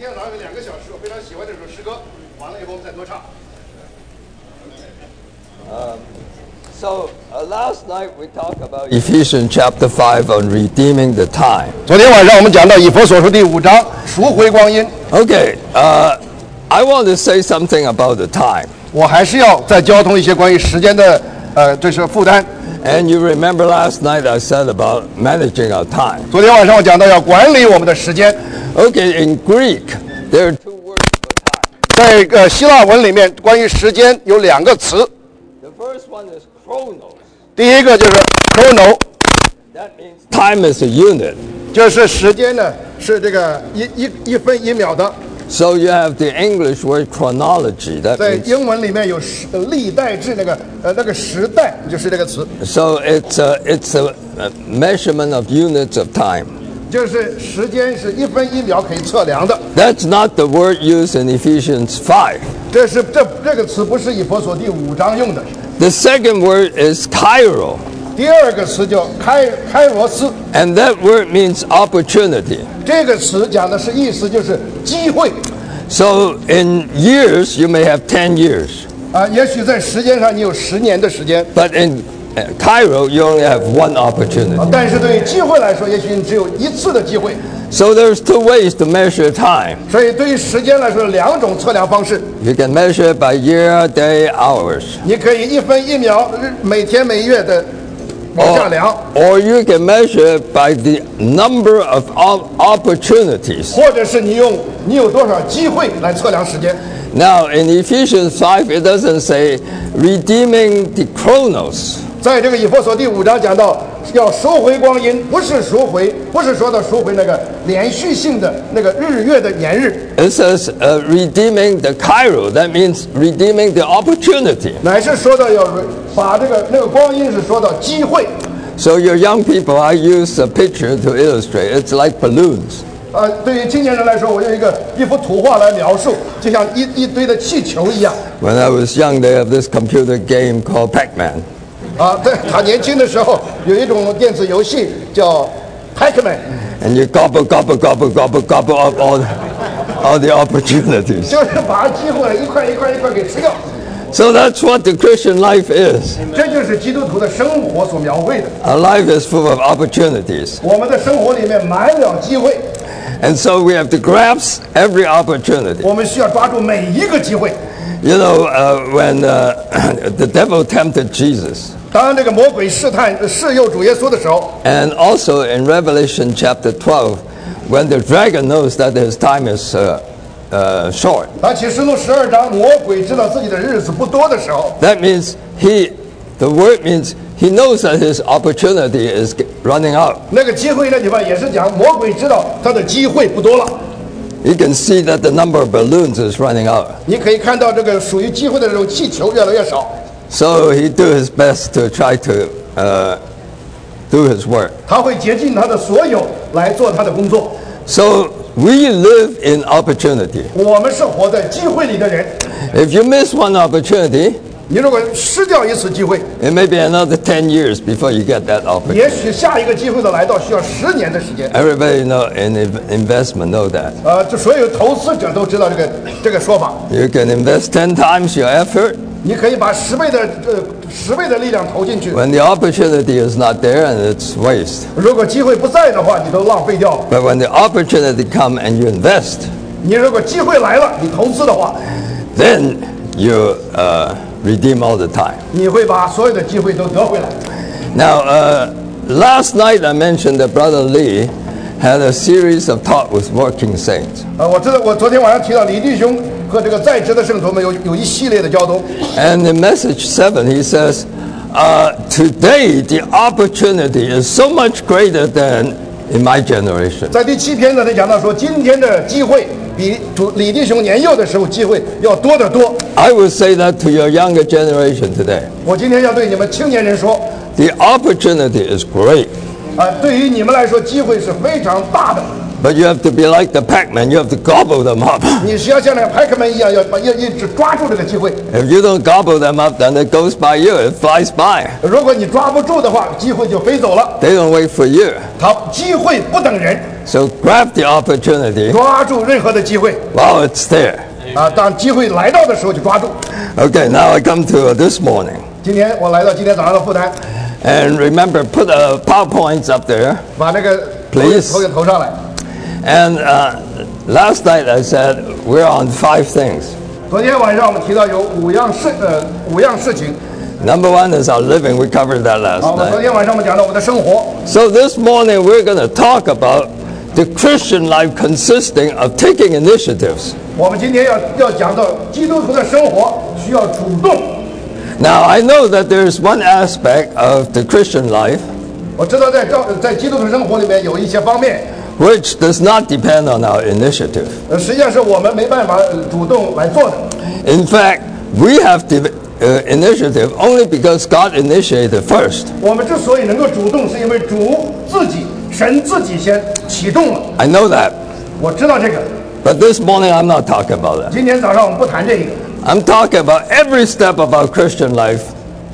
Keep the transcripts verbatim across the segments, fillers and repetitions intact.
天早上有两个小时，我非常喜欢这首诗歌。完了以后我们再多唱。 Um, so uh, last night we talked about Ephesians chapter five on redeeming the time. 昨天晚上我们讲到以弗所书第五章赎回光阴。 Okay, uh, I want to say something about the time. 我还是要再交通一些关于时间的呃，这是负担。 And you remember last night I said about managing our time. 昨天晚上我讲到要管理我们的时间。 Okay, in Greek there are two words for time. 在呃希腊文里面，关于时间有两个词。 The first one is chronos. 第一个就是 chrono， That means time is a unit. 就是时间呢是这个一一一分一秒的。 So you have the English word chronology. That 在 means, 英文里面有时呃历代制那个呃那个时代就是这个词， so it's a, it's a, a measurement of units of time. 就是时间是一分一秒可以测量的。 That's not the word used in Ephesians five. 这是这这个词不是以弗所第五章用的。 The second word is kairo, 第二个词叫开开罗斯， and that word means opportunity. 这个词讲的是意思就是机会 So in years, you may have ten years, 啊。也许在时间上你有十年的时间， but in uh, Cairo, you only have one opportunity. 但是对于机会来说，也许你只有一次的机会。 So there's two ways to measure time. 所以对于时间来说，两种测量方式， You can measure it by year, day, hours. 你可以一分一秒、日每天每月的往下量。 Or you can measure it by the number of op- opportunities. 或者是你用你有多少机会来测量时间。 Now, in Ephesians five, it doesn't say redeeming the chronos. 在这个以弗所第五章讲到要收回光阴，不是赎回，不是说到赎回那个连续性的那个日月的年日， It says uh, redeeming the Cairo. That means redeeming the opportunity. 乃是说到要把这个那个光阴是说到机会。 So your young people, I use a picture to illustrate. It's like balloons. 呃，对于青年人来说，我用一个一幅图画来描述，就像一一堆的气球一样。 When I was young, they have this computer game called Pac-Man. 啊，在他年轻的时候，有一种电子游戏叫 Pac-Man， And you gobble, gobble, gobble, gobble, gobble up all the, all the opportunities. 就是把机会一块一块一块给吃掉。 So that's what the Christian life is. 这就是基督徒的生活所描绘的。 Our life is full of opportunities. 我们的生活里面满了机会， And so we have to grasp every opportunity. 我们需要抓住每一个机会。 You know, uh, when uh, the devil tempted Jesus, 当这个魔鬼试探试诱主耶稣的时候， and also in Revelation chapter twelve, when the dragon knows that his time is uh, uh, short, 当启示录十二章魔鬼知道自己的日子不多的时候， that means he, the word means he knows that his opportunity is ge- running out. 那个机会那地方也是讲魔鬼知道他的机会不多了。 You can see that the number of balloons is running out. 你可以看到这个属于机会的这种气球越来越少， So he do his best to try to uh, do his work. 他会竭尽他的所有来做他的工作。 So we live in opportunity. 我们是活在机会里的人， If you miss one opportunity, 你如果失掉一次机会， it may be another ten years before you get that opportunity. 也许下一个机会的来到需要十年的时间。 Everybody know in inv- investment know that. 呃，这所有投资者都知道这个这个说法。 You can invest ten times your effort. 你可以把十倍的呃十倍的力量投进去， When the opportunity is not there, and it's waste. 如果机会不在的话，你都浪费掉了。 But when the opportunity come and you invest, 你如果机会来了，你投资的话， then you uh, redeem all the time. 你会把所有的机会都得回来。 Now, uh, last night I mentioned that Brother Lee had a series of talk with working saints. 呃，我知道，我昨天晚上提到李弟兄和这个在职的圣徒们有有一系列的交通。 And in message seven, he says, uh, today the opportunity is so much greater than in my generation. 在第七篇呢，他讲到说，今天的机会比主李弟兄年幼的时候机会要多得多。 I would say that to your younger generation today. 我今天要对你们青年人说， The opportunity is great. 啊、对于你们来说，机会是非常大的。 But you have to be like the Pac-Man. You have to gobble them up. 你是要像那个派克们一样，要把要一直抓住这个机会。 If you don't gobble them up, then it goes by you. It flies by. 如果你抓不住的话，机会就飞走了。 They don't wait for you. 它机会不等人， So grab the opportunity 抓住任何的机会 while it's there. 啊！当机会来到的时候就抓住。 Okay, now I come to this morning. 今天我来到今天早上的负担， And remember, put uh, PowerPoints up there. 把那个投 Please 投给投上来。 And uh, last night I said we're on five things. 昨天晚上我们提到有五样事，呃，五样事情。 Number one is our living. We covered that last 好，我昨 night. 天晚上我们讲到我们的生活。 So this morning we're going to talk about the Christian life consisting of taking initiatives. 我们今天要要讲到基督徒的生活需要主动。 Now I know that there's one aspect of the Christian life 我知道在教在基督徒生活里面有一些方面， which does not depend on our initiative. 呃，实际上是我们没办法呃主动来做的。 In fact, we have the uh, initiative only because God initiated first. 我们之所以能够主动，是因为主自己、神自己先启动了。 I know that. 我知道这个。 But this morning I'm not talking about that. 今天早上我们不谈这一个， I'm talking about every step of our Christian life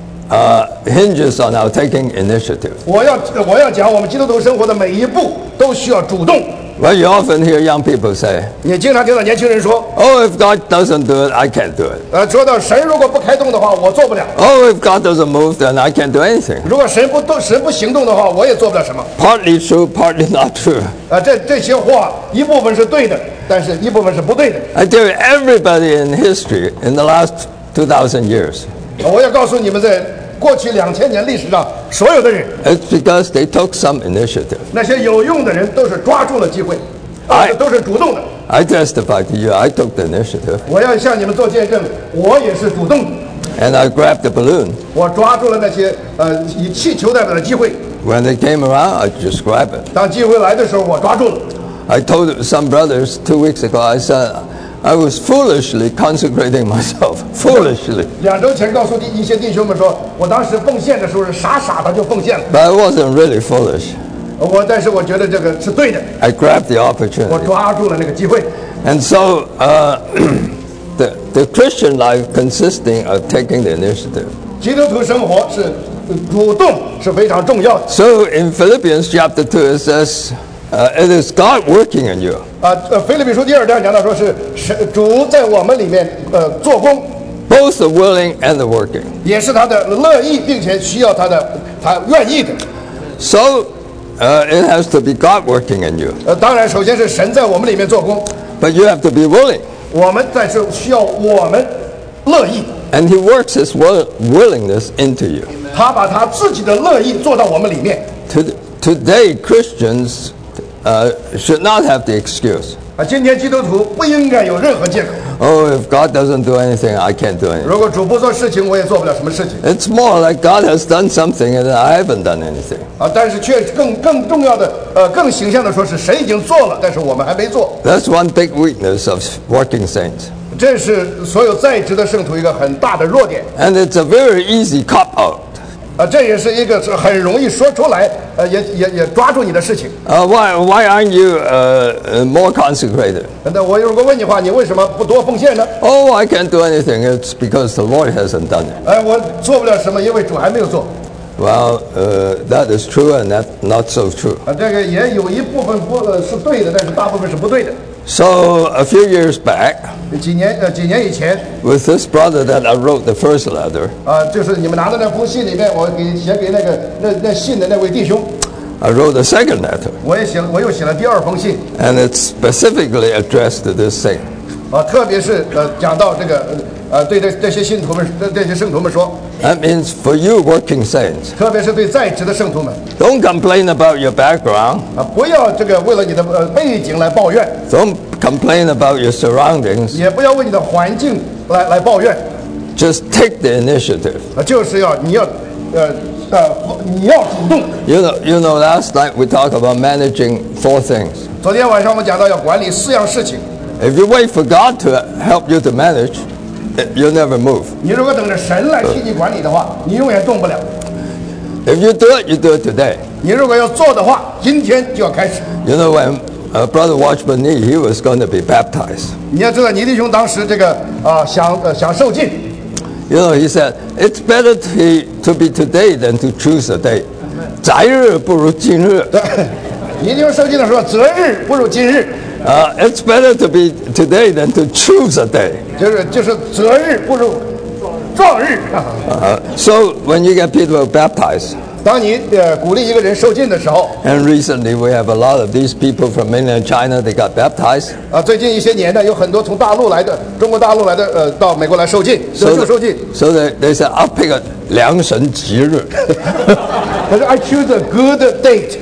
uh, hinges on our taking initiative. 我要我要讲我们基督徒生活的每一步都需要主动。 Well, you often hear young people say, 你经常听到年轻人说， oh, if God doesn't do it, I can't do it. 呃，说到神如果不开动的话，我做不了； Oh, if God doesn't move, then I can't do anything. 如果神不动、神不行动的话，我也做不了什么。 Partly true, partly not true. 啊，这这些话一部分是对的，但是一部分是不对的。 I tell you, everybody in history in the last two thousand years, 我要告诉你们，在过去两千年历史上，所有的人， it's because they took some initiative. 那些有用的人，都是抓住了机会， 哎都是主动的。 I testify to you, I took the initiative, 我要向你们做见证，我也是主动的， and I grabbed the balloon. 我抓住了那些呃以气球代表的机会。 When they came around, I just grabbed it. 当机会来的时候，我抓住了。 I told some brothers two weeks ago, I said, I was foolishly consecrating myself. Foolishly. 两周前告诉弟一些弟兄们说，我当时奉献的时候是傻傻的就奉献了。 But I wasn't really foolish. 我但是我觉得这个是对的， I grabbed the 我 opportunity. 抓住了那个机会。 And so uh, the, the Christian life consisting of taking the initiative. 基督徒生活是呃主动是非常重要的。 So in Philippians chapter two, it says, uh, it is God working in you. 啊，呃，腓立比书第二章讲到说是神主在我们里面呃做工， Both the willing and the working. 也是他的乐意，并且需要他的他愿意的。 So uh, it has to be God working in you. 呃，当然，首先是神在我们里面做工， But you have to be willing. 我们但是需要我们乐意， And He works His will, willingness into you. 他把他自己的乐意做到我们里面。 To, today, Christians uh, should not have the excuse. 啊，今天基督徒不应该有任何借口。 Oh, if God doesn't do anything, I can't do anything. 如果主不做事情，我也做不了什么事情。 It's more like God has done something and I haven't done anything. 啊，但是却更更重要的，呃，更形象的说是神已经做了，但是我们还没做。 That's one big weakness of working saints. 这是所有在职的圣徒一个很大的弱点。 And it's a very easy cop-out. 啊，这也是一个是很容易说出来，呃，也也也抓住你的事情。 Uh, why, why aren't you uh, uh, more consecrated? 那我如果问你的话，你为什么不多奉献呢？ Oh, I can't do anything. It's because the Lord hasn't done it. 哎，我做不了什么，因为主还没有做。 Well, uh, that is true and that's not so true. 啊，这个也有一部分不呃是对的，但是大部分是不对的。 So a few years back, 几年呃几年以前， with this brother that I wrote the first letter, 啊，就是你们拿的那封信里面，我给写给那个那那信的那位弟兄， I wrote a second letter. 我也写了，我又写了第二封信。 And it's specifically addressed to this saint. 啊，特别是呃讲到这个呃对这这些信徒们、这这些圣徒们说， That means for you working saints, 特别是对在职的圣徒们 don't complain about your background. 啊，不要这个为了你的呃背景来抱怨， Don't complain about your surroundings. 也不要为你的环境来来抱怨， Just take the initiative. 啊，就是要你要呃呃你要主动。 You know, you know, last night we talked about managing four things. 昨天晚上我们讲到要管理四样事情， If you wait for God to help you to manage, you'll never move. 你如果等着神来替你管理的话，你永远动不了。 If you do it, you do it today. 你如果要做的话，今天就要开始。 You know, when uh, Brother Watchman Nee, he was going to be baptized. 你要知道，倪弟兄当时这个啊、想呃想受浸， You know, he said, it's better to be, to be today than to choose a day. 择日不如今日. 对，倪弟兄受浸的时候，择日不如今日， Uh, it's better to be today than to choose a day. 就是就是择日不如撞日。 Uh, so when you get people baptized, 当你呃鼓励一个人受浸的时候， and recently we have a lot of these people from mainland China, they got baptized. 啊，最近一些年呢，有很多从大陆来的，中国大陆来的，呃，到美国来受浸，得 So, 救受浸。 so they, they said, I'll pick a 良辰吉日. 可是 I choose a good date，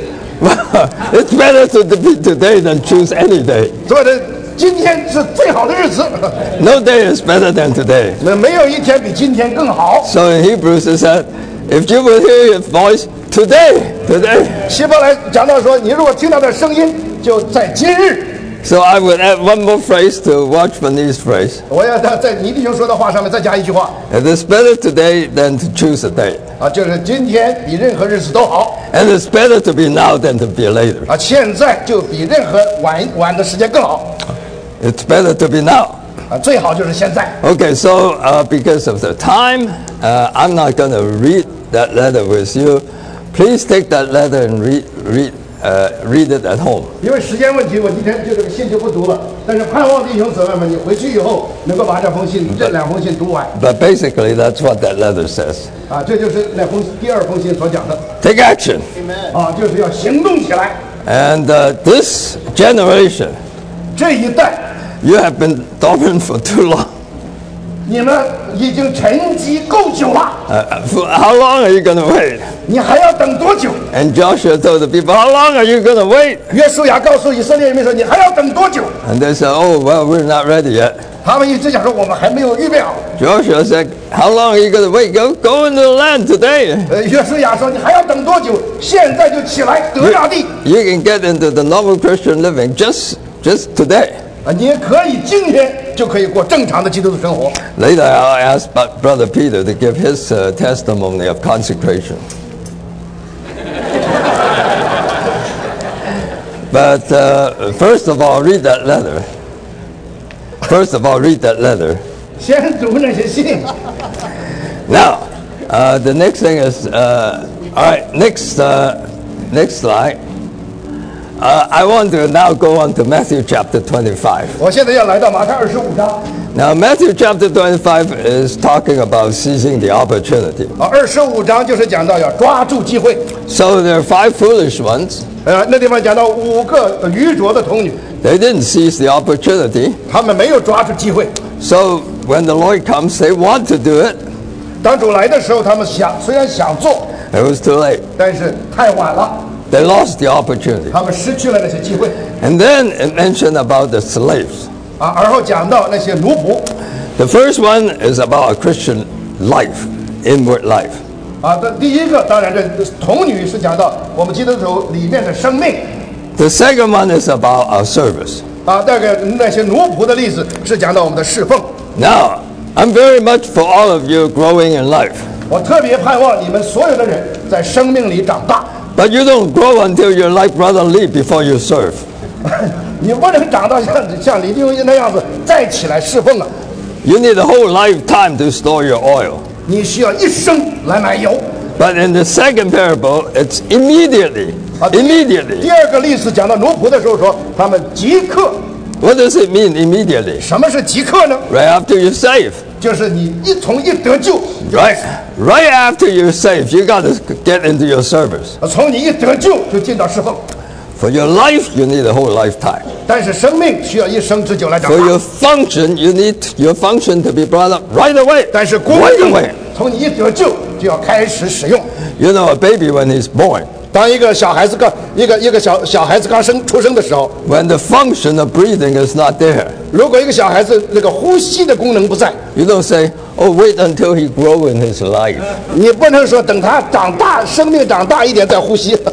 It's better to be today than choose any day. 所以呢，今天是最好的日子， No day is better than today. 那没有一天比今天更好。 So in Hebrews it said, if you will hear his voice today, today. 希伯来讲到说，你如果听到的声音，就在今日。 So I would add one more phrase to Watchman Nee's phrase. 我要在在倪弟兄说的话上面再加一句话 It is better today than to choose a day. 啊，就是今天比任何日子都好 And it's better to be now than to be later. 啊，现在就比任何晚晚的时间更好 It's better to be now. 啊，最好就是现在。 Okay, so uh, because of the time, uh, I'm not going to read that letter with you. Please take that letter and read, read, uh, read it at home. 因为时间问题，我今天就这个信就不读了。但是盼望弟兄姊妹们，你回去以后能够把这封信、这两封信读完 But basically, that's what that letter says. 啊，这就是那封第二封信所讲的 Take action. 啊，就是要行动起来。 And uh, this generation, 这一代， you have been dormant for too long. 你们已经沉寂够久了， Uh, for how long are you going to wait? 你还要等多久？ And Joshua told the people, how long are you going to wait? 约书亚告诉以色列人民说：“你还要等多久 And they said, oh, well, we're not ready yet.？” 他们一直讲说：“我们还没有预备好。 Joshua said, how long are you going to wait? Go, go into the land today. ” 呃，约书亚说：“你还要等多久？现在就起来得亚地 You can get into the normal Christian living just, just today. 啊！你可以今天就可以过正常的基督徒生活。” Later, I'll ask Bro- Brother Peter to give his uh, testimony of consecration. But uh, first of all, read that letter. First of all, read that letter. 先读那些信。 Now, uh, the next thing is, uh, all right, next, uh, next slide. Uh, I want to now go on to Matthew chapter twenty-five. 我现在要来到马太二十五章 Now, Matthew chapter twenty-five is talking about seizing the opportunity. 啊，二十五章就是讲到要抓住机会。 So there are five foolish ones. 呃，那地方讲到五个愚拙的童女， They didn't seize the opportunity. 她们没有抓住机会。 So when the Lord comes, they want to do it. 当主来的时候，他们想虽然想做， It was too late. 但是太晚了， They lost the opportunity. 他们失去了那些机会 And then it mentioned about the slaves. 啊。而后讲到那些奴仆 The first one is about a Christian life, inward life. 啊，这第一个当然这童女是讲到我们基督徒里面的生命 The second one is about our service. 啊。那个那些奴仆的例子是讲到我们的侍奉。 Now, I'm very much for all of you growing in life. 我特别盼望你们所有的人在生命里长大。 But you don't grow until you're like Brother Lee before you serve. 你不能长到像像李丁那样子再起来侍奉啊！ You need a whole lifetime to store your oil. 你需要一生来买油。 But in the second parable, it's immediately. 啊，第 Immediately. 第二个例子讲到奴仆的时候说，他们即刻。 What does it mean immediately? 什么是即刻呢？ Right after you save. 就是你一从一得救， Right? Right after you save, you got to get into your service. 从你一得救就进到侍奉。 For your life, you need a whole lifetime. 但是生命需要一生之久来长 For 大。 your function, you need your function to be brought up right away. 但是功 Right 用 away. 从你一得救就要开始使用。 You know, a baby when he's born, 当一个小孩子刚一个一个小小孩子刚生出生的时候， when the function of breathing is not there, 如果一个小孩子那个呼吸的功能不在， you don't say, oh, wait until he grow in his life. 你不能说等他长大，生命长大一点再呼吸。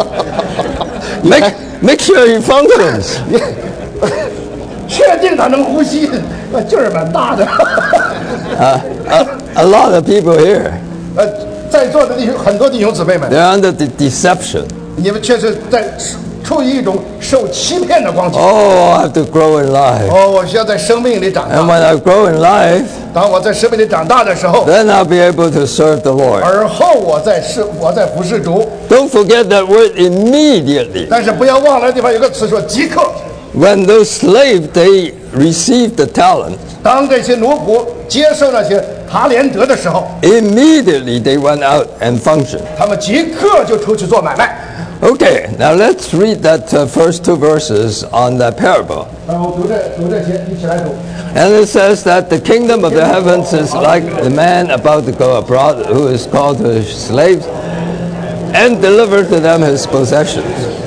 Make, make sure he functions. 你确定他能呼吸，那劲儿蛮大的。 Uh, a, a lot of people here, 呃，在座的弟兄很多弟兄姊妹们， they're under the deception. 你们确实在处于一种受欺骗的光景。 Oh, I have to grow in life. 哦，我需要在生命里长 And 大。 when I grow in life, 当我在生命里长大的时候， then I'll be able to serve the Lord. 而后我在侍我在服侍主。 Don't forget that word immediately. 但是不要忘了地方有个词说即刻。 When those slaves, they received the talent, 当这些奴仆接受那些塔连德的时候， immediately they went out and functioned. 他们即刻就出去做买卖。 Okay, now let's read that uh, first two verses on that parable. 呃，我读这读这些，一起来读。 And it says that the kingdom of the heavens is like the man about to go abroad who is called to his slaves and deliver to them his possessions.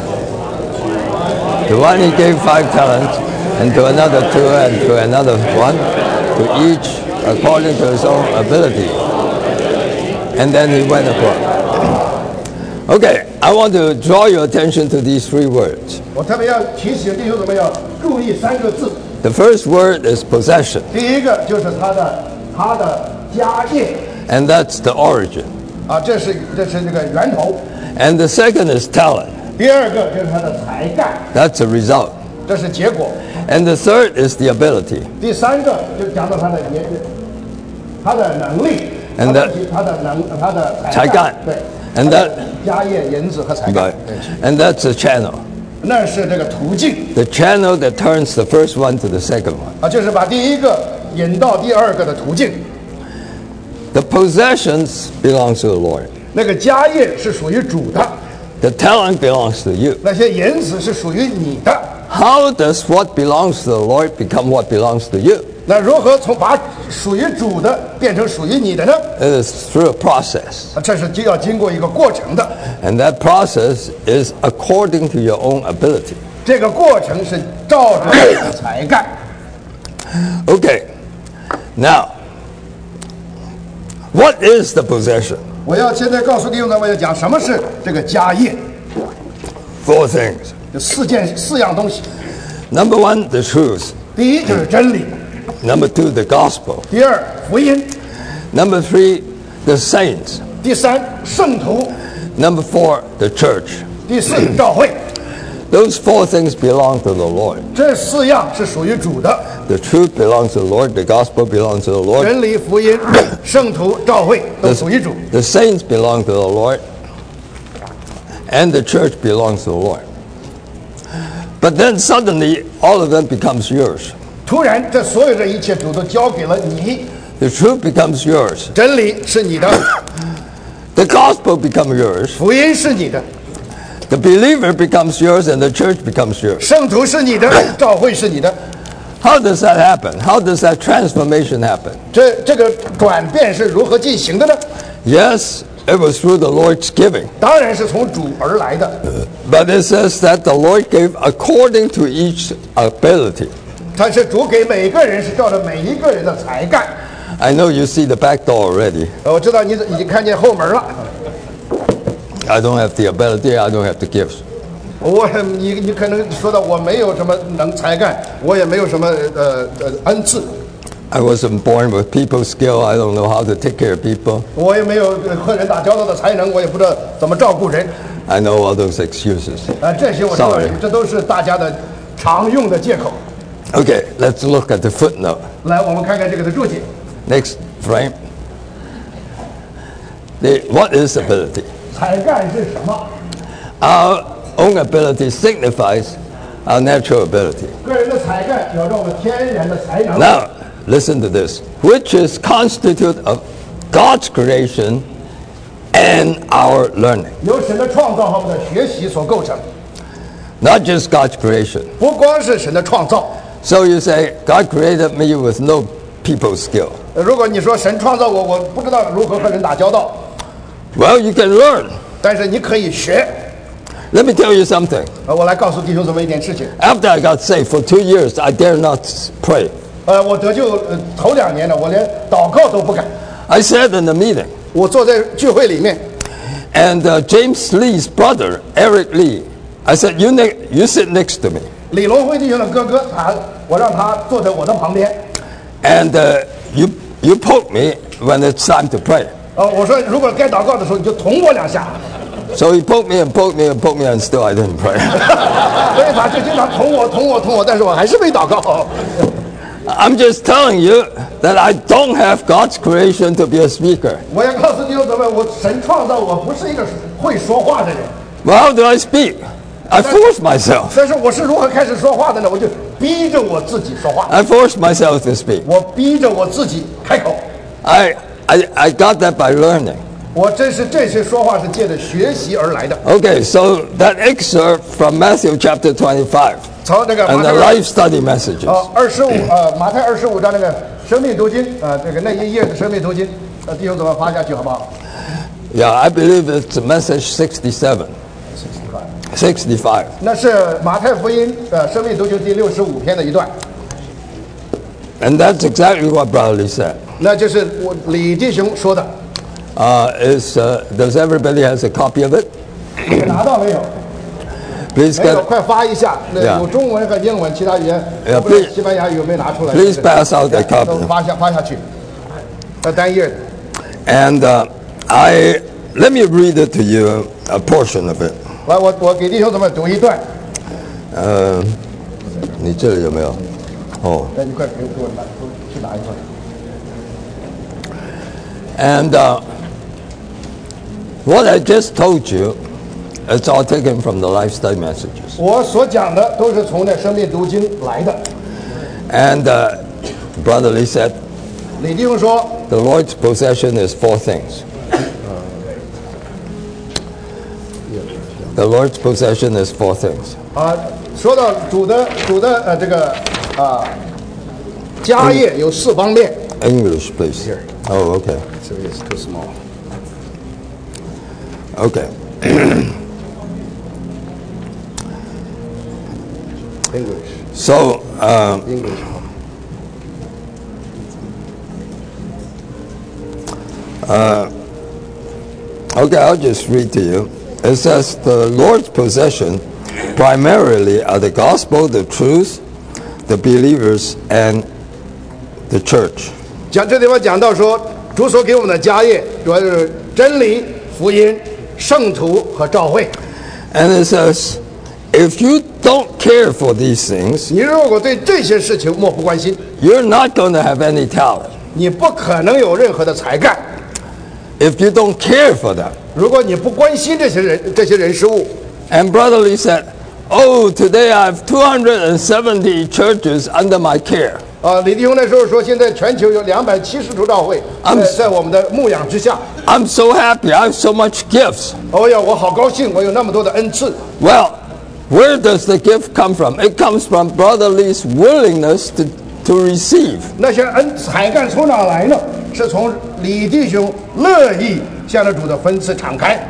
To one he gave five talents, and to another two, and to another one, to each according to his own ability. And then he went abroad. Okay, I want to draw your attention to these three words. 我特别要提醒弟兄姊妹要注意三个字。 The first word is possession, 第一个就是他的他的家业 and that's the origin. 啊，这是这是这个源头。 And the second is talent, 第二个就是他的才干， that's the result. 这是结果。 And the third is the ability. 第三个就讲到他的业，他的能力， And 他的 that- 他的能他的才干对。 And that- 家业、银子和才干 Right. And that's the channel. 那是这个途径 The channel that turns the first one to the second one. 啊，就是把第一个引到第二个的途径。 The possessions belongs to the Lord. 那个家业是属于主的， The talent belongs to you. 那些银子是属于你的。 How does what belongs to the Lord become what belongs to you? 那如何从把属于主的变成属于你的呢？ It is through a process. 啊，这是就要经过一个过程的。 And that process is according to your own ability. 这个过程是照着你的才干。 Okay. Now, what is the possession? 我要现在告诉弟兄姊妹，要讲什么是这个家业， Four things. 有四件四样东西。 Number one, the truth. 第一就是真理， Number two, the gospel. 第二福音， Number three, the saints. 第三圣徒， Number four, the church. 第四教会。 Those four things belong to the Lord. 这四样是属于主的， The truth belongs to the Lord. The gospel belongs to the Lord. 真理、福音、圣徒、教会都 The, 属于主。 the saints belong to the Lord. And the church belongs to the Lord. But then suddenly, all of them becomes yours. 突然，这所有这一切主都交给了你， The truth becomes yours. 真理是你的， The gospel becomes yours. 福音是你的， The believer becomes yours, and the church becomes yours. 圣徒是你的，教会是你的。 How does that happen? How does that transformation happen? 这这个转变是如何进行的呢？ Yes, it was through the Lord's giving. 当然是从主而来的。 But it says that the Lord gave according to each ability. 他是主给每个人是照着每一个人的才干。 I know you see the back door already. 呃我知道你已经看见后门了。 I don't have the ability, I don't have the gifts. 我你你可能说到我没有什么能才干，我也没有什么呃呃恩赐， I wasn't born with people skill, I don't know how to take care of people. 我也没有呃和人打交道的才能，我也不知道怎么照顾人。 I know all those excuses. 啊，这些我知道 Sorry， 这都是大家的常用的借口。 Okay, let's look at the footnote. 来，我们看看这个的注解。 Next frame. The, what is ability? 才干是什么？ Our own ability signifies our natural ability. 个人的才干表示我们天然的才能。 Now, listen to this. Which is constitute of God's creation and our learning. 由神的创造和我们的学习所构成， Not just God's creation. 不光是神的创造。 So you say, God created me with no people skill. 呃如果你说神创造我，我不知道如何和人打交道， Well, you can learn. 但是你可以学。 Let me tell you something. 呃，我来告诉弟兄姊妹一件事情。 After I got saved for two years, I dare not pray. 呃，我得救呃头两年呢，我连祷告都不敢。 I said in the meeting, 我坐在聚会里面， and uh, James Lee's brother, Eric Lee, I said, you, ne- you sit next to me. 李龙辉弟兄的哥哥，他我让他坐在我的旁边。 And uh, you, you poke me when it's time to pray. 呃，我说如果该祷告的时候，你就捅我两下。 So he poked me and poked me and poked me, and still I didn't pray. 所以他就经常捅我、捅我、捅我，但是我还是没祷告。 I'm just telling you that I don't have God's creation to be a speaker. 我要告诉弟兄姊妹，我神创造我不是一个会说话的人。 Well, how do I speak? I force myself. 但是我是如何开始说话的呢？我就逼着我自己说话， I force myself to speak. 我逼着我自己开口。 I, I, I got that by learning. 我真是这些说话是借着学习而来的。 Okay, so that excerpt from Matthew chapter twenty-five 从这个 and 马 the 太 life study messages. 呃二十五呃马太二十五章那个生命读经呃这个那一页的生命读经，呃弟兄姊妹发下去好不好？ Yeah, I believe it's message sixty-seven. sixty-five. 那是马太福音呃生命读经第六十五篇的一段， And that's exactly what Brother Lee said. 那就是我李弟兄说的。 Uh, is, uh, does everybody has a copy of it? 拿到没有？ Please 没有， get, 快发一下。那 Yeah. 有中文和英文，其他语言 Yeah, 我不知道 please- 西班牙语有没有拿出来 please pass out the copy. 都发下发下去。呃，单页的。 and uh, I let me read it to you, a portion of it. 来，我我给弟兄姊妹读一段。 Uh, 你这里有没有？哦。 那你快给我给我拿，去拿一份。 And uh, what I just told you, it's all taken from the Life Study Messages. 我所讲的都是从那生命读经来的。 And uh, Brother Lee said, 李弟兄说， the Lord's possession is four things. The Lord's possession is four things. 啊，说到主的主的呃这个啊家业有四方面。 English, please. Here. Oh, okay. So it's too small. Okay. English. So, uh, English. okay, I'll just read to you. It says, the Lord's possession primarily are the gospel, the truth, the believers, and the church. 讲这地方讲到说，主所给我们的家业主要是真理、福音、圣徒和教会。 And it says, if you don't care for these things, 你如果对这些事情漠不关心， you're not going to have any talent. 你不可能有任何的才干。 If you don't care for them. 如果你不关心这些人、这些人事物， And Brother Lee said, oh, today I have two hundred seventy churches under my care. 啊，李弟兄那时候说，现在全球有两百七十处教会 I'm- 在在我们的牧养之下。 I'm so happy. I have so much gifts. 哦呀，我好高兴，我有那么多的恩赐。 Well, where does the gift come from? It comes from Brother Lee's willingness to, to receive. 那些恩才干从哪来呢？是从李弟兄乐意向着主的分赐敞开。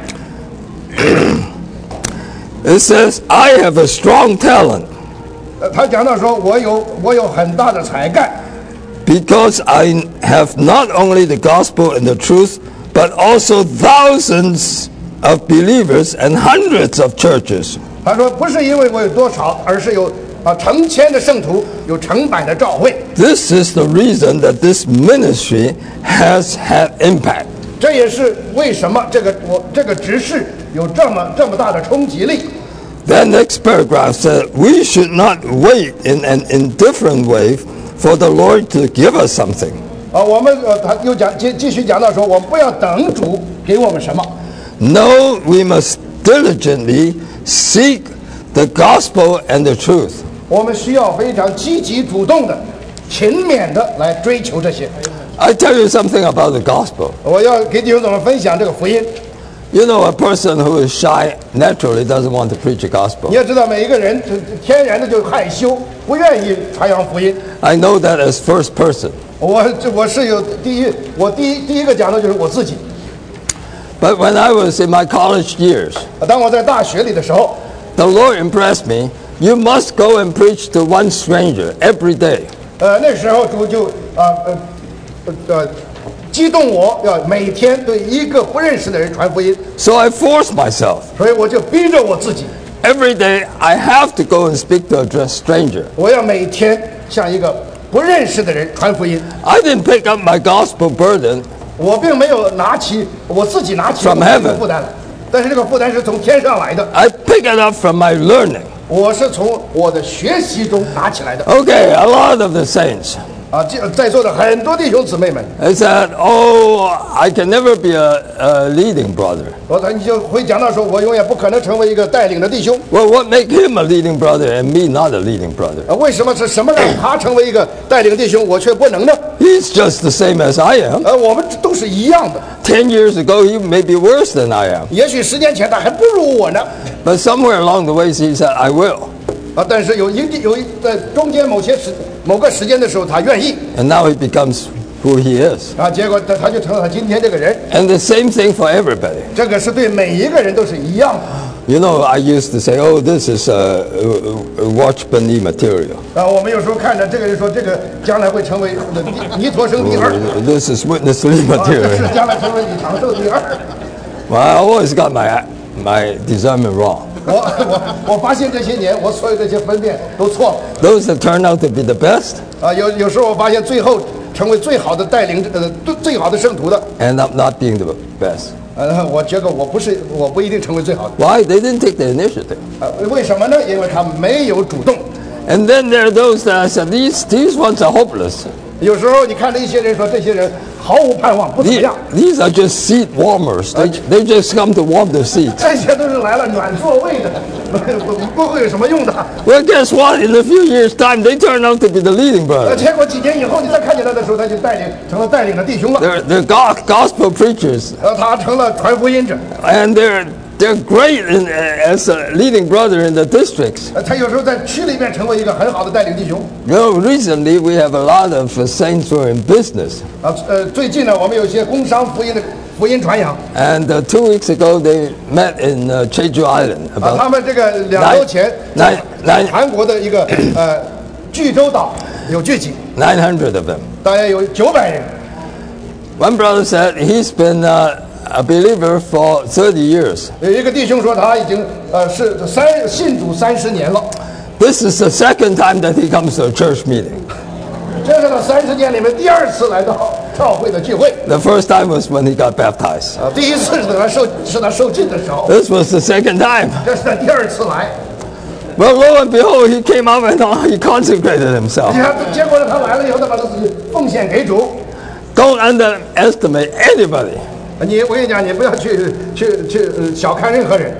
It says, I have a strong talent 呃，他讲到说，我有我有很大的才干， because I have not only the gospel and the truth, but also thousands of believers and hundreds of churches. 他说不是因为我有多少，而是有啊成千的圣徒，有成百的教会。 This is the reason that this ministry has had impact. 这也是为什么这个我这个执事有这么这么大的冲击力。 That next paragraph said, we should not wait in an indifferent way for the Lord to give us something. 啊，我们呃，他又讲继继续讲到说，我们不要等主给我们什么， No, we must diligently seek the gospel and the truth. 我们需要非常积极主动的、勤勉的来追求这些。 I tell you something about the gospel. 我要给弟兄姊妹分享这个福音。 You know, a person who is shy naturally doesn't want to preach the 你 gospel. 要知道，每一个人天然的就害羞，不愿意传扬福音。 I know that as first person. 我这我是有第一，我第一第一个讲的就是我自己。 But when I was in my college years, 当我在大学里的时候， the Lord impressed me. You must go and preach to one stranger every day. 呃，那时候主就啊呃呃呃激动我要每天对一个不认识的人传福音， So I forced myself. 所以我就逼着我自己， Every day I have to go and speak to a stranger. 我要每天向一个不认识的人传福音。 I didn't pick up my gospel burden 我并没有拿起我自己拿起 From 我的 heaven. 负担来， 但是这个负担是从天上来的， I pick it up from my learning. 我是从我的学习中拿起来的。 Okay, a lot of the saints. 啊，这在座的很多弟兄姊妹们， They said, oh, I can never be a, a leading brother. 我他你就会讲到说，我永远不可能成为一个带领的弟兄。 Well, what make him a leading brother and me not a leading brother? 啊，为什么是什么让他成为一个带领弟兄，我却不能呢？ He's just the same as I am. 呃，我们都是一样的。 Ten years ago, he may be worse than I am. 也许十年前他还不如我呢。 But somewhere along the way, he said, I will. 啊，但是有一定有一在中间某些时某个时间的时候，他愿意 And now he becomes who he is. 啊，结果他他就成了他今天这个人。 And the same thing for everybody. 这个是对每一个人都是一样的。 You know, I used to say, oh, this is a, a, a watchman material. 啊，我们有时候看着这个人说，这个将来会成为尼尼陀生第二， This is witness Lee 啊，这是 material. 将来成为李长寿第二。 Well, I always got my, my discernment wrong. 我我我发现这些年我所有这些分辨都错了。 Those that turn out to be the best 啊，有有时候我发现最后成为最好的带领呃最最好的圣徒的， end up not being the best. 呃，我觉得我不是我不一定成为最好的。 Why? They didn't take the initiative. 呃，为什么呢？因为他没有主动。 And then there are those that said, these, these ones are hopeless. 有时候你看着一些人说，这些人毫无盼望，不怎么 These, 样。 these are just seat warmers. They, they just come to warm the seats. 这些都是来了暖座位的，不不会有什么用的。 Well, guess what? In a few years' time, they turn out to be the leading 呃， brothers. 结果几年以后，你再看见他的时候，他就带领成了带领的弟兄了。 They're, they're go- gospel preachers. 呃，他成了传福音者。 And they're, they're great in, as a leading brother in the districts. 呃，他有时候在区里面成为一个很好的带领弟兄。 You know, recently we have a lot of uh, saints who are in business. 啊，呃，最近呢，我们有一些工商福音的福音传扬。 And uh, two weeks ago, they met in uh, Jeju Island. 啊，他 About 们这个两周前来来在韩国的一个呃济州岛有聚集， nine hundred of them. 大概有九百人。 One brother said he's been uh, a believer for thirty years. 有一个弟兄说他已经呃是三信主三十年了， This is the second time that he comes to a church meeting. 这是他三十年里面第二次来到教会的聚会。 The first time was when he got baptized. 啊，第一次是他受是他受浸的时候， This was the second time. 这是他第二次来。 Well, lo and behold, he came out and he consecrated 你 himself. 看，结果呢，他来了以后，他把他自己奉献给主。 Don't underestimate anybody. 你我跟你讲，你不要去去去呃小看任何人，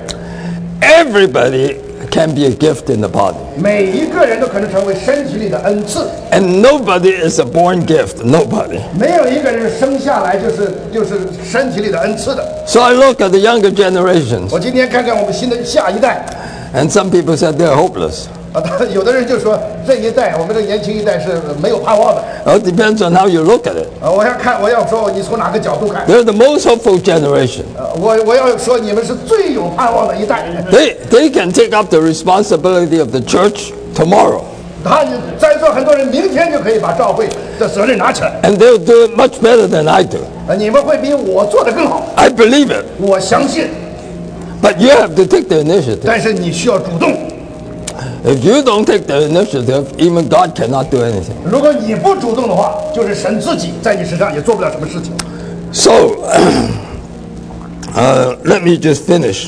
Everybody can be a gift in the body. 每一个人都可能成为身体里的恩赐。 And nobody is a born gift. Nobody. 没有一个人生下来就是就是身体里的恩赐的。 So I look at the younger generations, 我今天看看我们新的下一代， and some people said they're hopeless. 啊，有的人就说这一代我们这年轻一代是没有盼望的。 Well, it depends on how you look at it. 啊，我要看我要说你从哪个角度看。 They're the most hopeful generation. 呃，我我要说你们是最有盼望的一代。 They, they can take up the responsibility of the church tomorrow, 他在座很多人明天就可以把教会的责任拿起来， and they'll do it much better than I do. 呃，你们会比我做得更好， I believe it. 我相信。 But you have to take the initiative. 但是你需要主动， If you don't take the initiative, even God cannot do anything. 如果你不主动的话，就是神自己在你身上也做不了什么事情。 So, uh, let me just finish.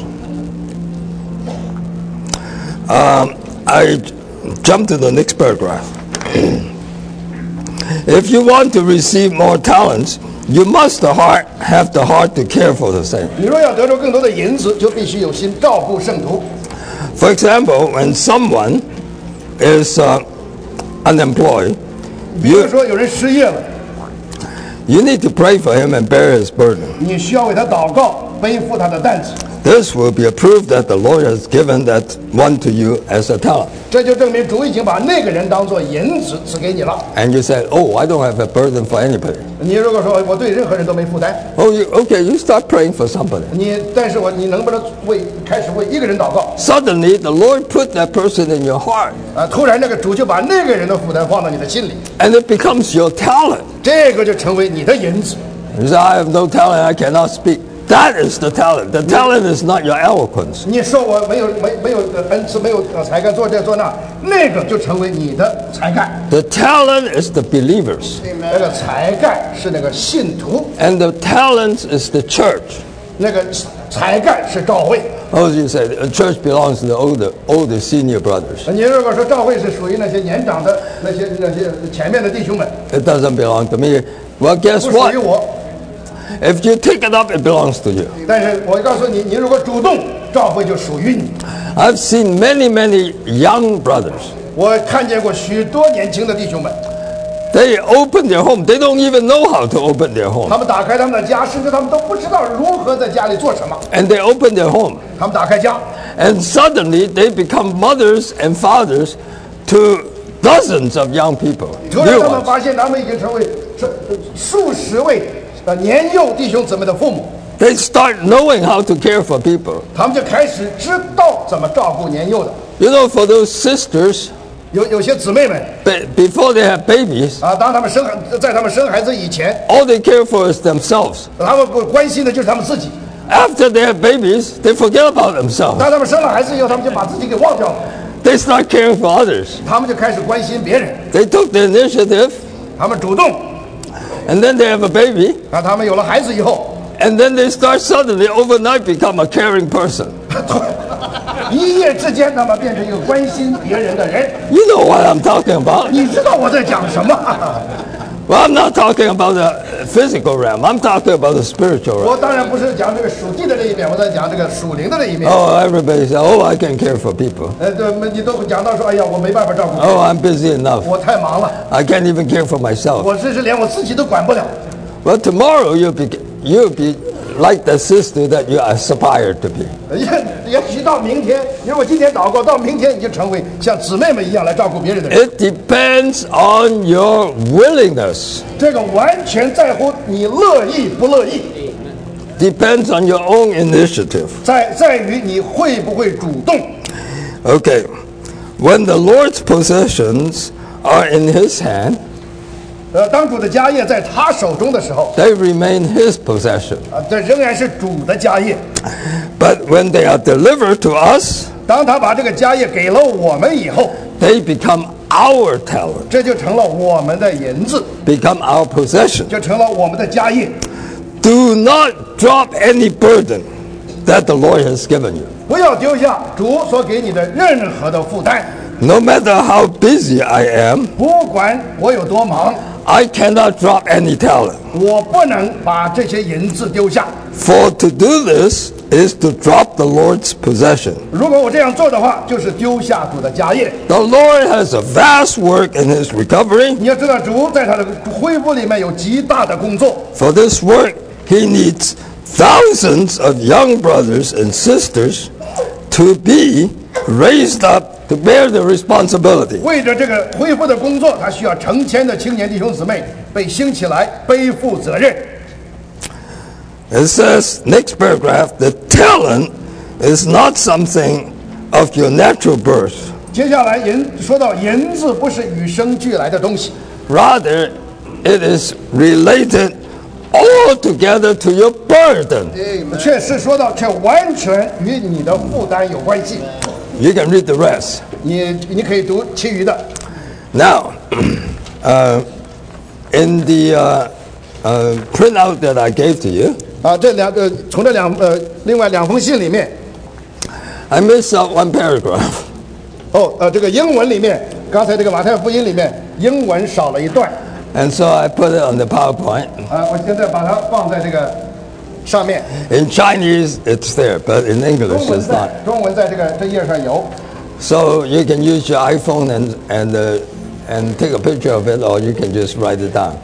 Um, I jump to the next paragraph. If you want to receive more talents, you must the heart, have the heart to care for the saint. 你若要得着更多的银子，就必须有心照顾圣徒。 For example, when someone is uh, unemployed, 比如 you, 说有人失业了， you need to pray for him and bear his burden. 你需要为他祷告，背负他的担子。 This will be a proof that the Lord has given that one to you as a talent. 这就证明主已经把那个人当做银子赐给你了。 And you say, oh, I don't have a burden for anybody. 你如果说我对任何人都没负担， Oh, you, okay, you start praying for somebody. 你但是我你能不能为开始为一个人祷告？ Suddenly, the Lord put that person in your heart, 啊，突然那个主就把那个人的负担放到你的心里， and it becomes your talent. 这个就成为你的银子。 You say, I have no talent, I cannot speak. That is the talent. The talent is not your eloquence. 你说我没有没没有恩赐，没有呃才干做这做那，那个就成为你的才干。 The talent is the believers, 那个才干是那个信徒， and the talent is the church. 那个才干是教会。 How do you say? A church belongs to the older, older senior brothers. 您如果说教会是属于那些年长的那些那些前面的弟兄们， It doesn't belong to me. Well, guess 不属 what? 于我。 If you take it up, it belongs to you. 但是我告诉你，你如果主动，教会就属于你。 I've seen many, many young brothers. 我看见过许多年轻的弟兄们， They open their home. They don't even know how to open their 他 home. 们打开他们的家，甚至他们都不知道如何在家里做什么。 And they open their home. 他们打开家， And suddenly they become mothers and fathers to dozens of young people. 突然 New 他们 ones. 发现他们已经成为这数十位呃年幼弟兄姊妹的父母， They start knowing how to care for people. 他们就开始知道怎么照顾年幼的。 You know, for those sisters, 有有些姊妹们 be- before they have babies, 啊，当他们生孩在他们生孩子以前， all they care for is themselves. 他们不关心的就是他们自己。 After they have babies, they forget about themselves. 当他们生了孩子以后，他们就把自己给忘掉了， They start caring for others. 他们就开始关心别人， They took the initiative, 他们主动。 and then they have a baby, 啊，他们有了孩子以后， and then they start suddenly overnight become a caring person. 一夜之间，他们变成一个关心别人的人。 You know what I'm talking about. 你知道我在讲什么？ Well, I'm not talking about the physical realm. I'm talking about the spiritual realm. 我当然不是讲这个属地的这一面，我在讲这个属灵的这一面。 Oh, everybody says, oh, I can care for people. 呃，对，你都讲到说，哎呀，我没办法照顾， Oh, I'm busy enough. 我太忙了， I can't even care for myself. 我这是连我自己都管不了。 Well, tomorrow you'll be, you'll be like the sister that you aspire to be. 也也许到明天，如果今天祷告，到明天你就成为像姊妹们一样来照顾别人的人。 It depends on your willingness. 这个完全在乎你乐意不乐意， Depends on your own initiative. 在在于你会不会主动。 Okay. When the Lord's possessions are in his hand, 呃，当主的家业在他手中的时候， they remain his possession. 啊，这仍然是主的家业。 But when they are delivered to us, 当他把这个家业给了我们以后， they become our talent, 这就成了我们的银子， become our possession. 就成了我们的家业。 Do not drop any burden that the Lord has given you. 不要丢下主所给你的任何的负担， No matter how busy I am, 不管我有多忙， I cannot drop any talent. 我不能把这些银子丢下。 For to do this is to drop the Lord's possession. 如果我这样做的话，就是丢下主的家业。 The Lord has a vast work in his recovery. 你要知道，主在他的恢复里面有极大的工作。 For this work, he needs thousands of young brothers and sisters to be raised up to bear the responsibility. 为着这个恢复的工作，他需要成千的青年弟兄姊妹被兴起来背负责任。 It says, next paragraph, the talent is not something of your natural birth. 接下来银说到银子不是与生俱来的东西， Rather, it is related altogether to your burden. 却是说到却完全与你的负担有关系。 You can read the rest. 你你可以读其余的。 Now, uh, in the uh, uh, printout that I gave to you, 啊，这两个从这两呃另外两封信里面， I missed out one paragraph. 哦呃这个英文里面，刚才这个马太福音里面英文少了一段， And so I put it on the PowerPoint. 啊，我现在把它放在这个上面。 In Chinese, it's there, but in 中 English, 文 it's 在 not. 中文在这个这页上有， So you can use your iPhone and and uh, and take a picture of it, or you can just write it down.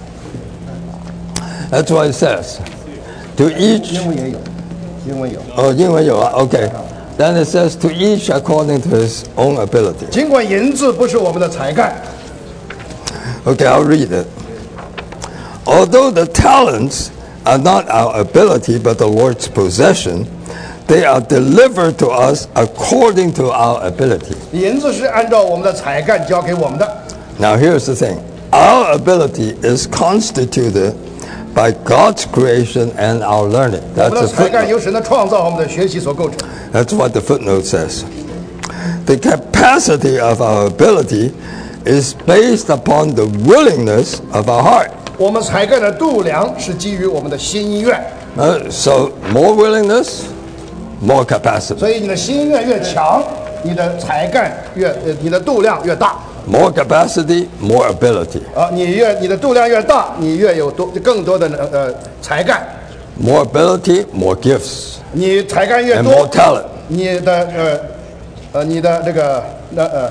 That's what it says. To each, 英文也有，英文有。 oh, 英文有啊, okay. Then it says to each according to his own ability. 尽管银子不是我们的才干， Okay, I'll read it. Although the talents are not our ability but the Lord's possession, they are delivered to us according to our ability. 银子是按照我们的才干交给我们的。 Now here's the thing. Our ability is constituted by God's creation and our learning. 我 That's 们 a 的才干 footnote. 由神的创造和我们的学习所构成。 That's what the footnote says. The capacity of our ability is based upon the willingness of our heart. 我们才干的度量是基于我们的心意愿， Uh, so more willingness, more capacity. 所以你的心愿越强，你的才干越呃你的度量越大。 More capacity, more ability. 啊，你越你的度量越大，你越有多更多的呃才干。 More ability, more gifts. 你才干越 And 多 more talent. 你的呃呃你的这个那呃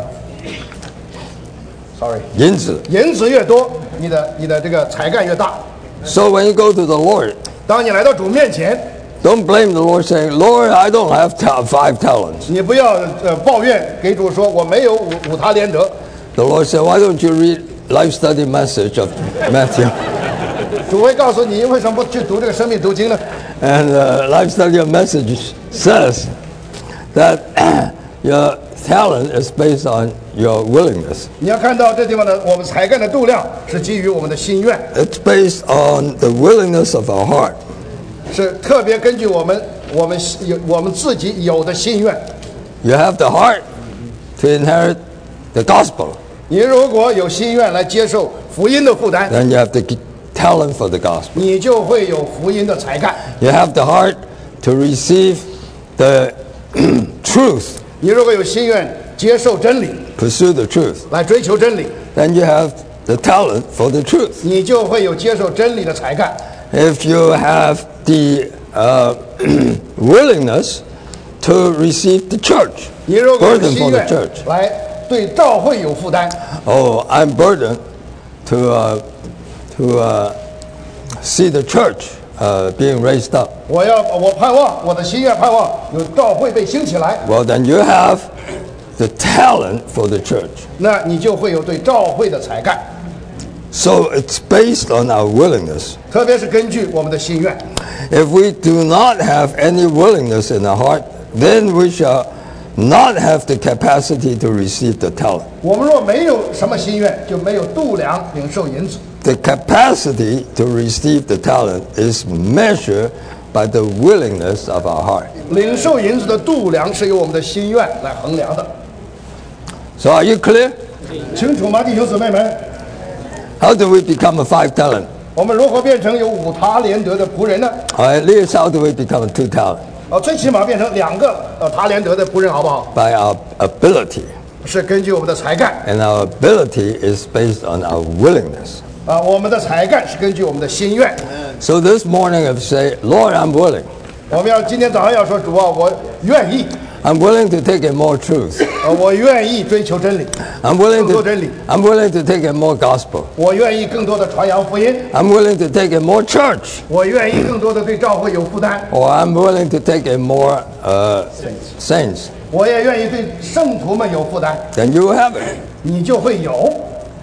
，sorry， 银子。 银子越多，你的你的这个才干越大。 So when you go to the Lord, 当你来到主面前， don't blame the Lord saying, Lord, I don't have ta- five talents. 你不要呃抱怨给主说我没有五五他连德。 The Lord said, why don't you read Life Study Message of Matthew? 主会告诉你为什么不去读这个生命读经呢？ And uh, Life Study of Message says that your talent is based on your willingness. 你要看到这地方的我们才干的度量是基于我们的心愿， It's based on the willingness of our heart. 是特别根据我们我们有我们自己有的心愿。 You have the heart to inherit the gospel. 你如果有心愿来接受福音的负担， Then you have the g- talent for the gospel. 你就会有福音的才干。 You have the heart to receive the truth, 你如果有心愿接受真理， pursue the truth. 来追求真理， Then you have the talent for the truth. 你就会有接受真理的才干。 If you have the uh, willingness to receive the church, 你如果有 burden 心 for the 愿 church. 来对教会有负担， Oh, I'm burdened to uh, to uh, see the church uh, being raised up. 我要我盼望我的心愿盼望有教会被兴起来， Well, then you have the talent for the church. 那你就会有对教会的才干， So it's based on our willingness. 特别是根据我们的心愿。 If we do not have any willingness in our heart, then we shall not have the capacity to receive the talent. 我们若没有什么心愿，就没有度量领受银子。 The capacity to receive the talent is measured by the willingness of our heart. 领受银子的度量是由我们的心愿来衡量的， So are you clear? 清楚吗，弟兄姊妹们？ How do we become a five talent? 我们如何变成有五他连德的仆人呢？ Or at least how do we become a two talent? 呃，最起码变成两个呃他连德的仆人，好不好？ By our ability. 是根据我们的才干 And our ability is based on our willingness. 啊、我们的才干是根据我们的心愿。 So this morning if you say, Lord, I'm willing. 我们要今天早上要说主啊，我愿意， I'm willing to take in more truth. 呃，我愿意追求真理， I'm willing 更多真理， to, I'm willing to take in more gospel. 我愿意更多的传扬福音， I'm willing to take in more church. 我愿意更多的对教会有负担， Or I'm willing to take in more uh, saints. 我也愿意对圣徒们有负担， Then you will have it. 你就会有。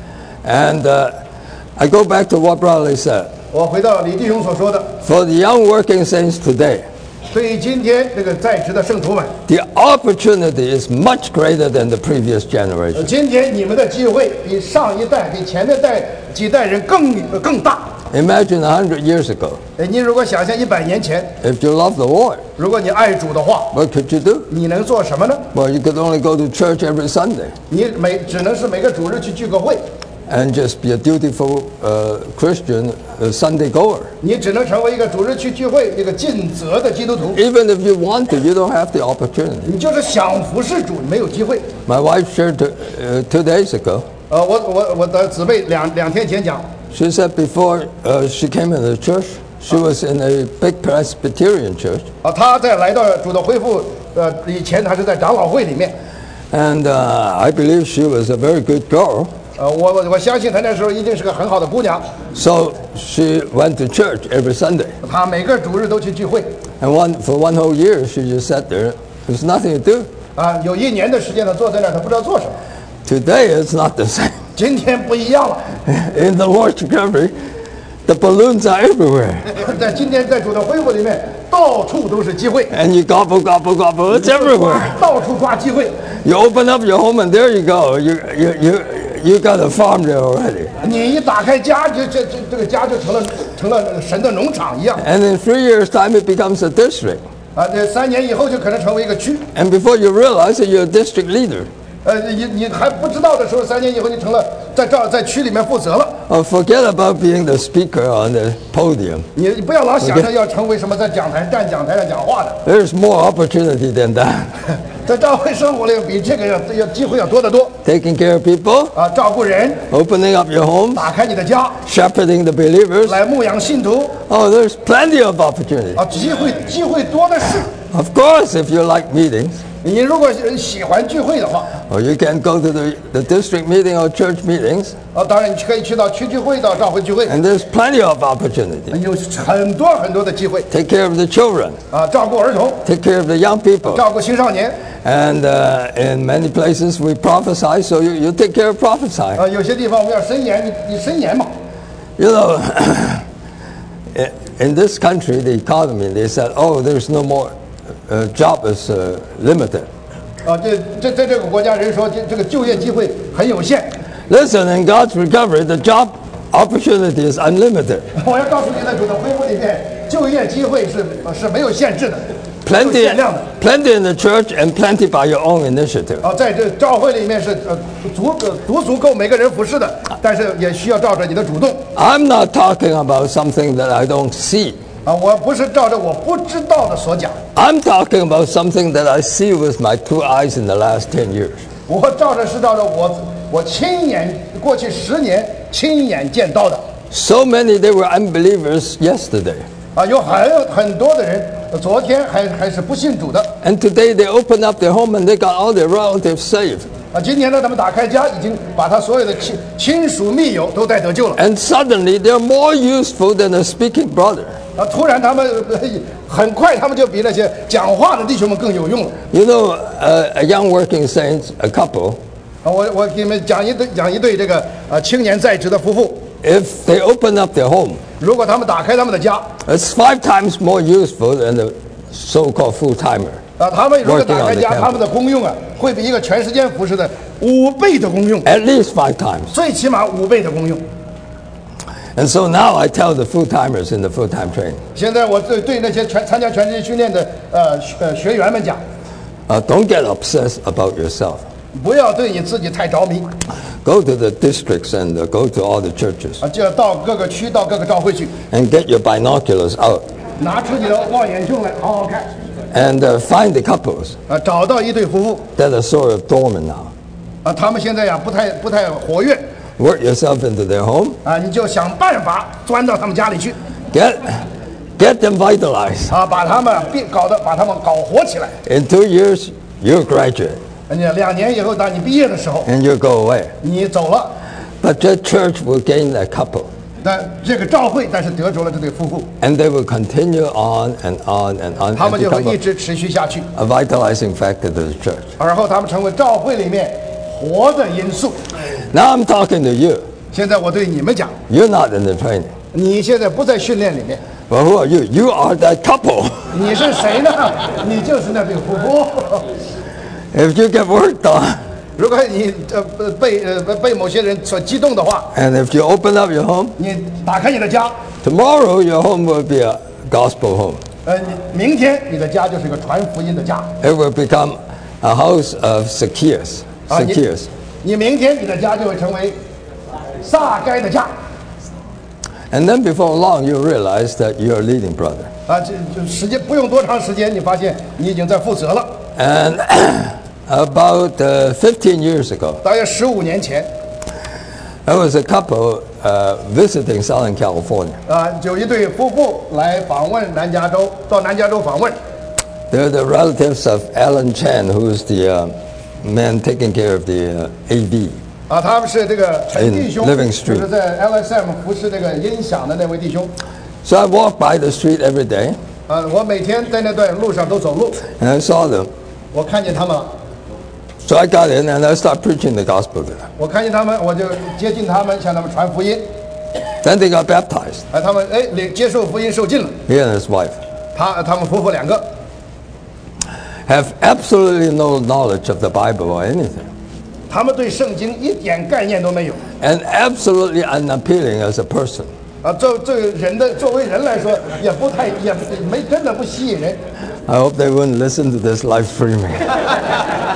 And uh, I go back to what Brother Lee said. 我回到李弟兄所说的， For the young working saints today, 对于今天这个在职的圣徒们， the opportunity is much greater than the previous 呃 generation. 今天你们的机会比上一代、比前面代几代人更呃更大。 Imagine a hundred years ago, 呃你如果想象一百年前， if you love the Lord, 如果你爱主的话， what could you do? 你能做什么呢？ Well, you could only go to church every Sunday 你每只能是每个主日去聚个会， and just be a dutiful uh, Christian uh, Sunday goer. 你只能成为一个主日去聚会一个尽责的基督徒。 Even if you want to, you don't have the opportunity. 你就是想服侍主，没有机会。 My wife shared to, uh, two days ago. 呃，我我我的姊妹两两天前讲， She said before uh, she came into the church, she was in a big Presbyterian church, 啊，她在来到主的恢复，呃，以前她是在长老会里面， and uh, I believe she was a very good girl. 呃，我我我相信她那时候一定是个很好的姑娘， So she went to church every Sunday. 她每个主日都去聚会， And one, for one whole year, she just sat there. There's nothing to do. 啊，有一年的时间她坐在那儿，她不知道做什么。 Today, it's not the same. 今天不一样了， In the Lord's recovery, the balloons are everywhere. 在今天在主的恢复里面，到处都是机会， And you gobble, gobble, gobble. It's everywhere. 到处抓机会。 You open up your home and there you go. You, you, you, you got a farm there already. 你一打开家，就这这这个家就成了成了神的农场一样 And in three years' time, it becomes a district. 啊！这三年以后就可能成为一个区 And before you realize it, you're a district leader. 呃，你你还不知道的时候，三年以后你成了在照在区里面负责了。 Oh, forget about being the speaker on the podium. 你不要老想着要成为什么在讲台站讲台上讲话的， There's more opportunity than that. 在教会生活里比这个要要机会要多得多 Taking care of people, 啊！照顾人， opening up your home, 打开你的家， shepherding the believers. 来牧养信徒 Oh, there's plenty of opportunity. 啊，机会机会多的是。 Of course, if you like meetings, 你如果喜欢聚会的话， or you can go to the, the district meeting or church meetings, 啊，当然你可以去到区聚会、到教会聚会， and there's plenty of opportunity. 有很多很多的机会 Take care of the children, 啊，照顾儿童， take care of the young people. 照顾青少年 And uh, in many places we prophesy, so you, you take care of prophesying. 啊，有些地方我们要申言，你你申言嘛。 You know, in this country, the economy, they said, oh, there's no more, uh, job is uh, limited. 啊，这这在这个国家人说这这个就业机会很有限。 Listen, in God's recovery, the job opportunity is unlimited. 我要告诉你，在主的恢复里面，就业机会是是没有限制的，没有 Plenty, 限量的。 plenty in the church and plenty by your own initiative. 啊，在这教会里面是呃足呃足足够每个人服侍的，但是也需要照着你的主动。 I'm not talking about something that I don't see. 啊，我不是照着我不知道的所讲， I'm talking about something that I see with my two eyes in the last ten years. 我照着是照着我我亲眼过去十年亲眼见到的。 So many, they were unbelievers yesterday. 啊，有很很多的人，呃昨天还还是不信主的。 And today they open up their home and they got all their relatives saved. 啊，今天呢，他们打开家，已经把他所有的亲亲属密友都带得救了。 And suddenly they're more useful than a speaking brother. 啊，突然他们呃很快，他们就比那些讲话的弟兄们更有用了。 You know, uh, a young working saint, a couple, 啊，我我给你们讲一对讲一对这个呃青年在职的夫妇， if they open up their home, 如果他们打开他们的家， it's five times more useful than the so-called full-timer. 啊，他们如果 Working 打开 on the 家， campus. 他们的功用啊，会比一个全时间服侍的五倍的功用， At least five times. 最起码五倍的功用。 And so now I tell the full-timers in the full-time training, 现在我对对那些全参加全职业训练的呃学呃学员们讲， uh, don't get obsessed about yourself. 不要对你自己太着迷 Go to the districts and uh, go to all the churches 啊，就要到各个区、到各个教会去， and get your binoculars out 拿出你的望远镜来，好好看 and uh, find the couples 啊，找到一对夫妇 that are sort of dormant now. 啊，他们现在呀不太不太活跃 Work yourself into their home. 啊，你就想办法钻到他们家里去 Get, get them vitalized. 啊，把他们变搞得把他们搞活起来。 In two years, you'll graduate 你两年以后，当你毕业的时候， and you'll go away. 你走了， But the church will gain that couple 但这个教会但是得着了这对夫妇， and they will continue on and on and on 他 and 们就会 become 一 a, 直持续下去， a vitalizing factor to the church. 而后他们成为教会里面活的因素。 Now I'm talking to you. 现在我对你们讲， You're not in the training. 你现在不在训练里面， Well, who are you? You are that couple. 你是谁呢？你就是那对夫妇。 If you get worked on 如果你呃被呃被某些人所激动的话， and if you open up your home, 你打开你的家， tomorrow your home will be a gospel home. 呃，你明天你的家就是一个传福音的家。 It will become a house of Zacchaeus. 啊，你 Zacchaeus. 你明天你的家就会成为撒该的家。 And then before long, you realize that you're a leading brother. 啊，这就时间不用多长时间，你发现你已经在负责了。 And about uh, fifteen years ago, 大约十五年前， there was a couple uh, visiting Southern California. 啊，有一对夫妇来访问南加州，到南加州访问。 They're the relatives of Alan Chan, who's the uh, man taking care of the uh, A V. 啊，他们是这个陈弟兄， In Living 就 Street. 是在 L S M 服侍这个音响的那位弟兄。 So I walked by the street every day, 啊，我每天在那段路上都走路， and I saw them. 我看见他们了， So I got in and I started preaching the gospel to them. 我看见他们，我就接近他们，向他们传福音。 Then they got baptized, 啊，他们哎领接受福音受尽了， he and his wife. 他他们夫妇两个 Have absolutely no knowledge of the Bible or anything, 他们对圣经一点概念都没有。 and absolutely unappealing as a person. 啊，作作为人的作为人来说，也不太也没真的不吸引人。 I hope they wouldn't listen to this live streaming.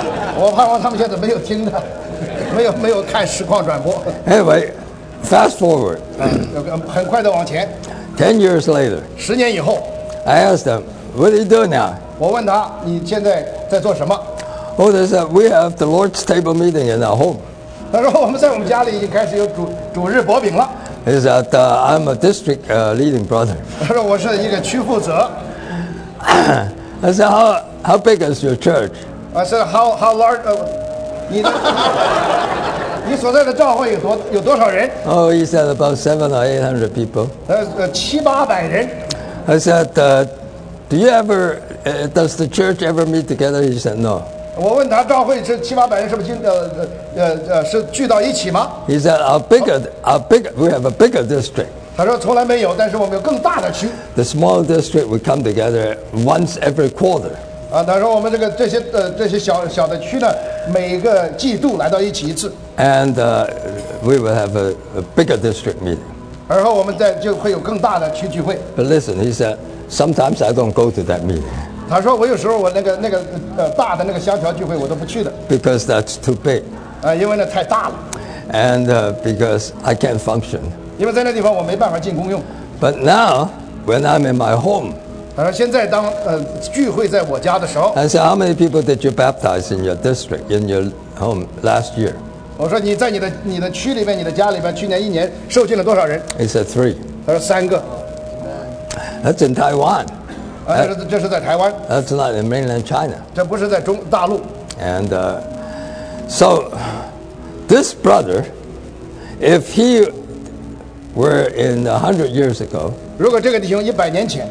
我盼望他们现在没有听的，没有没有看实况转播。 Anyway, fast forward. 有个很快的往前， Ten years later, 十年以后， I asked them, what do you do now? 我问他你现在在做什么？ Oh, they said, we have the Lord's table meeting in our home. 他说我们在我们家里已经开始有主主日薄饼了。 He said, uh, I'm a district uh, leading brother. 他说我是一个区负责。 I said, how, how big is your church? 啊，是 how how large？呃，你的你所在的教会有多有多少人？ Oh, he said about seven or eight hundred people. 呃呃，七八百人。 I said, uh, do you ever, uh, does the church ever meet together? He said, no. 我问他教会是七八百人，是不是经呃呃呃呃是聚到一起吗？ He said, our bigger, our bigger, we have a bigger district. 他说从来没有，但是我们有更大的区。 The small district would come together once every quarter. 啊，他说我们这个这些呃这些小小的区呢，每个季度来到一起一次， And uh, we would have a, a bigger district meeting. 而后我们再就会有更大的区聚会。 But listen, he said, sometimes I don't go to that meeting 他说我有时候我那个那个呃大的那个香桥聚会我都不去的， because that's too big 啊，因为那太大了， and uh, because I can't function. 因为在那地方我没办法进公用。 But now, when I'm in my home, 他说现在当呃聚会在我家的时候， I said, how many people did you baptize in your district, in your home last year? 我说你在你的你的区里面、你的家里边，去年一年受浸了多少人？ He said, three. 他说三个。 That's in Taiwan. 啊，这是这是在台湾， That's not in mainland China. 这不是在中大陆。 And uh, so, this brother, if he were in a hundred years ago, 如果这个弟兄一百年前，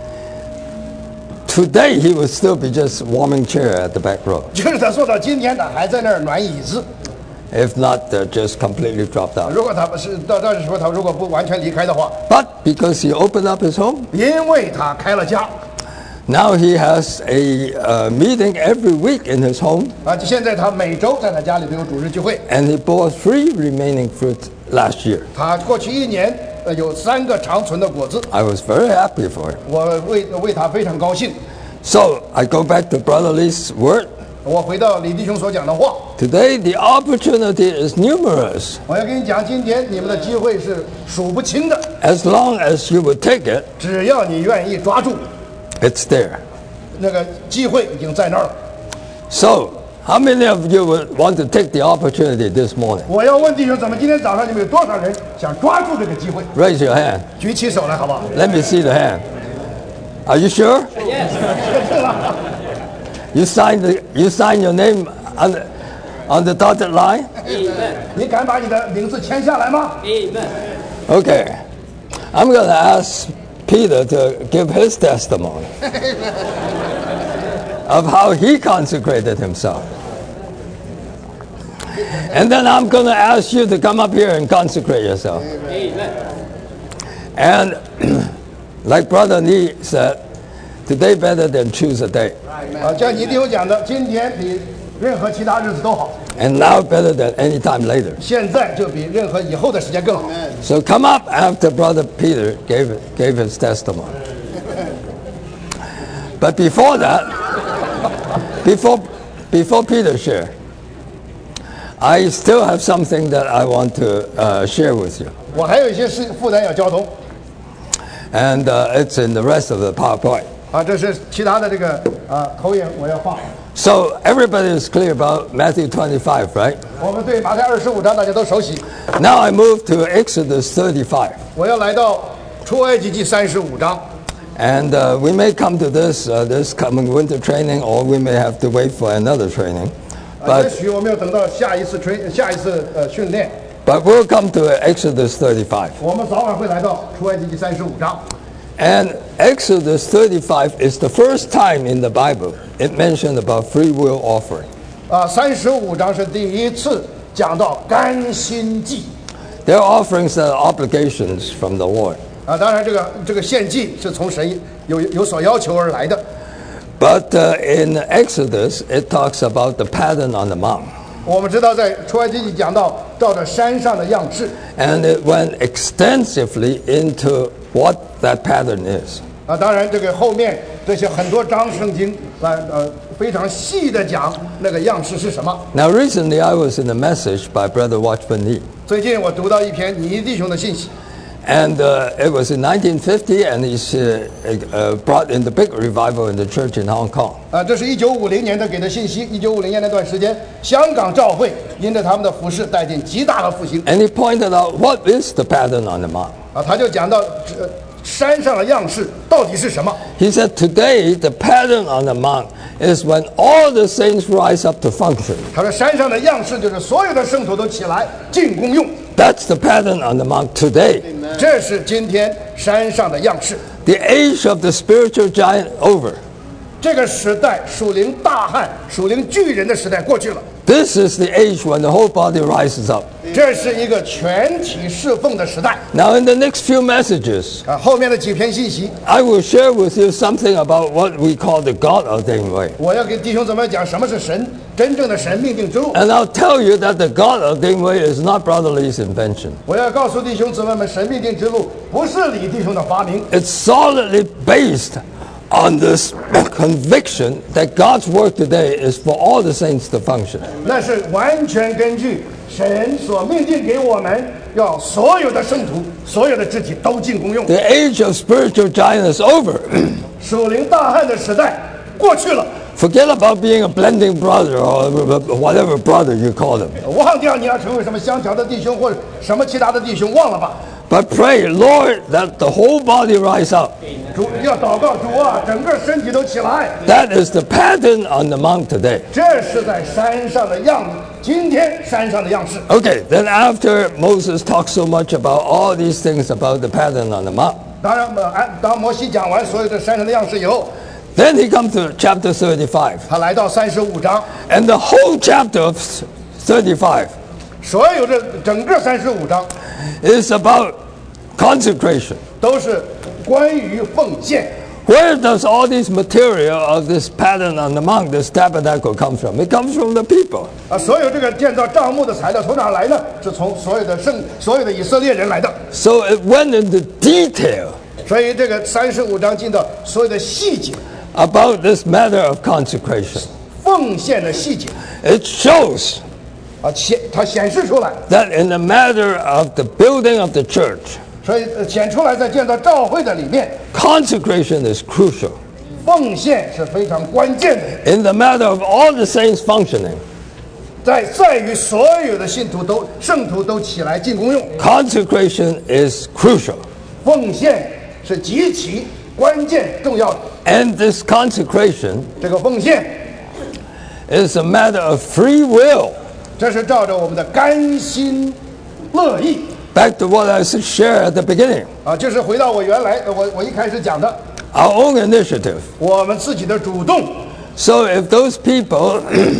today he would still be just warming chair at the back row, 就是他做到今天，他还在那儿暖椅子。 if not uh, just completely dropped out. 如果他不是到到时候他如果不完全离开的话， But because he opened up his home, 因为他开了家 now he has a uh, meeting every week in his home, 啊，现在他每周在他家里都有主日聚会。 and he bore three remaining fruit last year. 他过去一年呃有三个长存的果子， I was very happy for him. 我为为他非常高兴。 So I go back to Brother Lee's word. 我回到李弟兄所讲的话， Today the opportunity is numerous. 我要跟你讲，今天你们的机会是数不清的， As long as you would take it, 只要你愿意抓住， it's there. 那个机会已经在那儿了。 So, how many of you would want to take the opportunity this morning? 我要问弟兄，怎么今天早上你们有多少人想抓住这个机会？ Raise your hand. 举起手来，好不好？ Let me see the hand. Are you sure? You sign the you sign your name on the, on the dotted line? 你敢把你的名字签下来吗？ Okay. I'm going to ask Peter to give his testimony of how he consecrated himself. And then I'm going to ask you to come up here and consecrate yourself. And like Brother Lee said, today better than choose a day. 啊，像你弟兄讲的，今天比任何其他日子都好， And now better than any time later. 现在就比任何以后的时间更好。 So come up after Brother Peter gave, gave his testimony. But before that, before, before Peter shared, I still have something that I want to uh, share with you. 我还有一些事负担要交通 And uh, it's in the rest of the PowerPoint. 啊，这是其他的这个啊投影我要放。 So everybody is clear about Matthew twenty-five, right? 我们对马太二十五章大家都熟悉， Now I move to Exodus thirty-five. 我要来到出埃及记三十五章。 And uh, we may come to this uh, this coming winter training, or we may have to wait for another training. 啊，也 But 许我们要等到下一次吹下一次呃训练， but we'll come to Exodus thirty-five. 我们早晚会来到出埃及记三十五章。 And Exodus thirty-five is the first time in the Bible it mentioned about free will offering. 啊，三十五章是第一次讲到甘心祭 They're offerings that are obligations from the Lord. 啊，当然这个这个献祭是从神有有所要求而来的。 But uh, in Exodus, it talks about the pattern on the mount. 我们知道在出埃及记讲到照着山上的样式 And it went extensively into what that pattern is. 啊，当然这个后面这些很多章圣经来呃非常细的讲那个样式是什么。 Now, recently I was in a message by Brother Watchman Nee, 最近我读到一篇尼弟兄的信息， and uh, it was in nineteen fifty, and he's uh, uh, brought in the big revival in the church in Hong Kong. 啊，这是一九五零年的给的信息。一九五零年那段时间，香港教会因着他们的服饰带进极大的复兴。 And he pointed out what is the pattern on the mount. 啊，他就讲到这山上的样式到底是什么。 He said today the pattern on the mount is when all the saints rise up to function. 他说山上的样式就是所有的圣徒都起来进功用， That's the pattern on the mount today. 这是今天山上的样式。 The age of the spiritual giant over. 这个时代属灵大汉、属灵巨人的时代过去了， This is the age when the whole body rises up. 这是一个全体侍奉的时代。 Now, in the next few messages, 啊，后面的几篇信息， I will share with you something about what we call the God-ordained way. 我要给弟兄姊妹讲什么是神真正的神命定之路。 And I'll tell you that the God-ordained way is not Brother Lee's invention. 我要告诉弟兄姊妹们，神命定之路不是李弟兄的发明， It's solidly based on this conviction that God's work today is for all the saints to function. 那是完全根据神所命定给我们，要所有的圣徒、所有的肢体都进功用。 The age of spiritual giant is over. 属灵大汉的时代过去了， Forget about being a blending brother or whatever brother you call them. 忘掉你要成为什么相调的弟兄或者什么其他的弟兄，忘了吧。 But pray, Lord, that the whole body rise up. 主要祷告主啊，整个身体都起来。 That is the pattern on the mount today. 这是在山上的样子，今天山上的样式。 Okay, then after Moses talks so much about all these things about the pattern on the mount, 当然，呃，按当摩西讲完所有的山上的样式以后， then he comes to chapter thirty-five. 他来到三十五章， And the whole chapter of thirty-five 所有的整个三十五章 is about consecration. 都是关于奉献。 Where does all this material of this pattern on the mount, this tabernacle, come from? It comes from the people. 啊，所有这个建造帐幕的材料从哪儿来呢？是从所有的圣、所有的以色列人来的。 So it went into detail 所以这个三十五章进到所有的细节， about this matter of consecration. 奉献的细节 It shows 啊，显它显示出来， that in the matter of the building of the church, 所以呃显出来在建造教会的里面， consecration is crucial. 奉献是非常关键的， In the matter of all the saints functioning, 在在于所有的信徒都圣徒都起来进功用， consecration is crucial. 奉献是极其关键重要的。 And this consecration 这个奉献， is a matter of free will. 这是照着我们的甘心乐意 Back to what I shared at the beginning, 啊，就是回到我原来呃我我一开始讲的， our own initiative. 我们自己的主动。 So if those people,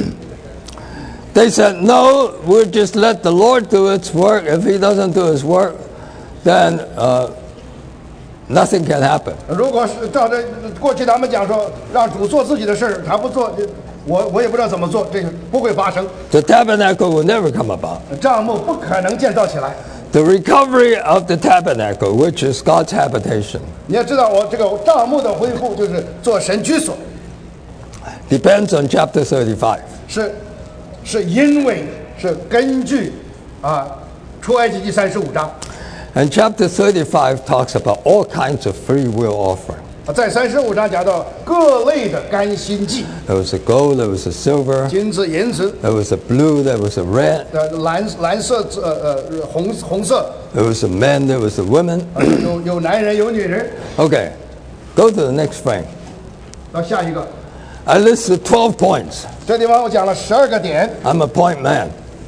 they said, no, we'll just let the Lord do its work. If he doesn't do his work, then uh, nothing can happen. 如果是照着过去他们讲说，让主做自己的事儿，他不做，我我也不知道怎么做，这个不会发生， The tabernacle will never come about. 帐幕不可能建造起来。 The recovery of the tabernacle, which is God's habitation, 你要知道，我这个帐幕的恢复就是做神居所， depends on chapter thirty-five. 是是因为是根据啊出埃及记三十五章 And chapter thirty-five talks about all kinds of free will offering. 啊，在三十五章讲到各类的甘心祭， There was a gold, there was a silver, 金子、银子， there was a blue, there was a red, 呃蓝蓝色呃呃红红色， there was a man, there was a woman. 啊有有男人有女人。 Okay, go to the next frame. 到下一个， I listed twelve points. 这地方我讲了十二个点， I'm a point man.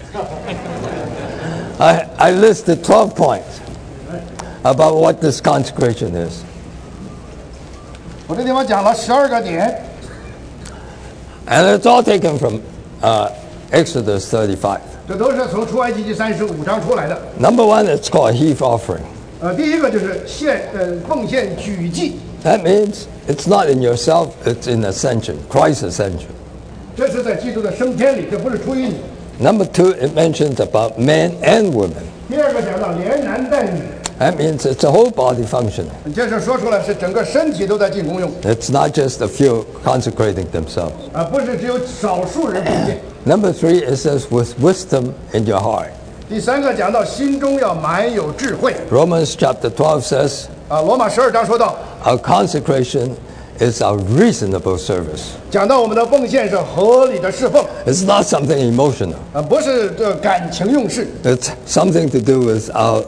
I, I listed twelve points about what this consecration is. 我这地方讲了十二个点， And it's all taken from uh, Exodus thirty-five. 这都是从出埃及记三十五章出来的。 Number one, it's called heave offering. 呃，第一个就是献呃奉献举祭， That means it's not in yourself, it's in ascension, Christ's ascension. 这是在基督的升天里，这不是出于你。 Number two, it mentions about men and women. 第二个讲到连男带女， That means it's a whole body functioning. 这是说出来是整个身体都在进功用， It's not just a few consecrating themselves. 啊，不是只有少数人奉献。 Number three, it says, with wisdom in your heart. 第三个讲到心中要满有智慧， Romans chapter twelve says, 啊，罗马十二章说到， our consecration is our reasonable service. 讲到我们的奉献是合理的侍奉， It's not something emotional. 啊，不是这感情用事， It's something to do with our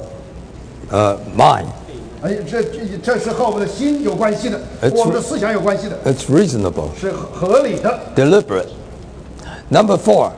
uh, mind. 哎，这这这是和我们的心有关系的， It's 和我们的思想有关系的， It's reasonable, 是合理的。 deliberate. Number four,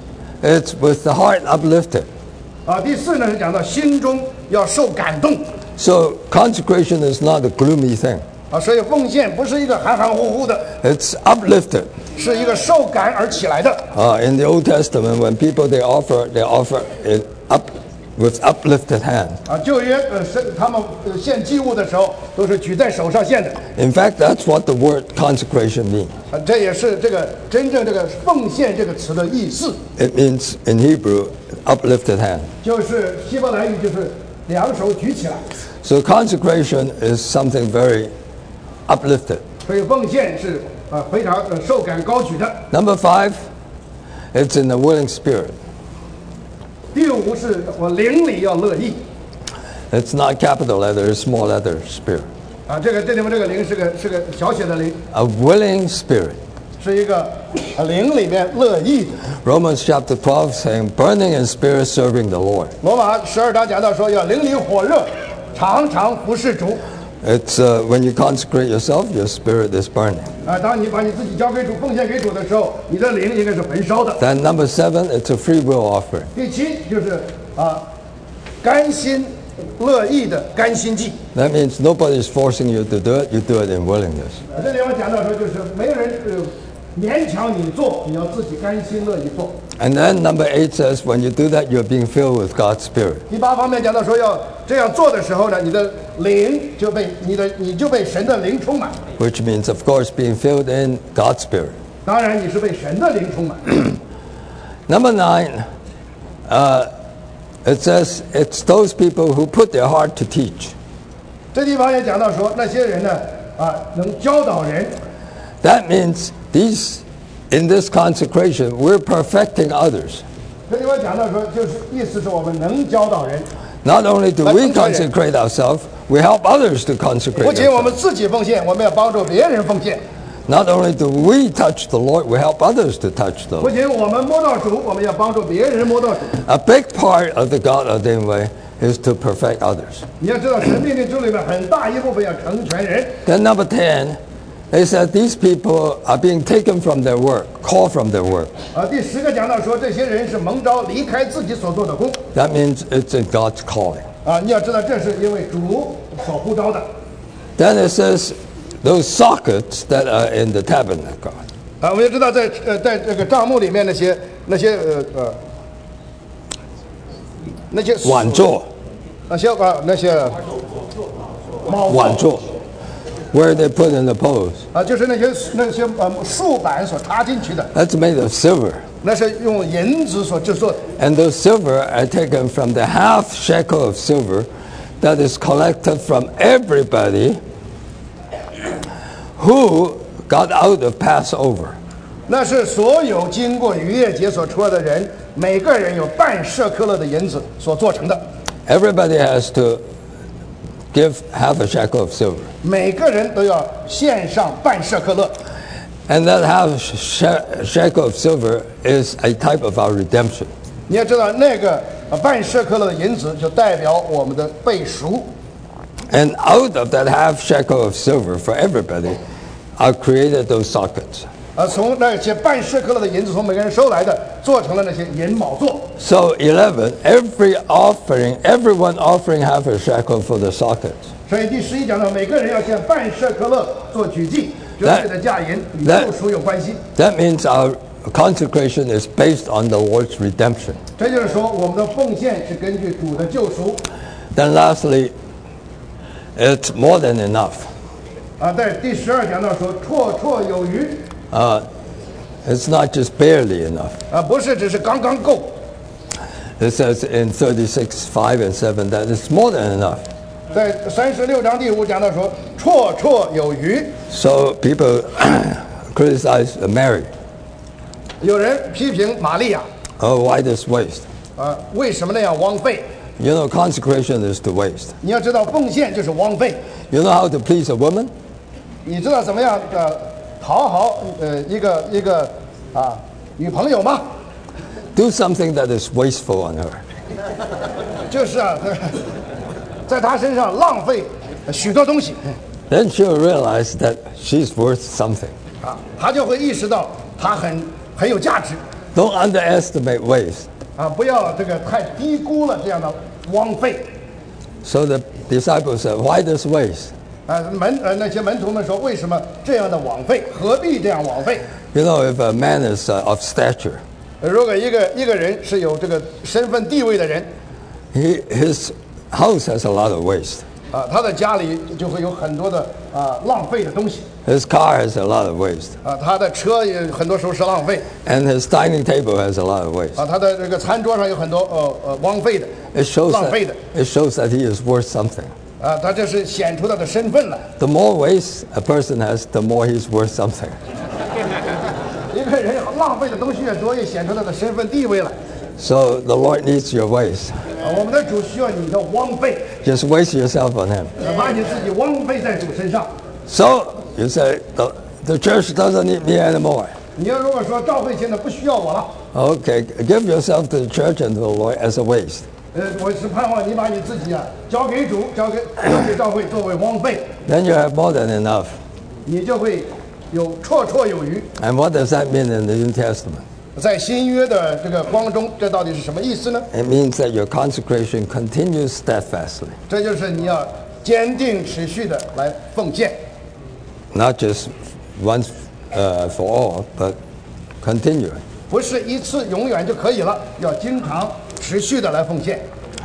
it's with the heart uplifted. 啊，第四呢是讲到心中要受感动， So consecration is not a gloomy thing. 啊，所以奉献不是一个含含糊糊的， It's uplifted. 是一个受感而起来的。 Uh, in the Old Testament, when people they offer, they offer it up with uplifted hand. 啊，旧约呃是他们呃献祭物的时候都是举在手上献的， In fact, that's what the word consecration means. 啊，这也是这个真正这个奉献这个词的意思， It means in Hebrew, uplifted hand. 就是希伯来语就是两手举起来， So consecration is something very uplifted. 所以奉献是啊非常呃受感高举的。 Number five, it's in a willing spirit. 第五是我灵里要乐意， It's not capital letter, it's small letter spirit. 啊，这个这里面这个灵是个是个小写的灵， A willing spirit. 是一个啊灵里面乐意的。 Romans chapter twelve saying, burning in spirit serving the Lord. 罗马十二章讲到说要灵里火热，常常服侍主。 It's uh, when you consecrate yourself, your spirit is burning. 啊，当你把你自己交给主、奉献给主的时候，你的灵应该是焚烧的。 Then number seven, it's a free will offering. 第七就是啊，甘心乐意的甘心祭。 That means nobody is forcing you to do it, you do it in willingness. 这地方讲到说，就是没人呃勉强你做，你要自己甘心乐意做。 And then number eight says, when you do that, you're being filled with God's Spirit. 第八方面讲到说，要这样做的时候呢，你的灵就被你的你就被神的灵充满。 Which means, of course, being filled in God's Spirit. 当然，你是被神的灵充满。 Number nine, uh, it says it's those people who put their heart to teach. 这地方也讲到说，那些人呢，啊，能教导人。 That means these, in this consecration, we're perfecting others. 这地方讲到说，就是意思是我们能教导人， Not only do we consecrate ourselves, we help others to 不 consecrate 仅我们 themselves. 自己奉献，我们要帮助别人奉献。 Not only do we touch the Lord, we help others to touch the 不 Lord. 仅我们摸到主，我们要帮助别人摸到主。 A big part of the God-ordained way is to perfect others. 你要知道，神命令之里面很大一部分要成全人。 Then number ten, they said these people are being taken from their work, called from their work. 啊，第十个讲到说，这些人是蒙召离开自己所做的工。 That means it's in God's calling. 啊，你要知道，这是因为主所呼召的。 Then it says those sockets that are in the tabernacle. 啊，我们要知道在，呃，在这个帐幕里面那些那些呃呃那些碗座， 那些啊那些猫碗座, where they put in the poles. 啊，就是那些那些呃竖板所插进去的， That's made of silver. 那是用银子所制作的。 And those silver are taken from the half shekel of silver that is collected from everybody who got out of Passover. 那是所有经过逾越节所出来的人，每个人有半舍克勒的银子所做成的， Everybody has to give half a shekel of silver. 每个人都要献上半舍克勒。 And that half she- shekel of silver is a type of our redemption. 你要知道，那个呃半舍克勒的银子就代表我们的被赎。 And out of that half shekel of silver for everybody, I created those sockets. 呃，从那些半舍克勒的银子从每个人收来的，做成了那些银宝座。 So eleven, every offering, everyone offering half a shekel for the sockets. 所以第十一讲到，每个人要献半舍克勒做举祭，绝对的价银与 that- 救赎有关系。 That means our consecration is based on the Lord's redemption. 这就是说，我们的奉献是根据主的救赎。 Then lastly, it's more than enough. 啊，在第十二讲到说，绰绰有余， Uh, it's not just barely enough. 啊，不是只是刚刚够。 It says in thirty-six, five and seven that it's more than enough. 在三十六章第五讲到说，绰绰有余。 So people criticize Mary. 有人批评玛利亚， Oh, why this waste? 啊，为什么那样枉费？ You know, consecration is to waste. 你要知道，奉献就是枉费。 You know how to please a woman? 你知道怎么样的讨好呃一个一个啊女朋友吗？ Do something that is wasteful on her. 就是啊，在她身上浪费许多东西 Then she'll realize that she's worth something. 啊，她就会意识到她很很有价值 Don't underestimate waste. 啊，不要这个太低估了这样的枉费。 So the disciples said, why this waste? 啊，门呃那些门徒们说，为什么这样的枉费？何必这样枉费？ You know, if a man is uh, of stature, 如果一个一个人是有这个身份地位的人 he, his house has a lot of waste. 啊，他的家里就会有很多的啊浪费的东西 His car has a lot of waste. 啊，他的车也很多时候是浪费 And his dining table has a lot of waste. 啊，他的这个餐桌上有很多呃呃枉费的 It shows 浪 that, 费的 it shows that he is worth something. 啊，他这是显出他的身份了。 The more waste a person has, the more he's worth something. 一个人浪费的东西越多，越显出他的身份地位了。 So the Lord needs your waste. 啊，我们的主需要你的枉费， Just waste yourself on him. 把你自己枉费在主身上。 So you say, the, the church doesn't need me anymore. 你要如果说教会现在不需要我了， Okay, give yourself to the church and to the Lord as a waste. 呃，我是盼望你把你自己啊交给主，交给交给教会作为枉费， Then you have more than enough. 你就会有绰绰有余。 And what does that mean in the New Testament? 在新约的这个光中，这到底是什么意思呢？ It means that your consecration continues steadfastly, 这就是你要坚定持续的来奉献， not just once uh, for all, but continuing. 不是一次永远就可以了，要经常持续的来奉献。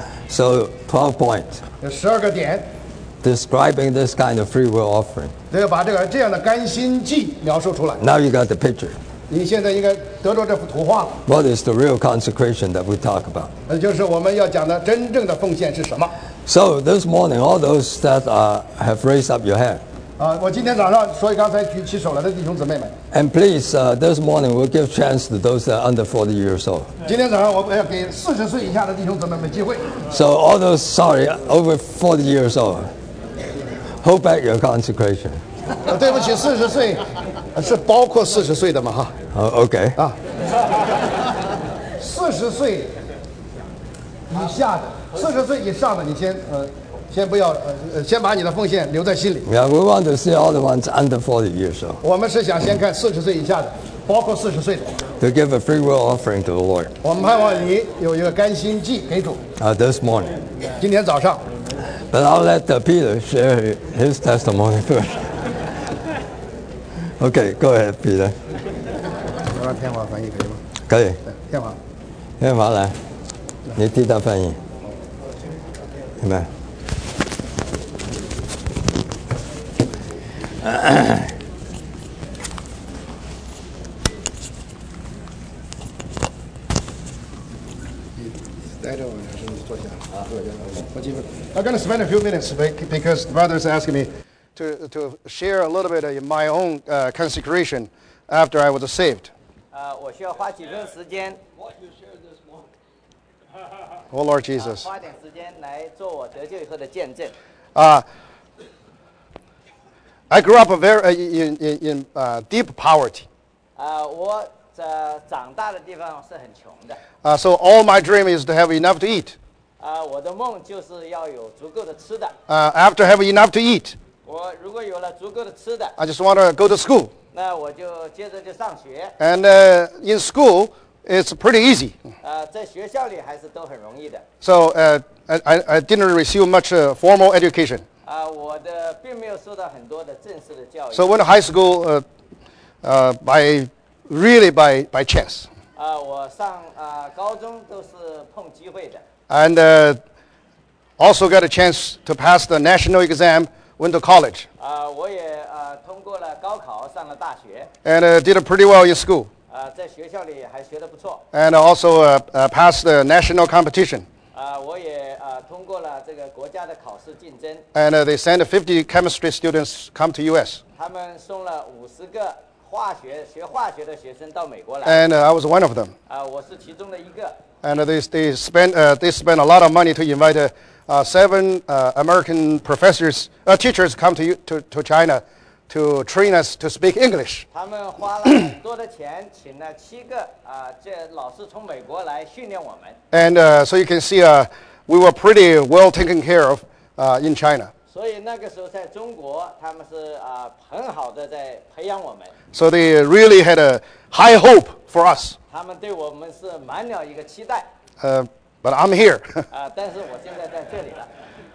So twelve points 有十二个点， describing this kind of free will offering. 都要把这个这样的甘心祭描述出来。 Now you got the picture. 你现在应该得着这幅图画了， What is the real consecration that we talk about? 呃，就是我们要讲的真正的奉献是什么。 So this morning, all those that uh, have raised up your hand, 啊，我今天早上所以刚才举起手来的弟兄姊妹们， and please, uh, this morning we'll give chance to those that are under forty years old. 今天早上我要给四十岁以下的弟兄姊妹们机会。 So all those, sorry, over forty years old, hold back your consecration. 呃对不起，四十岁呃是包括四十岁的嘛哈 Oh, okay. 啊，四十岁以下的，四十岁以上的，你先呃先不要呃呃先把你的奉献留在心里。 Yeah, we want to see all the ones under forty years old 我们是想先看四十岁以下的，包括四十岁的。 to give a free will offering to the Lord 我们盼望你有一个甘心祭给主。 uh, this morning. 今天早上， But I'll let uh, Peter share his testimony first. Okay, go ahead, Peter. 我让天华翻译可以吗？ 可以， 对，天华。 天华来，你替他翻译，明白？ 待着，我还是坐下啊，坐下。我几分。I'm going to spend a few minutes because the brothers asking me to to share a little bit of my own uh, consecration after I was saved. 呃，我需要花几分时间， Oh Lord Jesus. 花点时间来做我得救以后的见证。 Uh, I grew up a very uh, in in, in uh, deep poverty. 呃，我这长大的地方是很穷的， Uh, so all my dream is to have enough to eat. 呃，我的梦就是要有足够的吃的。 Uh, after having enough to eat, 我如果有了足够的吃的， I just want to go to school. 那我就接着就上学。 And uh, in school, it's pretty easy. 呃，在学校里还是都很容易的。 So uh, I, I I didn't receive much uh, formal education. 啊、我的并没有受到很多的正式的教育。 So went to high school uh, uh, by really by by chance. 啊、我上啊、高中都是碰机会的。 And uh, also got a chance to pass the national exam, went to college, 啊、我也呃通过了高考，上了大学。 and uh, did pretty well in school. 啊、在学校里还学得不错。 And also uh, uh, passed the national competition. 啊、我也呃通过了这个国家的考试竞争， And uh, they sent fifty chemistry students come to U S. 他们送了五十个化学学化学的学生到美国来， And uh, I was one of them. 啊、我是其中的一个。 And uh, they, they, spent, uh, they spent a lot of money to invite uh, uh, seven uh, American professors, uh, teachers come to, you, to, to China to train us to speak English. 他们花了很多的钱，请了七个啊、这老师从美国来训练我们。 And uh, so you can see uh, we were pretty well taken care of uh, in China. 所以那个时候在中国，他们是啊、很好的在培养我们， So they really had a high hope for us. 他们对我们是满了一个期待 Uh, but I'm here. 啊、但是我现在在这里了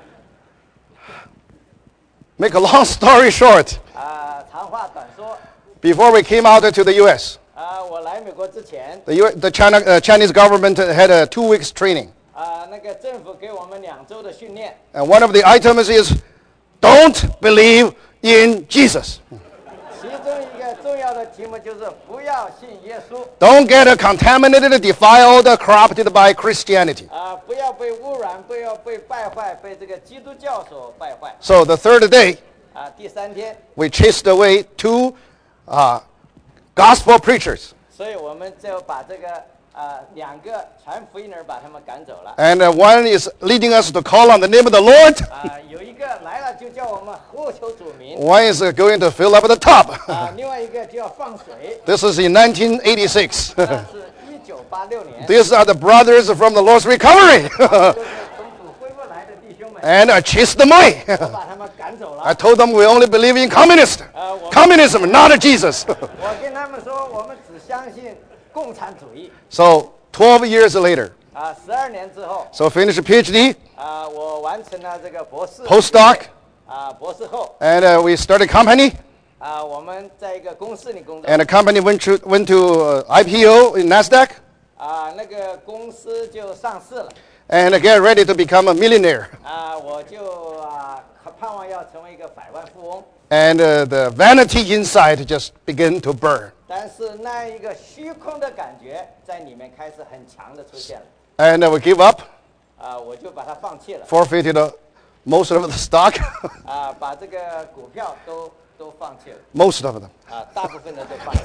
Make a long story short, 啊、长话短说 before we came out to the U S, 啊、我来美国之前 the, U- the China, uh, Chinese government had a two weeks training. 啊、那个政府给我们两周的训练， And one of the items is don't believe in Jesus. 其中一个重要的题目就是不要信耶稣 Don't get contaminated, defiled, corrupted by Christianity. 啊、不要被污染，不要被败坏，被这个基督教所败坏 So the third day, 啊、第三天， we chased away two uh, gospel preachers. 所以我们就把这个啊、两个传福音的人把他们赶走了。 And uh, one is leading us to call on the name of the Lord. 啊、有一个来了就叫我们呼求主名， One is uh, going to fill up the tub. 啊、另外一个就要放水， This is in nineteen eighty-six. 那是一九八六年， These are the brothers from the Lord's recovery. 就是从主恢复来的弟兄们， And I chased them away. 我把他们赶走 I 了。 told them we only believe in communist. 呃，我 Communism, not Jesus. 我跟他们说，我们只相信共产主义。 So twelve years later, 啊，十二年之后， so finished a PhD, 啊，我完成了这个博士 postdoc, 啊，博士后， and uh, we started a company. 啊，我们在一个公司里工作， And the company went to, went to uh, I P O in NASDAQ 啊，那个公司就上市了， and uh, get ready to become a millionaire. 啊，我就啊盼望要成为一个百万富翁， And uh, the vanity inside just began to burn. 但是那一个虚空的感觉在里面开始很强的出现了， And uh, we gave up, 啊，我就把它放弃了， forfeited uh, most of the stock, 啊，把这个股票都都放弃了， most of them. 啊，大部分的都放弃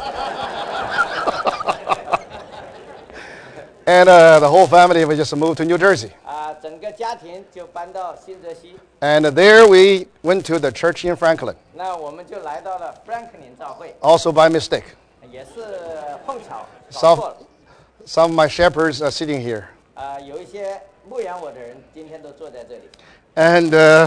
了， And uh, the whole family, we just moved to New Jersey. 啊，整个家庭就搬到新泽西， And there we went to the church in Franklin, 那我们就来到了 Franklin 教会， also by mistake. 也是碰巧搞错了。 Some of my shepherds are sitting here. 啊、有一些牧养我的人今天都坐在这里， And uh,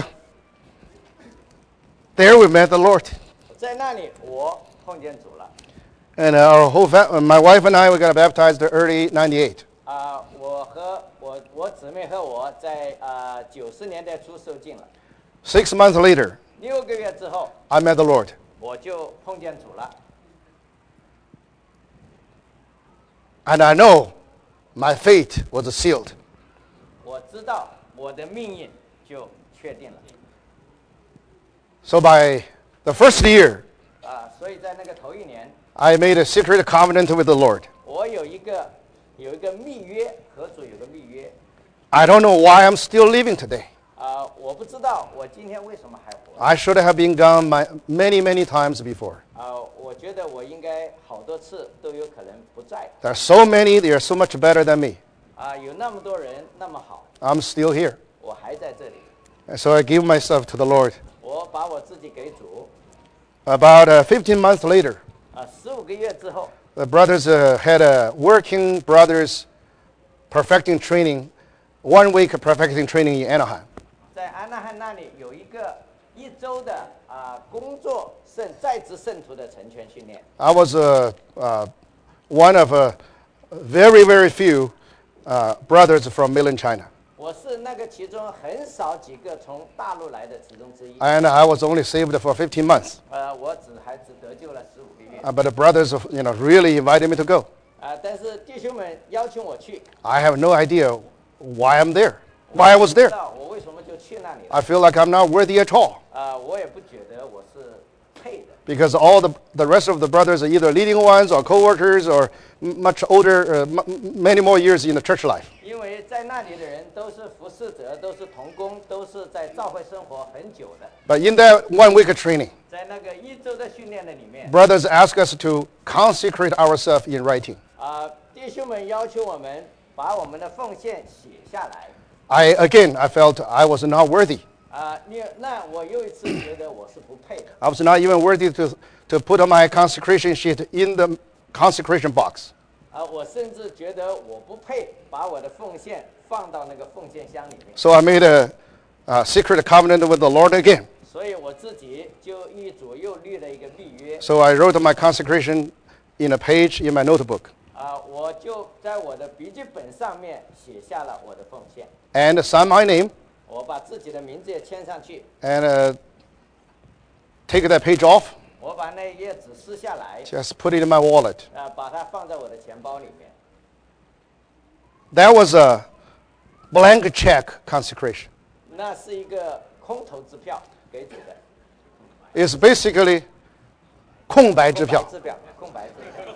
there we met the Lord. 在那里我碰见主了。 And uh, our whole fam- my wife and I, we got baptized early ninety-eight. 啊、我和我我姊妹和我在啊九十年代初受浸了， Six months later, 六个月之后 I met the Lord. 我就碰见主了。 And I know my fate was sealed. 我知道我的命运就确定了。 So by the first year, 啊、所以在那个头一年， I made a secret covenant with the Lord. 我有一个有一个密约，和主有个密约。 I don't know why I'm still living today. 啊、我不知道我今天为什么还活。 I should have been gone my, many, many times before. 啊、我觉得我应该好多次都有可能不在。 There are so many, they are so much better than me. 啊、有那么多人那么好， I'm still here. 我还在这里。 And so I give myself to the Lord. 我把我自己给主。 About uh, fifteen months later, 啊，十五个月之后， the brothers uh, had a working brothers perfecting training, one week perfecting training in Anaheim. 在安纳汉那里有一个一周的啊、工作圣在职圣徒的成全训练。 I was uh, uh, one of uh, very, very few uh, brothers from mainland China. 我是那个其中很少几个从大陆来的其中之一。 And I was only saved for fifteen months. 呃，我只还只得救了十五个月。 Uh, but the brothers, you know, really invited me to go. 啊、但是弟兄们邀请我去， I have no idea why I'm there, why I was 不知 there. 道我为什么就去那里了。 I feel like I'm not worthy at all 啊、我也不觉得我是配的。 because all the, the rest of the brothers are either leading ones or co-workers or much older, uh, m- many more years in the church life. 因为在那里的人都是服侍者，都是同工，都是在教会生活很久的。 But in that one week of training, 在那个一周的训练的里面， brothers ask us to consecrate ourselves in writing. 啊、弟兄们要求我们把我们的奉献写下来。 I again, I felt I was not worthy. 啊、你那我又一次觉得我是不配的。 I was not even worthy to, to put my consecration sheet in the consecration box. 啊、我甚至觉得我不配把我的奉献放到那个奉献箱里面。 So I made a, a secret covenant with the Lord again. 所以我自己就一左右立了一个立约。 So I wrote my consecration in a page in my notebook 啊、我就在我的笔记本上面写下了我的奉献， and signed my name 我把自己的名字也签上去， and uh, take that page off, 我把那一页纸撕下来， just put it in my wallet. 啊、把它放在我的钱包里面。 That was a blank check consecration. 那是一个空头支票给主的， It's basically 空白支票。 空白支票，空白支票。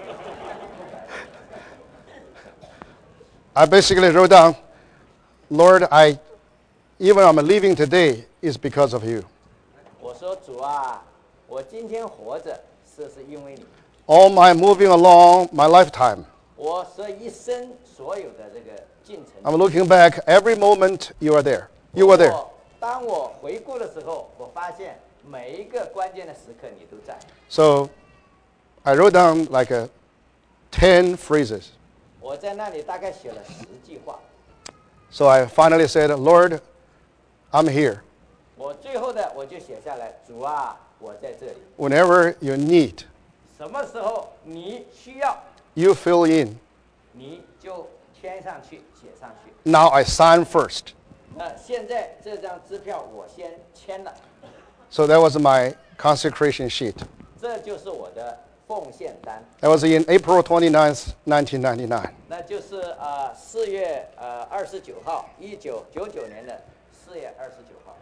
I basically wrote down, Lord, I, even I'm leaving today is because of you. 我说主啊，我今天活着是是因为你， All my moving along my lifetime, 我这一生所有的这个进程。 I'm looking back every moment you are there. You were there. 我当我回顾的时候，我发现每一个关键的时刻你都在。 So I wrote down like a ten phrases. 我在那里大概写了十句话。 So I finally said, Lord, I'm here. 我最后的我就写下来，主啊，我在这里。 Whenever you need, 什么时候你需要， you fill in. 你就签上去，写上去。 Now I sign first. 那现在这张支票我先签了， So that was my consecration sheet. 这就是我的奉献单。 That was in April twenty-ninth, nineteen ninety-nine. 那就是呃四月呃二十九号，一九九九年的四月二十九号。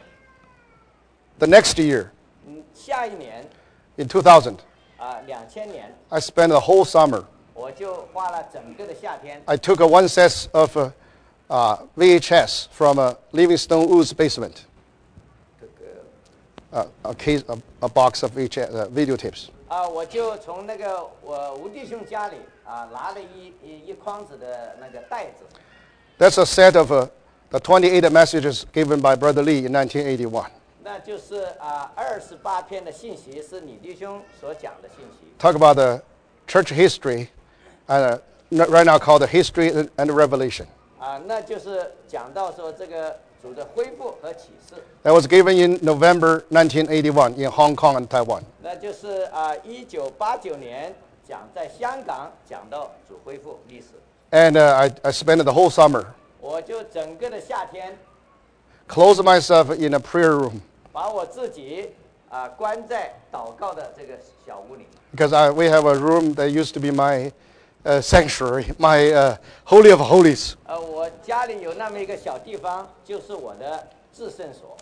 The next year, 嗯，下一年 in two thousand, 啊两千年， I spent the whole summer. 我就花了整个的夏天， I took a one set of uh, uh, V H S from a Livingstone Woods basement, 这个 uh, a, case, a, a box of V H S, uh, videotapes. 啊，我就从那个我吴弟兄家里啊拿了一一一筐子的那个袋子， That's a set of uh, the twenty-eight messages given by Brother Lee in nineteen eighty-one. 那就是啊二十八篇的信息是你弟兄所讲的信息， Talk about the church history, and uh, right now called the history and and revelation. 啊，那就是讲到说这个主的恢复和启示， That was given in November nineteen eighty-one in Hong Kong and Taiwan. 那就是啊一九八九年讲在香港讲到主恢复历史， And uh, I, I spent the whole summer 我就整个的夏天 closed myself in a prayer room 把我自己啊关在祷告的这个小屋里。 because I, we have a room that used to be my uh, sanctuary, my uh, holy of holies. 呃，我家里有那么一个小地方，就是我的至圣所。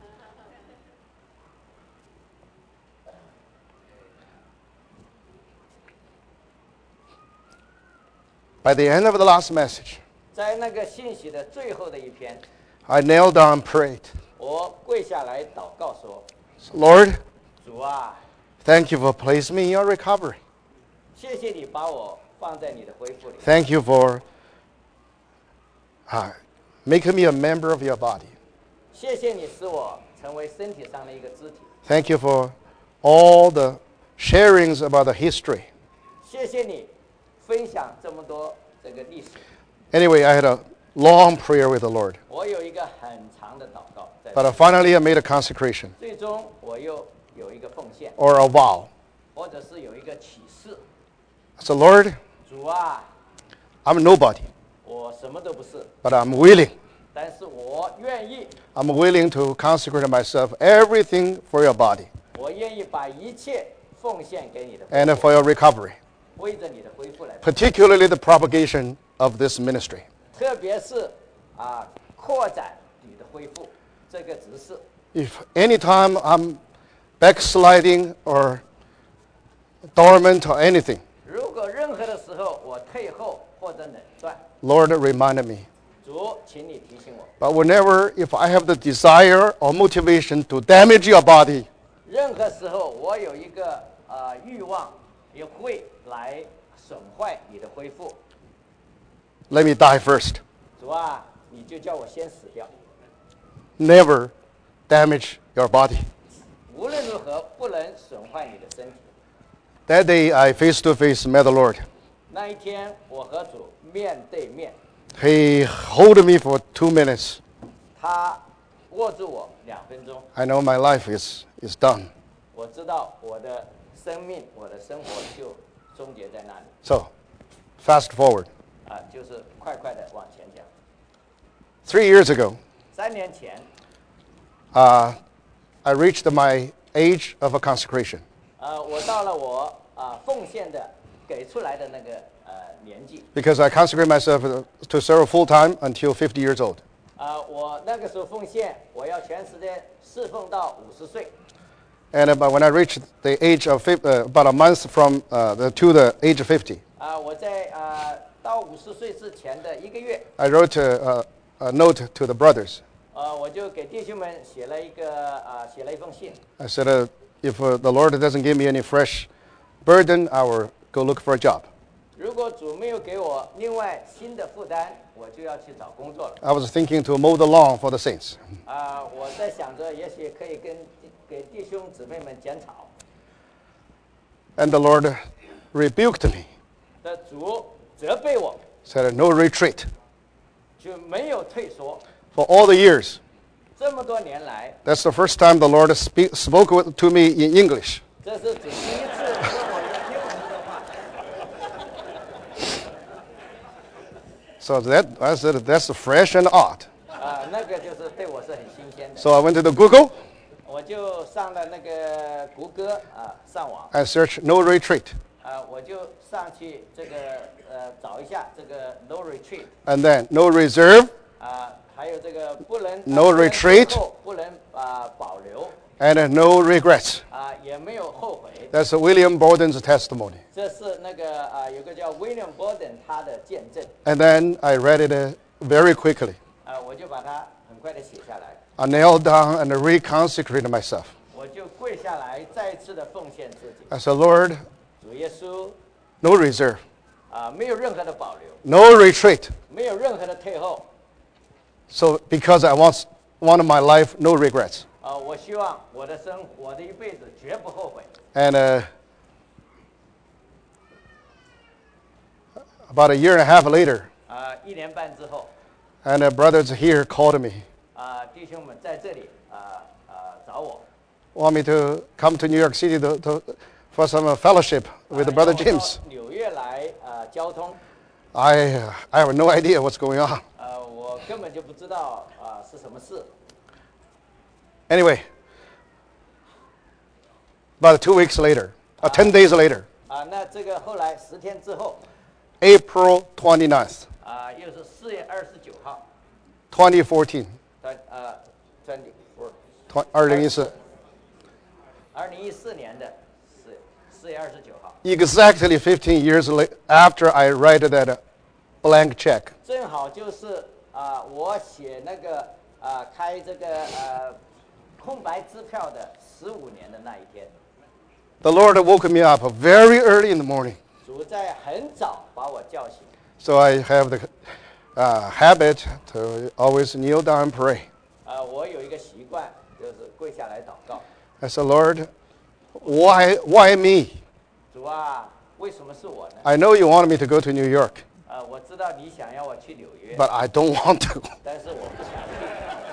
By the end of the last message, 在那个信息的最后的一篇， I knelt down and prayed. 我跪下来祷告说 Lord, 主啊， thank you for placing me in your recovery. 谢谢你把我放在你的恢复里， Thank you for uh, making me a member of your body. 谢谢你使我成为身体上的一个肢体， Thank you for all the sharings about the history. 谢谢你分享这么多这个历史。 Anyway, I had a long prayer with the Lord. 我有一个很长的祷告，在 But uh, finally, I made a consecration 最终我又有一个奉献， or a vow. 或者是有一个启示。 I said, Lord, 主啊， I'm nobody, 我什么都不是， but I'm willing. 但是我愿意， I'm willing to consecrate myself, everything for your body 我愿意把一切奉献给你的恢 and 复， for your recovery, 为着你的恢复来， particularly the propagation of this ministry. 特别是啊扩展你的恢复这个指示。 If anytime I'm backsliding or dormant or anything, 如果有任何的时候我退后或者冷断， Lord, remind me. 主，请你提醒我。 But whenever, if I have the desire or motivation to damage your body, 任何时候我有一个呃欲望，也会来损坏你的恢复。 let me die first. 主啊，你就叫我先死掉。 Never damage your body. 无论如何，不能损坏你的身体。 That day, I face to face met the Lord. 那一天，我和主面对面， He hold me for two minutes. 他握住我两分钟。 I know my life is, is done. 我知道我的生命，我的生活就终结在那里。 So, fast forward. 啊，就是快快的往前讲。 Three years ago, 三年前， uh, I reached my age of a consecration. 呃，我到了我啊、奉献的给出来的那个呃年纪。 Because I consecrate myself to serve full time until fifty years old. 啊、我那个时候奉献，我要全时间侍奉到五十岁。 And about when I reached the age of fif- uh, about a month from uh, the, to the age of fifty, 啊、我在啊、到五十岁之前的一个月， I wrote a, a, a note to the brothers. 呃，我就给弟兄们写了一个啊、写了一封信。 I said, uh, if uh, the Lord doesn't give me any fresh burden, I will go look for a job. 如果主没有给我另外新的负担，我就要去找工作了。 I was thinking to mow the lawn for the saints. 啊、我在想着，也许可以跟给弟兄姊妹们剪草。 And the Lord rebuked me, 的主责备我， said, no retreat. 就没有退缩。 For all the years, 这么多年来， that's the first time the Lord speak, spoke with, to me in English. 这是主第一次跟我用英文说话。 So that, I said, that's fresh and odd. 啊、那个就是对我是很新鲜的。 So I went to the Google 我就上了那个谷歌啊、上网， and searched no retreat. 啊、我就上去这个呃找一下这个 no retreat， And then no reserve 啊、还有这个不能 No 不能 retreat 退后不能啊、保留， and uh, no regrets. 啊、也没有后悔。 That's William Borden's testimony. 这是那个啊、有个叫 William Borden 他的见证， And then I read it uh, very quickly. 啊、我就把它很快的写下来， I knelt down and reconsecrated myself. 我就跪下来再一次的奉献自己。 I said, Lord, 主耶稣 no reserve, 啊、没有任何的保留， no retreat. 没有任何的退后。 So because I want, wanted my life, no regrets. 啊、我希望我的生我的一辈子绝不后悔。 And uh, about a year and a half later, 啊、一年半之后， and uh, brothers here called me, 啊、弟兄们在这里啊啊、找我， want me to come to New York City to, to, for some uh, fellowship with 啊 Brother 要我到 James. 纽约来啊、交通， I, uh, I have no idea what's going on. 呃，我根本就不知道啊、是什么事。 Anyway, about two weeks later, uh, ten days later, 啊、那这个后来十天之后， April twenty-ninth, 啊、又是四月二十九号， twenty fourteen, 呃呃，twenty four， tw- 二零一四, 二零一四年的四四月二十九号， exactly fifteen years la- after I write that uh, blank check. 正好就是啊、我写那个啊、开这个呃空白支票的十五年的那一天， The Lord woke me up very early in the morning. 主在很早把我叫醒。 So I have the uh, habit to always kneel down and pray. 啊、我有一个习惯，就是跪下来祷告。 I said, Lord, why, why me? 主啊，为什么是我呢？ I know you wanted me to go to New York, 啊、我知道你想要我去纽约， but I don't want to. 但是我不想去。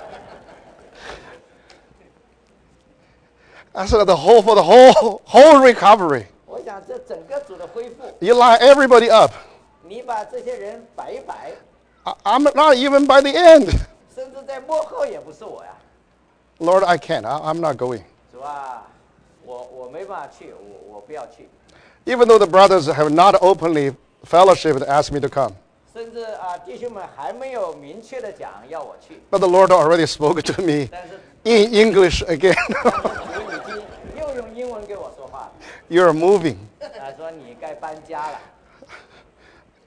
I said, the whole, for the whole, whole recovery, 我想这整个主的恢复， you line everybody up. 你把这些人摆一摆， I, I'm not even by the end. 甚至在幕后也不是我呀。 Lord, I can't. I, I'm not going. 主啊，我我没办法去，我我不要去。 Even though the brothers have not openly fellowship asked me to come. 甚至啊，弟兄们还没有明确的讲要我去， But the Lord already spoke to me 但是 in English again. 主已经又用英文跟我说话了， You're moving. 啊，说你该搬家了。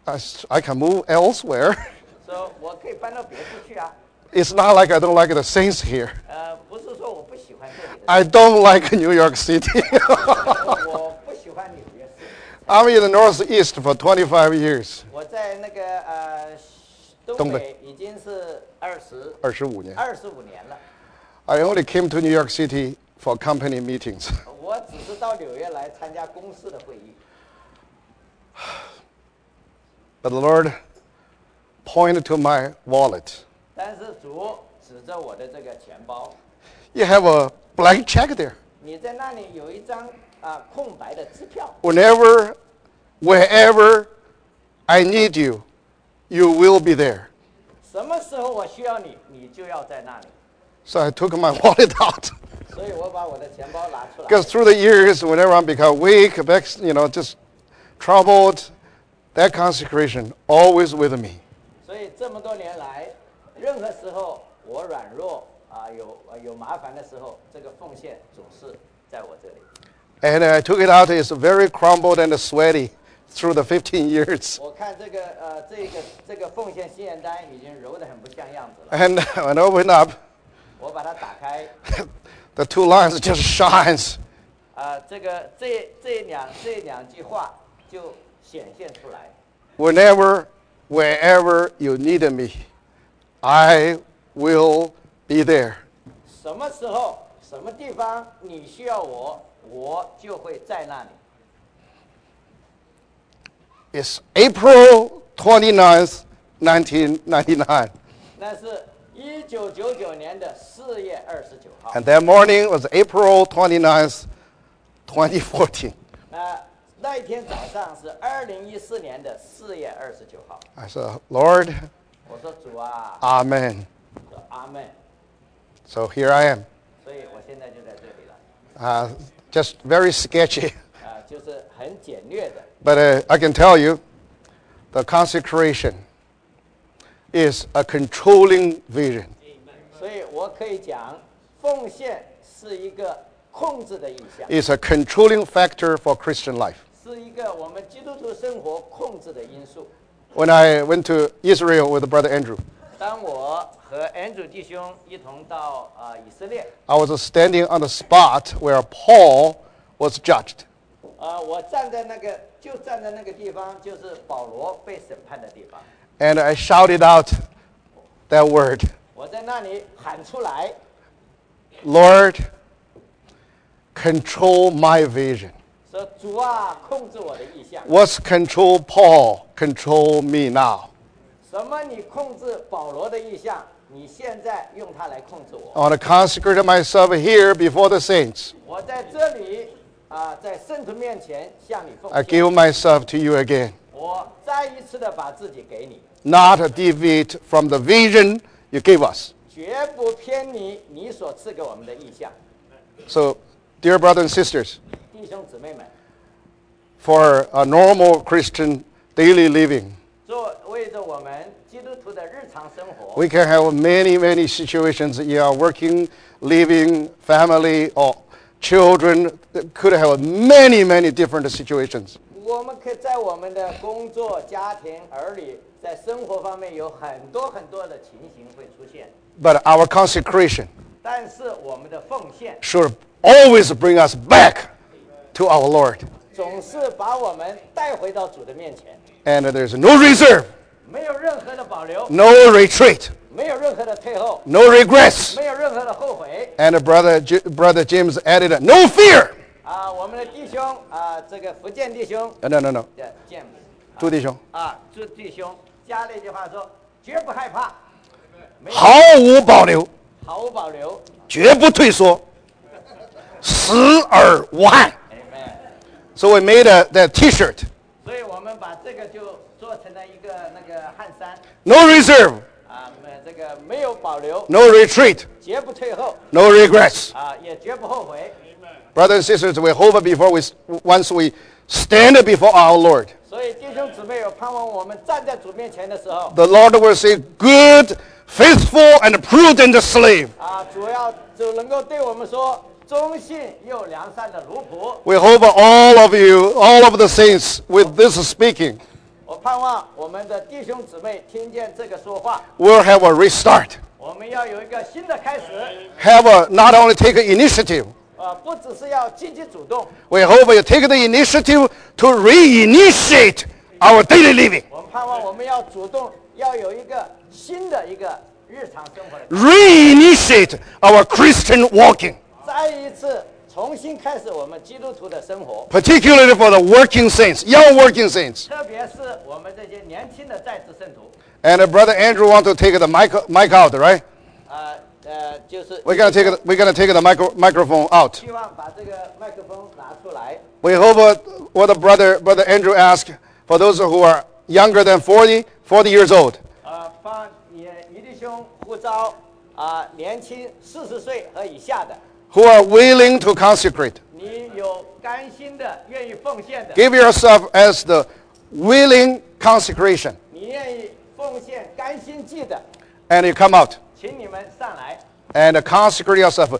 I, s- I can move elsewhere. 说我可以搬到别处去啊。 It's not like I don't like the saints here. 呃，不是说我不喜欢这里的， I don't like New York City. 我我不喜欢纽约市。 I'm in the Northeast for twenty-five years. 我在那个呃东东北北已经是二十二十五年。 二十五年了。 I only came to New York City for company meetings. 我只是到纽约来参加公司的会议， But the Lord pointed to my wallet. 但是主指着我的这个钱包， You have a blank check there. 你在那里有一张啊、空白的支票， Whenever, wherever I need you, you will be there. 什么时候我需要你，你就要在那里。 So I took my wallet out. 所以我把我的钱包拿出来。 Because through the years, whenever I become weak, vex- you know, just troubled, that consecration always with me. 所以这么多年来，任何时候我软弱啊、有啊有麻烦的时候，这个奉献总是在我这里。 And I took it out. It's very crumbled and sweaty through the fifteen years. 我看这个呃这个这个奉献信愿单已经揉得很不像样子了。 And when I open up, 我把它打开， the two lines just shines. 啊、这个这这两这两句话就显现出来。 Whenever, wherever you need me, I will be there. 什么时候、什么地方你需要我，我就会在那里。 It's April twenty-ninth, nineteen ninety-nine. 那是一九九九年的四月二十九号。 And that morning was April twenty-ninth, twenty fourteen. 那那一天早上是二零一四年的四月二十九号。 I said, Lord, 我说主啊， Amen. 说阿门。 So here I am. 所以我现在就在这里了， Uh, just very sketchy. 啊、就是很简略的。 But uh, I can tell you, the consecration is a controlling vision. 所以我可以讲，奉献是一个控制的意象， It's a controlling factor for Christian life. 是一个我们基督徒生活控制的因素。 When I went to Israel with Brother Andrew, 当我和 Andrew 弟兄一同到啊、以色列， I was standing on the spot where Paul was judged. 呃，我站在那个就站在那个地方，就是保罗被审判的地方。 And I shouted out that word, 我在那里喊出来， Lord, control my vision. 说主啊，控制我的意向。 What's control Paul? Control me now. 什么？你控制保罗的意向，你现在用它来控制我。 I want to consecrate myself here before the saints. 我在这里啊、在圣徒面前向你奉 I 献。 give myself to you again. 我再一次的把自己给你， Not deviate from the vision you gave us. 绝不偏离你所赐给我们的意向。 So, dear brothers and sisters, 弟兄姊妹们， for a normal Christian daily living, 作为着我们基督徒的日常生活， we can have many, many situations in our working, living, family, or children. Could have many, many different situations. 我们可以在我们的工作、家庭、儿女，在生活方面有很多很多的情形会出现， But our consecration 但是我们的奉献 should always bring us back to our Lord. 总是把我们带回到主的面前， And there's no reserve, 没有任何的保留， no retreat, 没有任何的退后， no regrets. 没有任何的后悔。 And brother, J- brother James added, no fear. 啊，我们的弟兄啊，这个福建弟兄 Uh, No, no, no. 的 James 朱弟兄， 啊，朱弟兄加了一句话说，绝不害怕，没有毫无保留， 毫无保留。 绝不退缩，死而无憾。 Amen。 So we made a, that T-shirt. 所以我们把这个就做成了一个那个汗衫 No reserve, 啊，没这个没有保留， no retreat, 绝不退后 no regrets. 啊，也绝不后悔。 Brothers and sisters, we hope before we, once we stand before our Lord, 所以弟兄姊妹有盼望，我们站在主面前的时候 the Lord will say, good, faithful, and prudent slave. 啊，主要主能够对我们说，忠信又良善的奴仆。 We hope all of you, all of the saints, with this speaking, 我盼望我们的弟兄姊妹听见这个说话， we'll have a restart. 我们要有一个新的开始， Have a, not only take an initiative, 呃，不只是要积极主动， we hope you take the initiative to reinitiate our daily living. 我们盼望我们要主动，要有一个新的一个日常生活的， Reinitiate our Christian walking, 再一次重新开始我们基督徒的生活， particularly for the working saints, young working saints. 特别是我们这些年轻的在职圣徒， And uh, Brother Andrew want to take the mic, mic out, right? 呃呃，就是 We're gonna take it, we're gonna take the micro, microphone out. 希望把这个麦克风拿出来。 We hope uh, what the brother Brother Andrew asked for those who are younger than forty, forty years old. 呃，帮你你弟兄呼召啊、年轻四十岁和以下的， Who are willing to consecrate. 你有甘心的、愿意奉献的， Give yourself as the willing consecration. 你愿意奉献甘心祭的， And you come out 请你们上来， and consecrate yourself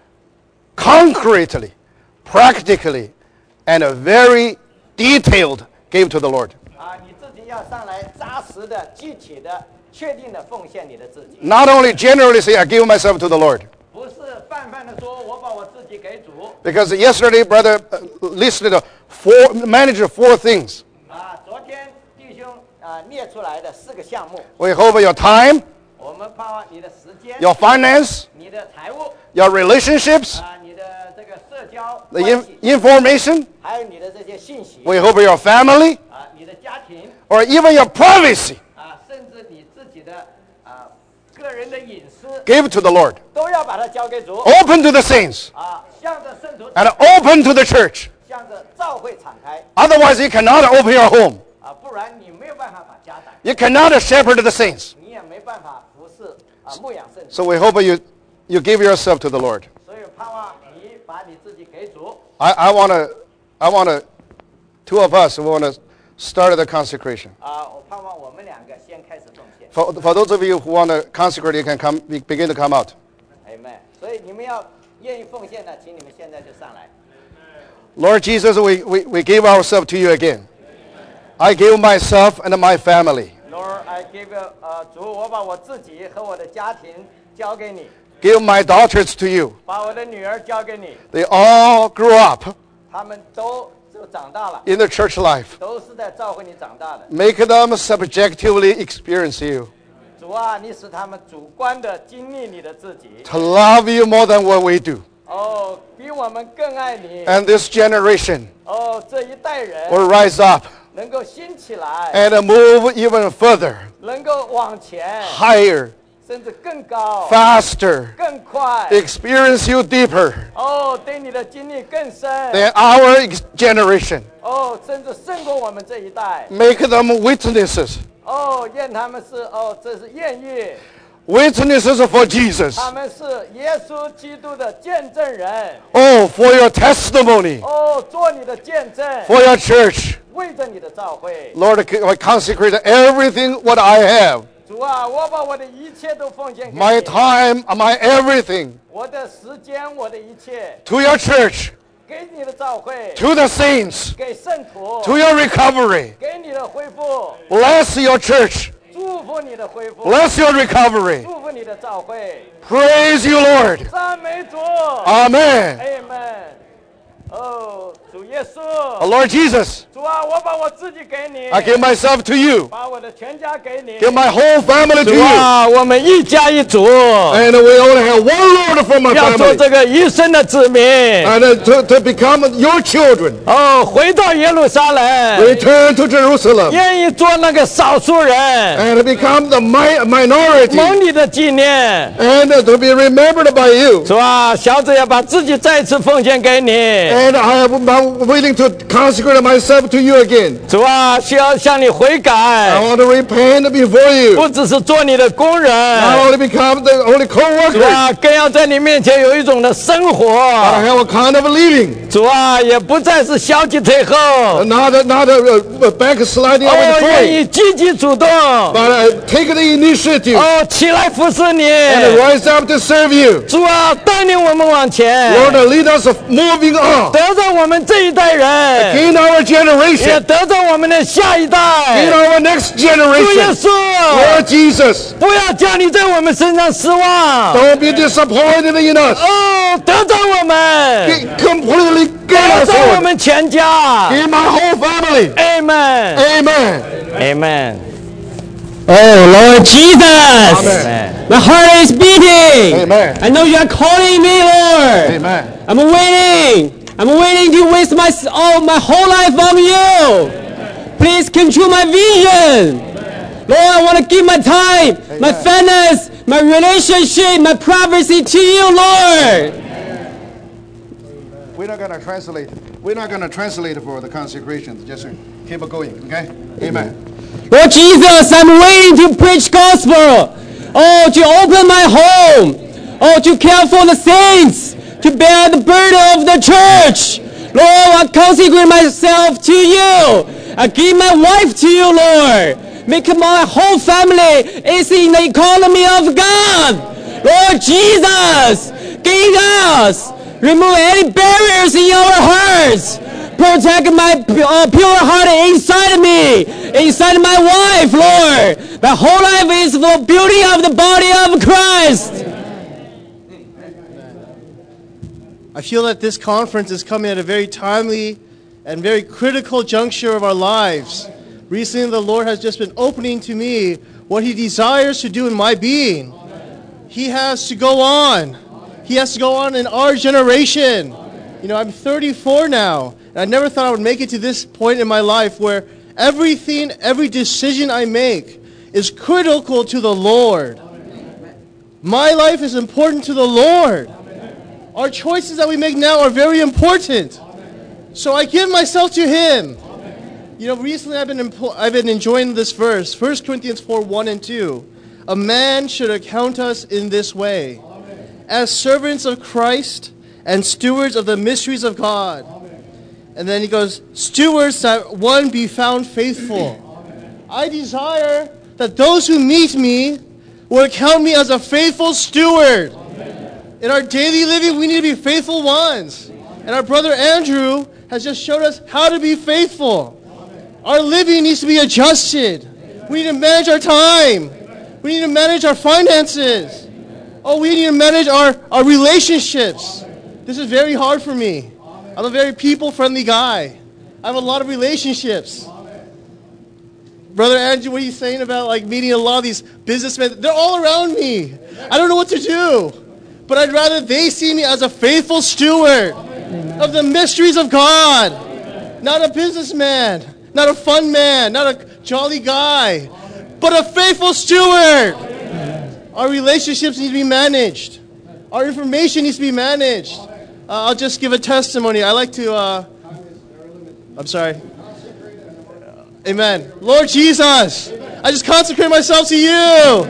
concretely, practically, and very detailed give to the Lord. 啊，你自己要上来扎实的、具体的、确定的奉献你的自己， Not only generally say, I give myself to the Lord. 不是泛泛的说我把我自己给主。 Because yesterday, brother uh, listed uh, four, managed four things. 啊，昨天弟兄啊列出来的四个项目， We hope your time, 我们盼望你的时间、 your finance, 你的财务 your relationships, 啊、你的这个社交 the 关 in- 系， information. 还有你的这些信息 We hope your family, 啊、你的家庭 or even your privacy, 啊、甚至你自己的啊、个人的隐私， give to the Lord. 都要把它交给主 Open to the saints 啊，向着圣徒， and open to the church. 向着教会敞开 Otherwise, you cannot open your home. 啊，不然你没有办法把家打开， You cannot shepherd the saints. 你也没办法服侍啊牧养圣徒， So we hope you, you give yourself to the Lord. 所以盼望你把你自己给主。 I, I want to, I want to, two of us want to start the consecration. 啊，我盼望我们两个先开始奉献 For, for those of you who want to consecrate, you can come, be- begin to come out. ，Amen。所以你们要愿意奉献的，请你们现在就上来。 Lord Jesus, we, we, we give ourselves to you again. I give myself and my family. Lord, I give you, 呃，主，我把我自己和我的家庭交给你， Give my daughters to you. 把我的女儿交给你， They all grew up 他们都就长大了， in the church life. 都是在教会里长大的。 Make them subjectively experience you. 主啊，你使他们主观的经历你的自己， To love you more than what we do. 哦，比我们更爱你。 And this generation 哦，这一代人 will rise up 能够兴起来， and move even further, 能够往前， higher, 甚至更高、 faster, 更快。 experience you deeper 哦，对你的经历更深。 than our ex- generation. 哦，甚至胜过我们这一代。 Make them witnesses. 哦，愿他们是哦，这是艳遇， Witnesses for Jesus. 他们是耶稣基督的见证人。 Oh, for your testimony, 哦，做你的见证， for your church. 为着你的教会。 Lord, I consecrate everything what I have. 主啊，我把我的一切都奉献给 My 你， time, my everything 我的时间，我的一切， to your church, 给你的教会， to the saints, 给圣徒， to your recovery. 给你的恢复， Bless your church. 祝福你的恢复， Bless your recovery. 祝福你的教会。 Praise you, Lord. 赞美主 Amen. ，Amen。哦，主耶稣， Oh, Lord Jesus, 主啊，我把我自己给你， I give myself to you. 把我的全家给你。 Give my whole family to 主 you. 啊，我们一家一族， And we only have one Lord for my 要做 family. 这个一生的子民。 And uh, to, to become your children. 哦，回到耶路撒冷， Return to Jerusalem. 愿意做那个少数人， And become the mi- minority. 蒙你的纪念。 And uh, to be remembered by you. 主啊，小子要把自己再次奉献给你。 And I am willing to consecrate myself to you again. 主啊，需要向你悔 I 改， want to repent before you. 不只是做你的工 Not 人， only become the only 主 co-worker, 啊，更要在你面前有一种的生活。 I have a kind of living. 主啊，也不再是消极退后， Not a, not a, uh, backsliding 哦 over，the 愿 point, 意积极主动， but uh, take the initiative 哦，起来服侍你。 and rise up to serve you. 主啊，带领我们往前， Lord, lead us moving on. 得着我们这这一代人， gain our 也 generation, 得着我们的下一 gain 代。 our next 主耶 generation. 稣， Lord Jesus, 不要叫你在我们身上失望。 don't be disappointed in us. 哦，得着我们， Get- Completely 得 gain 着 us, 我 Lord. 们全家。 Gain my whole family. Amen. Amen. Amen. Oh, Lord Jesus, Amen. my heart is beating. Amen. I know you are calling me, Lord. Amen. I'm waiting. I'm waiting to waste my all my whole life on you. Please control my vision. Lord, I want to give my time, my fairness, my relationship, my privacy to you, Lord. We're not going to translate. We're not going to translate for the consecration. Just keep it going, okay? Amen. Lord Jesus, I'm waiting to preach gospel. Oh, to open my home. Oh, to care for the saints. To bear the burden of the church. Lord, I consecrate myself to you. I give my wife to you, Lord. Make my whole family is in the economy of God. Lord Jesus, guide us. Remove any barriers in our hearts. Protect my uh, pure heart inside me, inside my wife, Lord. My whole life is for beauty of the body of Christ. I feel that this conference is coming at a very timely and very critical juncture of our lives. Recently, the Lord has just been opening to me what He desires to do in my being. He has to go on. He has to go on in our generation. You know, I'm thirty-four now, and I never thought I would make it to this point in my life where everything, every decision I make is critical to the Lord. My life is important to the Lord. Our choices that we make now are very important. So I give myself to Him. You know, recently I've been empl- I've been enjoying this verse, First Corinthians four, one and two. A man should account us in this way, as servants of Christ and stewards of the mysteries of God. And then he goes, stewards that one be found faithful. I desire that those who meet me will count me as a faithful steward. In our daily living, we need to be faithful ones. And our brother Andrew has just showed us how to be faithful. Our living needs to be adjusted. We need to manage our time. We need to manage our finances. Oh, we need to manage our, our relationships. This is very hard for me. I'm a very people-friendly guy. I have a lot of relationships. Brother Andrew, what are you saying about like meeting a lot of these businessmen? They're all around me. I don't know what to do. But I'd rather they see me as a faithful steward of the mysteries of God. Not a businessman, not a fun man, not a jolly guy, but a faithful steward. Our relationships need to be managed. Our information needs to be managed. Uh, I'll just give a testimony. I like to, uh, I'm sorry. Amen. Lord Jesus, I just consecrate myself to you.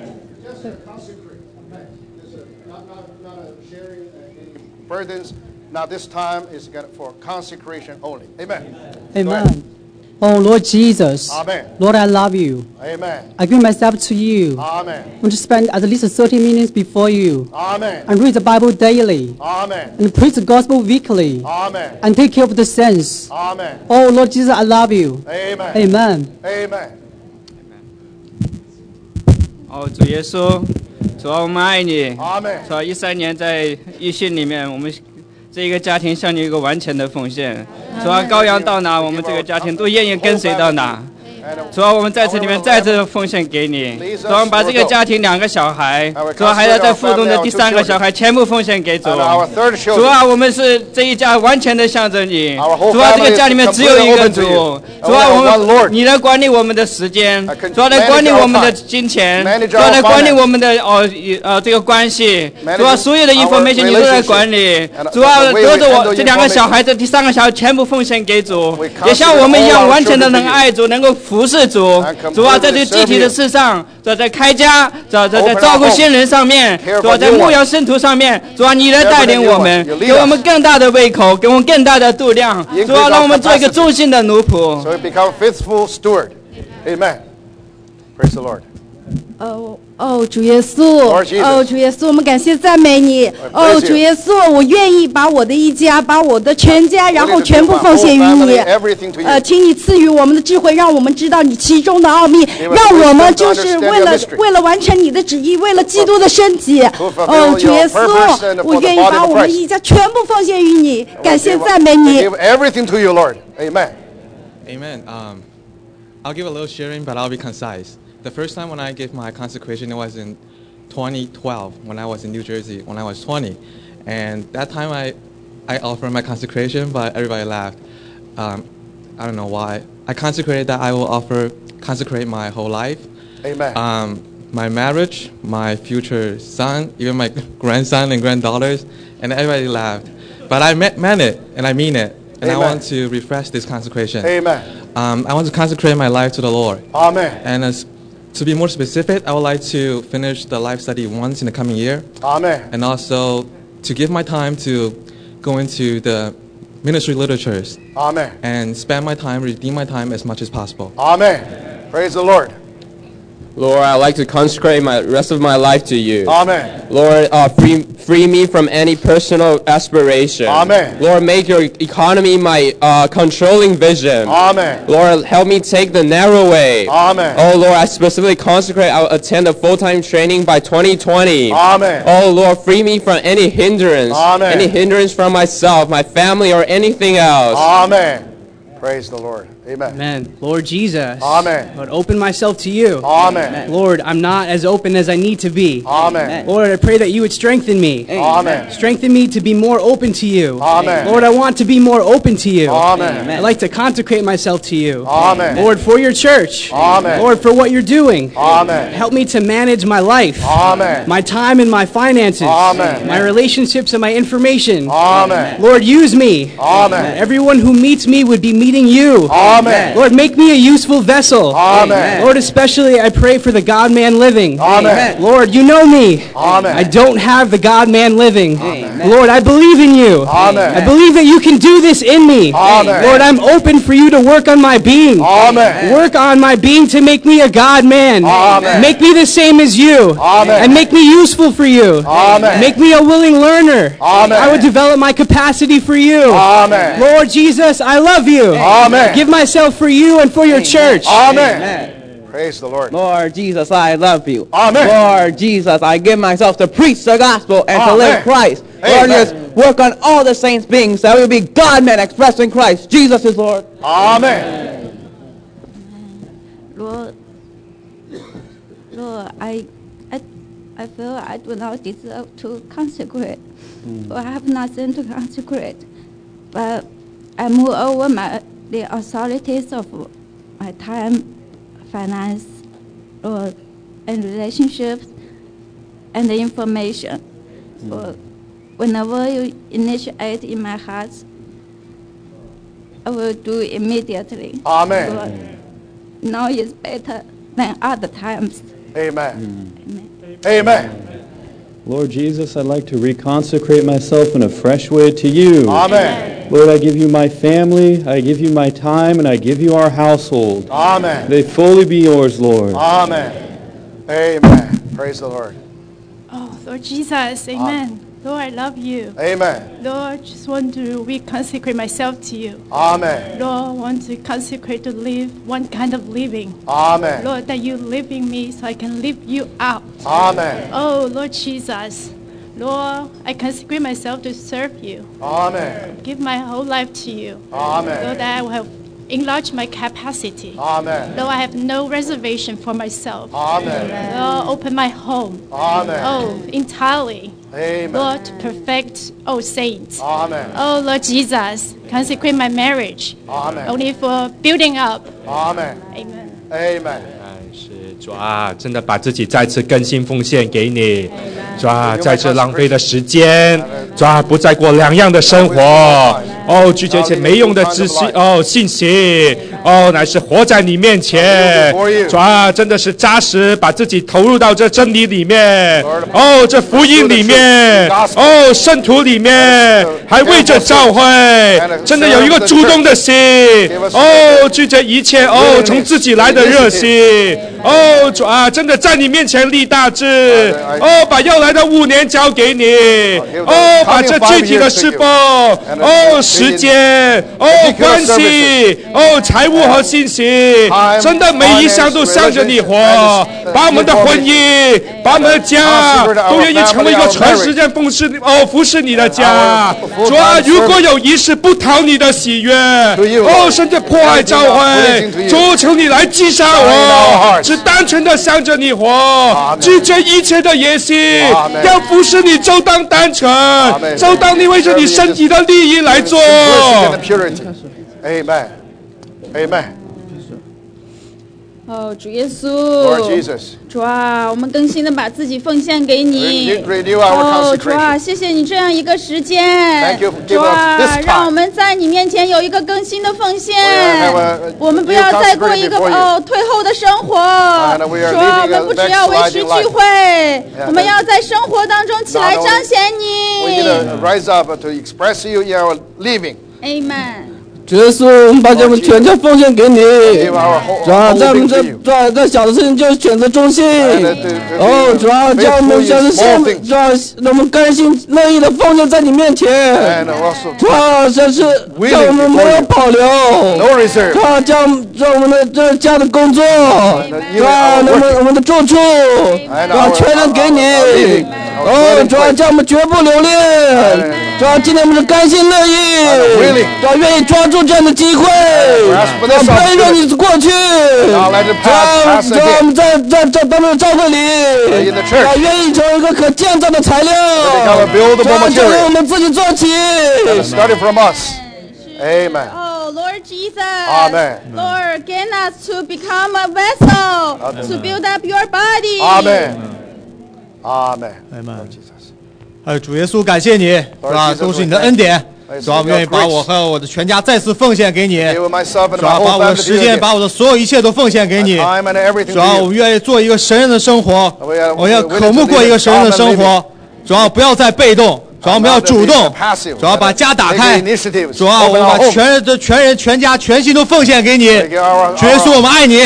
Burdens. Now this time is for consecration only. Amen. Amen. Oh, Lord Jesus. Amen. Lord, I love you. Amen. I give myself to you. Amen. I want to spend at least thirty minutes before you. Amen. And read the Bible daily. Amen. And preach the gospel weekly. Amen. And take care of the saints. Amen. Oh, Lord Jesus, I love you. Amen. Amen. Amen. 哦，主耶稣，主啊，我们爱你。 Amen. 主啊，一三年在义训里面，我们这一个家庭向你一个完全的奉献。主啊，羔羊到哪，我们这个家庭都愿意跟随到哪。主啊，我们在这里面再次奉献给你。主啊，我们把这个家庭两个小孩，主啊，还要在附中的第三个小孩全部奉献给主。主啊，我们是这一家完全的向着你。主啊，这个家里面只有一个主。主啊，我们你来管理我们的时间，主啊，来管理我们的金钱，主啊，来管理我们的哦呃这个关系。主啊，所有的information你都来管理。主啊，得着我这两个小孩，这第三个小孩全部奉献给主，也像我们一样完全的能爱主，能够服侍主。主啊，在这个具体的事上，主啊，在开家，主啊，在在照顾新人上面，主啊，在牧养圣徒上面，主啊，你来带领我们，给我们更大的胃口，给我们更大的度量，主啊，让我们做一个忠心的奴仆。 So we become faithful steward. Amen. Praise the Lord. 哦哦，主耶稣 Lord Jesus， 哦，主耶稣，我们感谢赞美你。 praise 哦， you 主耶稣，我愿意把我的一家，把我的全家，然后全部 my 奉献于 whole 你 family, everything to you. 呃，请你赐予我们的智慧，让我们知道你其中的奥秘， us 让我们 wisdom to 就是为 understand 了 your mystery. 为了完成你的旨意，为了基督的身体。 fulfill 哦，主 your 耶稣 purpose and，for 我 the 愿意 body 把 of 我们 Christ. 一家全部奉献于你，感谢 We 赞美 give- 你 we。give everything to you, Lord. Amen. Amen. Um, I'll give a little sharing, but I'll be concise. The first time when I gave my consecration, it was in twenty twelve when I was in New Jersey, when I was twenty. And that time I, I offered my consecration, but everybody laughed. Um, I don't know why. I consecrated that I will offer, consecrate my whole life. Amen. Um, my marriage, my future son, even my grandson and granddaughters, and everybody laughed. But I meant, meant it, and I mean it. And Amen. I want to refresh this consecration. Amen. Um, I want to consecrate my life to the Lord. Amen. And as, to be more specific, I would like to finish the life study once in the coming year. Amen. And also to give my time to go into the ministry literatures Amen. and spend my time, redeem my time as much as possible. Amen. Praise the Lord. Lord, I'd like to consecrate my rest of my life to you. Amen. Lord, uh, free, free me from any personal aspiration. Amen. Lord, make your economy my uh, controlling vision. Amen. Lord, help me take the narrow way. Amen. Oh, Lord, I specifically consecrate, I'll attend a full-time training by twenty twenty. Amen. Oh, Lord, free me from any hindrance. Amen. Any hindrance from myself, my family, or anything else. Amen. Praise the Lord. Amen. Amen. Lord Jesus. Amen. Lord, open myself to you. Amen. Lord, I'm not as open as I need to be. Amen. Lord, I pray that you would strengthen me. Amen. Strengthen me to be more open to you. Amen. Lord, I want to be more open to you. Amen. I'd like to consecrate myself to you. Amen. Lord, for your church. Amen. Lord, for what you're doing. Amen. Help me to manage my life. Amen. My time and my finances. Amen. My relationships and my information. Amen. Lord, use me. Amen. Everyone who meets me would be meeting you. Amen. Lord, make me a useful vessel. Amen. Lord, especially I pray for the God-man living. Amen. Lord, you know me. Amen. I don't have the God-man living. Lord, I believe in you. Amen. I believe that you can do this in me. Amen. Lord, I'm open for you to work on my being. Amen. Work on my being to make me a God-man. Amen. Make me the same as you. Amen. And make me useful for you. Amen. Make me a willing learner. Amen. I would develop my capacity for you. Amen. Lord Jesus, I love you. Amen. Give myself for you and for your church. Amen. Praise the Lord. Lord Jesus, I love you. Amen. Lord Jesus, I give myself to preach the gospel and to Amen. live Christ. Amen. Lord, just work on all the saints' beings that we will be God-men expressing Christ. Jesus is Lord. Amen. Lord, Lord, I, I, I feel I do not deserve to consecrate. Mm. For I have nothing to consecrate. But I move over my the authorities of my time, finance, Lord, and relationships, and the information. Mm. Lord, whenever you initiate in my heart, I will do immediately. Amen. Lord, now is better than other times. Amen. Amen. Amen. Lord Jesus, I'd like to reconsecrate myself in a fresh way to you. Amen. Lord, I give you my family, I give you my time, and I give you our household. Amen. They fully be yours, Lord. Amen. Amen. Praise the Lord. Oh, Lord Jesus, amen. Lord, I love you. Amen. Lord, just want to reconsecrate myself to you. Amen. Lord, I want to consecrate to live one kind of living. Amen. Lord, that you live in me so I can live you out. Amen. Oh, Lord Jesus. Lord, I consecrate myself to serve you. Amen. Give my whole life to you. Amen. Lord, that I will have enlarge my capacity. Amen. Lord, I have no reservation for myself. Amen. Lord, open my home. Amen. Oh, entirely. Amen. Lord, to perfect, oh, saints. Amen. Oh, Lord Jesus, consecrate my marriage. Amen. Only for building up. Amen. Amen. Amen. 是主啊，真的把自己再次更新奉献给你，主啊，再次浪费的时间，主啊，不再过两样的生活，哦，拒绝且没用的知识，哦，信息， 哦，乃是活在你面前。主啊，真的是扎实，把自己投入到这真理里面。哦，这福音里面，哦，圣徒里面，还为着教会，真的有一个主动的心。哦，拒绝一切哦，从自己来的热心。哦，主啊，真的在你面前立大志。哦，把要来的五年交给你。哦，把这具体的侍奉，哦，时间，哦，关系，哦，财务和信息，真的每一项都向着你活。把我们的婚姻，把我们的家，都愿意成为一个全时间奉侍哦服侍你的家。主啊，如果有一事不讨你的喜悦，哦，甚至破坏教会，主求你来击杀我，只单纯的向着你活，拒绝一切的野心，要服侍你就当单纯，就当你为着你身体的利益来做。 Amen. Amen. 哦，主耶稣 Lord Jesus. 主啊，我们更新的把自己奉献给你。 Renew our 哦，主啊，谢谢你这样一个时间。 Thank you for 主 giving us 啊， this 让我 time. 们在你面前有一个更新的奉献。 have a- 我们不要再过一个 new consecrated before you. 哦退后的生活。 And we are 主啊，我 living a 们不只要维持 backsliding 聚 life. 会， Yeah. 我们要在生活当中起来 Not only- 彰显 We need 你。 to rise up to express you in our living. Amen。 主耶稣，我们把这们全家奉献给你。 our whole- 主啊， whole 在我们 thing 这 to you. 在在小的事情就选择忠心。 And to- to- 哦，主啊，叫我们 faithful 小的 in 事 small 情， things. 主啊，让我们甘心乐意的奉献在你面前。 And also 主啊，这是叫我们没有保留。 no reserve. 主啊，叫让我们的这家的工作，主啊，我们我们的住处，主啊，全然给你。哦，主啊，叫我们绝不留恋。主啊，今天我们是甘心乐意，主啊，愿意抓住这样的机会。 不要让你过去，主啊，主啊，我们在在在咱们的教会里，主啊，愿意成为一个可建造的材料，主啊，就由我们自己做起。 Starting from us. Amen. Oh, Lord Jesus. Amen. Lord, get us to become a vessel to build up your body. Amen. Amen. Amen. 哎，主耶稣，感谢你，是吧？都是你的恩典。 主啊，我愿意把我和我的全家再次奉献给你。主啊，把我的时间，把我的所有一切都奉献给你。主啊，我们愿意做一个神人的生活，我要渴慕过一个神人的生活。主啊，不要再被动，主啊，我们要主动。主啊，把家打开。主啊，我们把全的全人全家全心都奉献给你。主耶稣，我们爱你。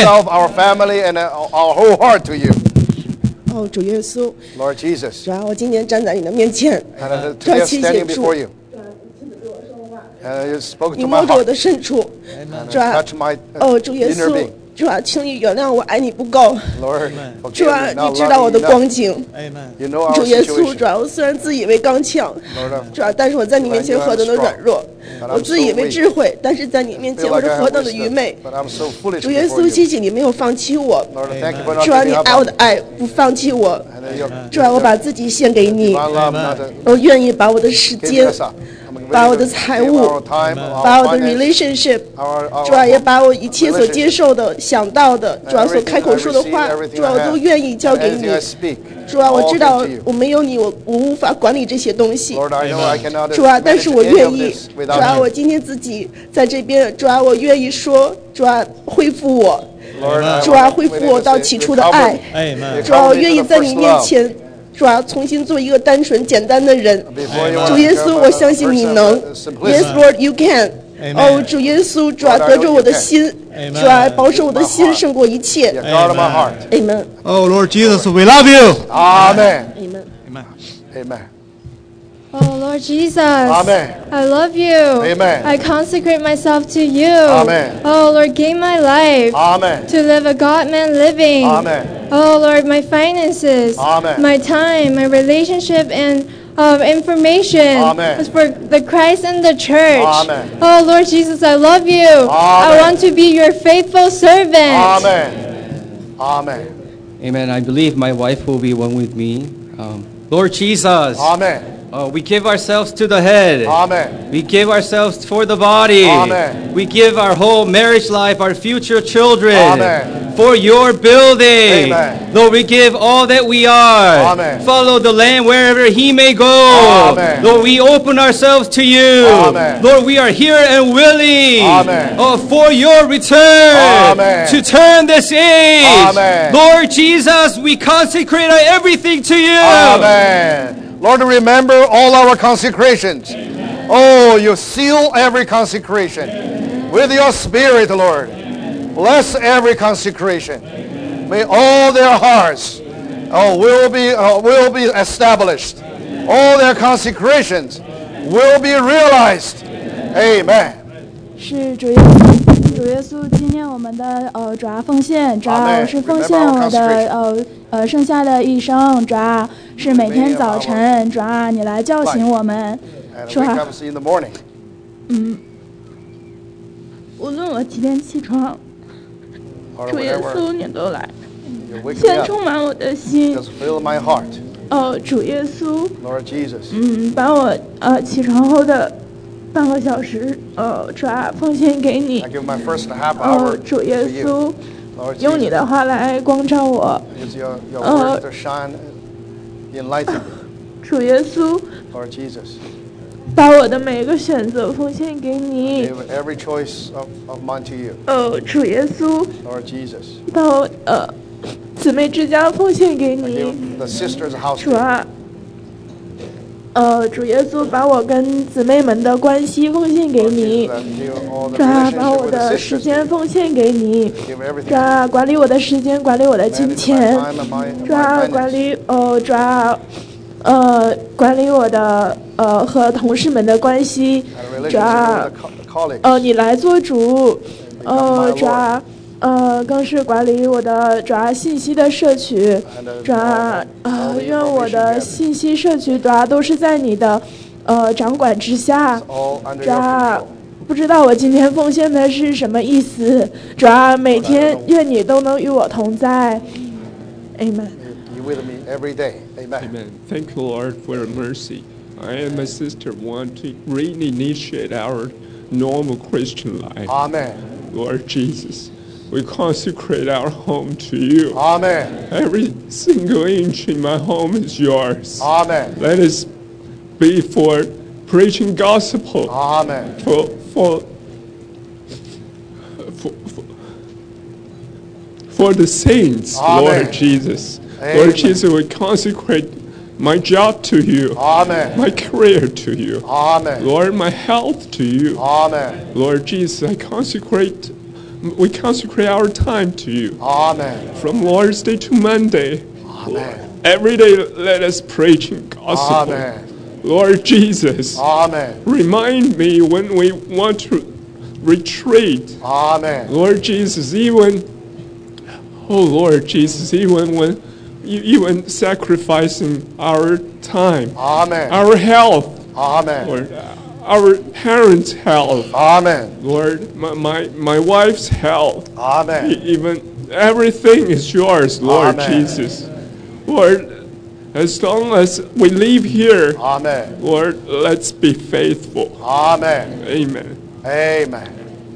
哦，主耶稣 Lord Jesus. 主啊，我今天站在你的面前， And 主啊， today 谢 standing 谢主 before，you. And you spoke 你 to 摸 my 着我 heart. 的深处， And 主啊 touch my， 哦，主耶 inner 稣 being.， 主啊，请你原谅我爱你不够， Lord, 主 forgive 啊， me not 你知道我 loving 的 you 光 enough. 景， You know our 主耶稣， situation. 主啊，我虽然自以为刚强， Lord, 主啊，但是我在你面前何等的软弱， But I'm 我自以为 so weak. 智慧，但是在你面 I 前 feel 我 like 是 I 何 have 等的愚 wisdom, 昧。 but I'm so foolish 主耶 before 稣， you. 谢谢你没有放弃我， Lord, thank you for not 主啊， giving 你 up 爱我 on 的 me. 爱不放弃我， And your 主啊，我把自己献给你， divine love not to 我愿意把我的时 give 间 us up. I'm 把 ready 我 to 的财 give 物 our time, our 把我的 finance, relationship， our- our 主啊，也把我一切所接受的、想到的，主啊，所开口说的话 everything I receive, everything， 主啊，我 I have, 都愿意交给 and 你 anything I speak, 主啊，我 all 知道 give to you. 我没有你，我我无法管理这些东西。 Lord, I know I cannot 主啊，但是 manage 我 any 愿 of 意 this， 主 without 啊， you. 我今天自己在这边，主啊，我愿意说，主啊，恢复我， Lord, I 主啊， want- 恢复我到起初的 recover 爱 me.， 主啊，我 Recover me 愿意 to the 在你 first 面 love. 前。主啊，重新做一个单纯简单的人。 Before you 主 want 耶 to 稣， become 我 a 相信你 person 能 of simplicity. Yes, Lord, you can. 哦，主耶稣，主啊， Lord, I 得 know 着 you 我的 can. 心， Amen. 主啊，保守我的心 My heart. 胜过一切。 You guard my heart. Amen. Oh Lord Jesus, we love you. Amen. Amen. Amen. Amen. Oh, Lord Jesus. Amen. I love you. Amen. I consecrate myself to you. Amen. Oh, Lord, give my life Amen. to live a God-man living. Amen. Oh, Lord, my finances, Amen. my time, my relationship, and um, information Amen. is for the Christ and the church. Amen. Oh, Lord Jesus, I love you. I want to be your faithful servant. Amen. Amen. Amen. I believe my wife will be one with me. Um, Lord Jesus. Amen. Oh, we give ourselves to the head. Amen. We give ourselves for the body. Amen. We give our whole marriage life, our future children. Amen. For your building. Amen. Lord, we give all that we are. Amen. Follow the Lamb wherever he may go. Amen. Lord, we open ourselves to you. Amen. Lord, we are here and willing. Amen. Oh, for your return. Amen. To turn this age. Amen. Lord Jesus, we consecrate our everything to you. Amen. Lord, remember all our consecrations. Oh, you seal every consecration with your spirit, Lord. Bless every consecration. May all their hearts oh, will be uh, will be established. All their consecrations will be realized. Amen. 是主耶主耶稣，今天我们的呃主啊奉献，主啊我是奉献我的呃呃剩下的一生，主啊是每天早晨，主啊你来叫醒我们，主啊，嗯，无论我几点起床，主耶稣你都来，先充满我的心，哦主耶稣，嗯，把我呃起床后的半个小时，呃，主啊，奉献给你。哦，主耶稣，用你的话来光照我。呃，主耶稣，把我的每一个选择奉献给你。哦，主耶稣，把我呃姊妹之家奉献给你。主啊。呃，主耶稣把我跟姊妹们的关系奉献给你，主啊，把我的时间奉献给你，主啊，管理我的时间，管理我的金钱，主啊，管理呃，主啊，呃，管理我的呃和同事们的关系，主啊，呃，你来做主，呃，主啊。呃，更是管理我的主要信息的摄取，主要呃，愿我的信息摄取主要都是在你的呃掌管之下，主要不知道我今天奉献的是什么意思，主要每天愿你都能与我同在 ，Amen。 You with me every day, Amen. Amen. Thank you, Lord, for your mercy. I and my sister want to reinitiate our normal Christian life. Amen. Lord Jesus. We consecrate our home to you. Amen. Every single inch in my home is yours. Amen. Let us be for preaching gospel. Amen. For for for, for, for the saints, Amen. Lord Jesus. Amen. Lord Jesus, we consecrate my job to you. Amen. My career to you. Amen. Lord, my health to you. Amen. Lord Jesus, I consecrate We consecrate our time to you. Amen. From Lord's Day to Monday. Amen. Every day let us preach in gospel. Amen. Lord Jesus. Amen. Remind me when we want to retreat. Amen. Lord Jesus, even, oh Lord Jesus, even when, even sacrificing our time. Amen. Our health. Amen. Lord, our parents' health. Amen. Lord, my, my, my wife's health. Amen. Even everything is yours, Lord Amen. Jesus. Lord, as long as we live here, Amen. Lord, let's be faithful. Amen. Amen. Amen.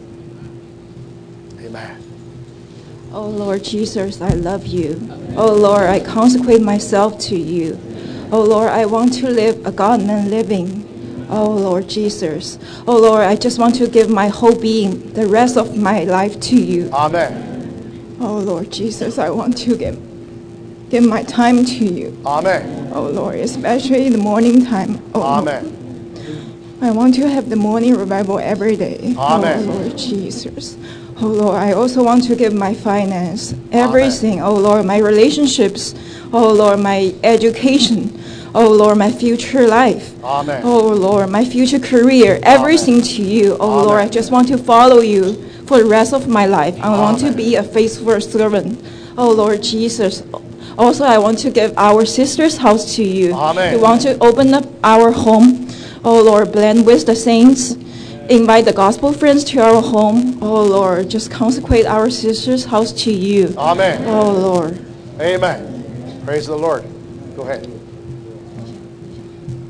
Amen. Oh Lord Jesus, I love you. Oh Lord, I consecrate myself to you. Oh Lord, I want to live a God-man living. Oh Lord Jesus. Oh Lord, I just want to give my whole being, the rest of my life to you. Amen. Oh Lord Jesus, I want to give, give my time to you. Amen. Oh Lord, especially in the morning time. Oh, Amen. I want to have the morning revival every day. Amen. Oh Lord Jesus. Oh Lord, I also want to give my finance, everything. Amen. Oh Lord, my relationships. Oh Lord, my education. Oh Lord, my future life. Amen. Oh Lord, my future career, everything Amen. To you. Oh Amen. Lord, I just want to follow you for the rest of my life. I Amen. Want to be a faithful servant. Oh Lord Jesus. Also, I want to give our sister's house to you. Amen. We want to open up our home. Oh Lord, blend with the saints. Invite the gospel friends to our home. Oh Lord, just consecrate our sister's house to you. Amen. Oh Lord. Amen. Praise the Lord. Go ahead.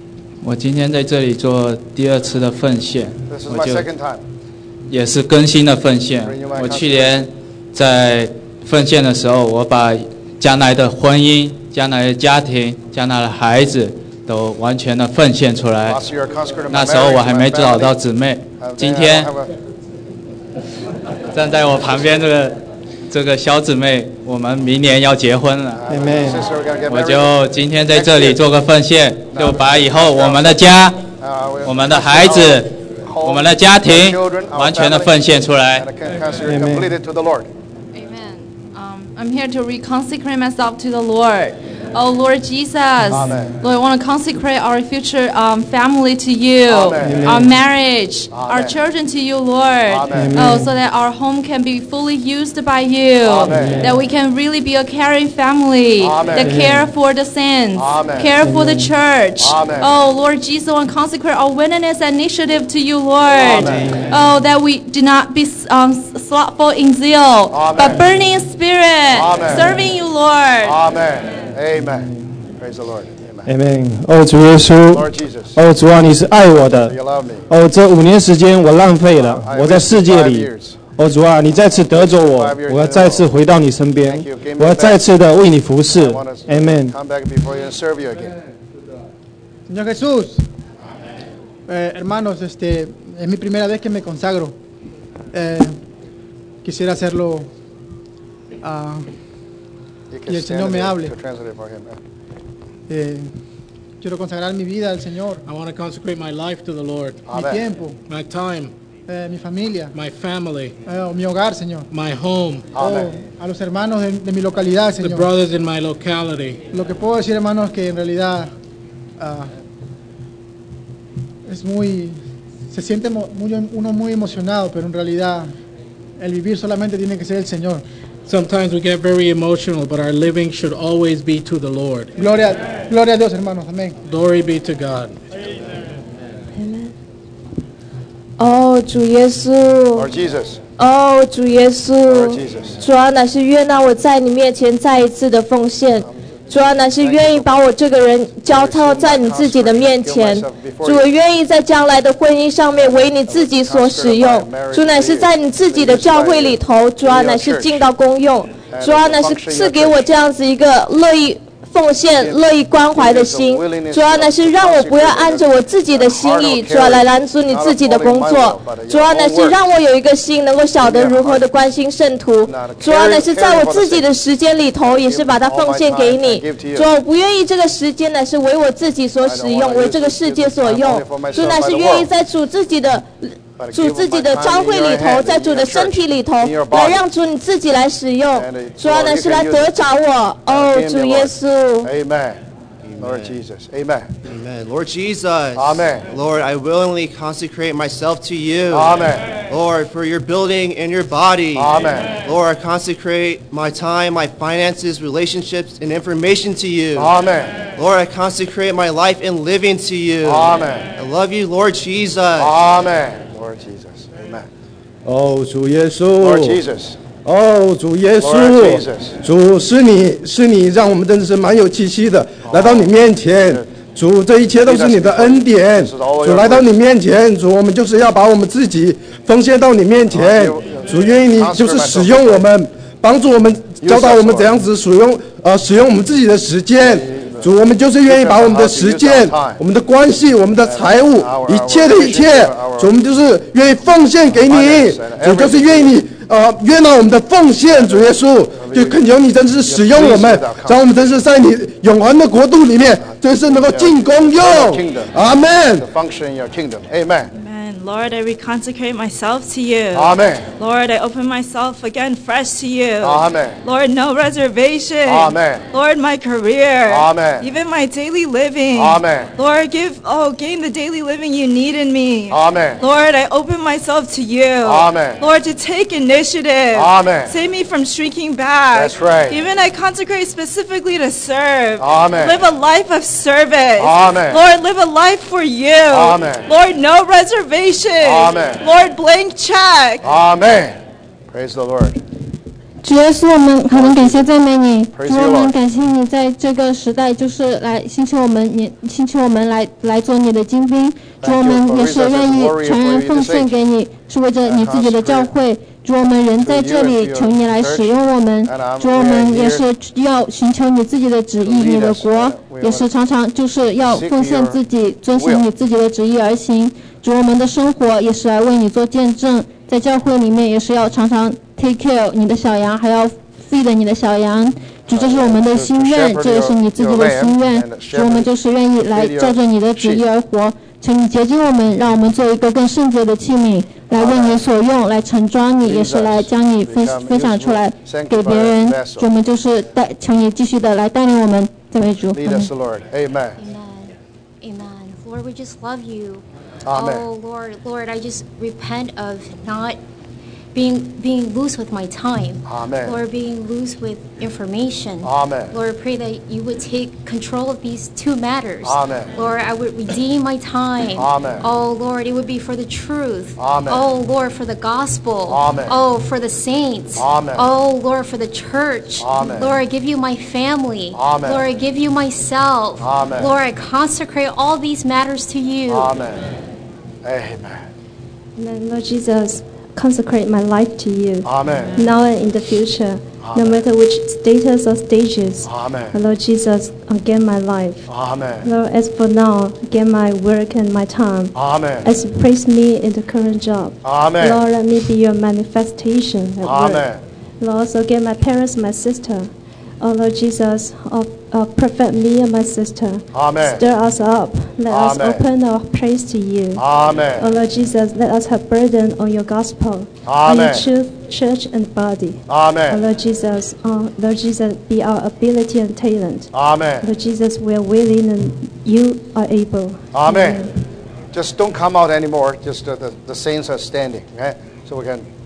我今天在这里做第二次的奉献， This is 我 my 就 second time. 也是更新的奉献。我去年在奉献的时候，我把将来的婚姻、将来的家庭、将来的孩子都完全的奉献出来。 Last year I consecrated my 那时候我还 marriage, 没 my 找到 family. 姊妹， Uh, 今 then I 天 don't have a- 站在我旁边这个这个小姊妹，我们明年要结婚了。 Amen. Sister, we're gonna get 我 married. 就今天在这里做个奉献，就把以后我们的家、我们的孩子、我们的家庭完全的奉献出来。 And I can consecrate completed to the Lord. Um, I'm here to reconsecrate myself to the Lord. Oh Lord Jesus, Amen. Lord, I want to consecrate our future um, family to you, Amen. our marriage, our Amen. children to you, Lord. Amen. Oh, so that our home can be fully used by you, Amen. that we can really be a caring family, Amen. that care for the saints, Amen. care for the church. Amen. Oh Lord Jesus, I want to consecrate our witness initiative to you, Lord. Amen. Oh, that we do not be um, slothful in zeal, Amen. but burning in spirit, Amen. serving you, Lord. Amen. Amen. Praise the Lord. Amen。哦，主耶稣 Lord Jesus， 哦，主啊，你是爱我的 You love me。 哦，这五年时间我浪费了， I 我在世界 wasted 里 five years。 哦，主啊，你再次得着我 Five years， 我要再次回到你身边 Thank you，give me， 我要再次的为你服侍 I want to Amen。 come back before you and serve you again. Señor Jesús, eh, hermanos, este, es mi primera vez que me consagro. Eh, quisiera hacerlo ah, You y can el stand Señor me there hable. to translate for him. Eh, quiero consagrar mi vida al Señor. I want to consecrate my life to the Lord. Mi tiempo, My time, eh, mi familia, my family, eh, mi hogar, Señor. my home, Oh, a los hermanos de, de mi localidad, the Señor. brothers in my locality. Lo que puedo decir, hermanos, es que en realidad ah, es muy, se siente mo- muy, uno muy emocionado, pero en realidad el vivir solamente tiene que ser el Señor. Sometimes we get very emotional, but our living should always be to the Lord. Gloria, gloria a Dios, hermanos. Amén. Glory be to God. 哦，主耶稣 Lord，Jesus， 哦，主耶稣 Lord Jesus， 主啊，乃是悦纳我在你面前再一次的奉献。主啊，乃是愿意把我这个人交托在你自己的面前。主，我愿意在将来的婚姻上面为你自己所使用。主，乃是在你自己的教会里头，主啊，乃是尽到功用。主啊，乃是赐给我这样子一个乐意奉献、乐意关怀的心。主啊，乃是让我不要按着我自己的心意，主啊，来拦阻你自己的工作。主啊，乃是让我有一个心能够晓得如何的关心圣徒。主啊，乃是在我自己的时间里头，也是把它奉献给你。主啊，我不愿意这个时间乃是为我自己所使用，为这个世界所用。主乃是愿意在主自己的。主自己的教会里头，在主的身体里头，来让主你自己来使用。主啊，乃是来得着我。哦，主耶稣。 Amen. Lord Jesus. Amen. Amen. Lord Jesus. Amen. Lord, I willingly consecrate myself to you. Amen. Lord, for your building in your body. Amen. Lord, I consecrate my time, my finances, relationships, and information to you. Amen. Lord, I consecrate my life and living to you. Amen. I love you, Lord Jesus. Amen. Lord Jesus. Amen. 哦，主耶稣 Lord Jesus. 哦，主耶 Lord 稣 Jesus， 主是你是你让我们真的是蛮有气息的，来到你面前，主这一切都是你的恩典，主来到你面前，主我们就是要把我们自己奉献到你面前，主愿意你就是使用我们，帮助我们，教导我们怎样子使用呃使用我们自己的时间。主，我们就是愿意把我们的时间、我们的关系、我们的财务、一切的一切，主，我们就是愿意奉献给你。主，就是愿意你呃悦纳我们的奉献。主耶稣，就恳求你真是使用我们，让我们真是在你永恒的国度里面，真是能够尽功用。阿门。 To function in your kingdom. Amen. Lord, I reconsecrate myself to you. Amen. Lord, I open myself again fresh to you. Amen. Lord, no reservation. Amen. Lord, my career. Amen. Even my daily living. Amen. Lord, give, oh, gain the daily living you need in me. Amen. Lord, I open myself to you. Amen. Lord, to take initiative. Amen. Save me from shrinking back. That's right. Even I consecrate specifically to serve. Amen. Live a life of service. Amen. Lord, live a life for you. Amen. Lord, no reservation. Amen. Lord, blank check. Amen. Praise the Lord. 主耶稣，我们好能感谢赞美你。 Praise 主， you, 我们 Lord. 感谢你在这个时代，就是来兴起我们，你兴起我们来来做你的精兵。主，我们也是愿意全然奉献给你，是为着你自己的教会。主，我们人在这里，求你来使用我们。主，我们也是要寻求你自己的旨意，你的国也是常常就是要奉献自己，遵循你自己的旨意而行。主，我们的生活也是来为你做见证，在教会里面也是要常常 take care 你的小羊，还要 feed 你的小羊。主，这是我们的心愿，这也是你自己的心愿。主，我们就是愿意来照着你的旨意而活。求你洁净我们，让我们做一个更圣洁的器皿，来为你所用，来盛装你，也是来将你分分享出来给别人。主，我们就是带，求你继续的来带领我们，赞美主。 Lead us, Lord. Amen. Amen. Lord, we just love you. Amen. Oh, Lord, Lord, I just repent of not being being loose with my time. Amen. Lord, being loose with information. Amen. Lord, I pray that you would take control of these two matters. Amen. Lord, I would redeem my time. Amen. Oh, Lord, it would be for the truth. Amen. Oh, Lord, for the gospel. Amen. Oh, for the saints. Amen. Oh, Lord, for the church. Amen. Lord, I give you my family. Amen. Lord, I give you myself. Amen. Lord, I consecrate all these matters to you. Amen. Amen. Amen. Lord Jesus, consecrate my life to you. Amen. Now and in the future, no Amen. matter which status or stages. Amen. Lord Jesus, again my life. Amen. Lord, as for now, again my work and my time. Amen. As you place me in the current job. Amen. Lord, let me be your manifestation at Amen. work. Lord, also again my parents, my sister. Oh Lord Jesus, oh, uh, perfect me and my sister. Amen. Stir us up. Let us Amen. open our praise to you. Amen. Oh Lord Jesus, let us have burden on your gospel. On your Amen. truth, church and body. Amen. Oh Lord Jesus, oh Lord Jesus, be our ability and talent. Amen. Lord Jesus, we are willing and you are able. Amen. Just don't come out anymore. Just uh, the, the saints are standing. Okay? So we can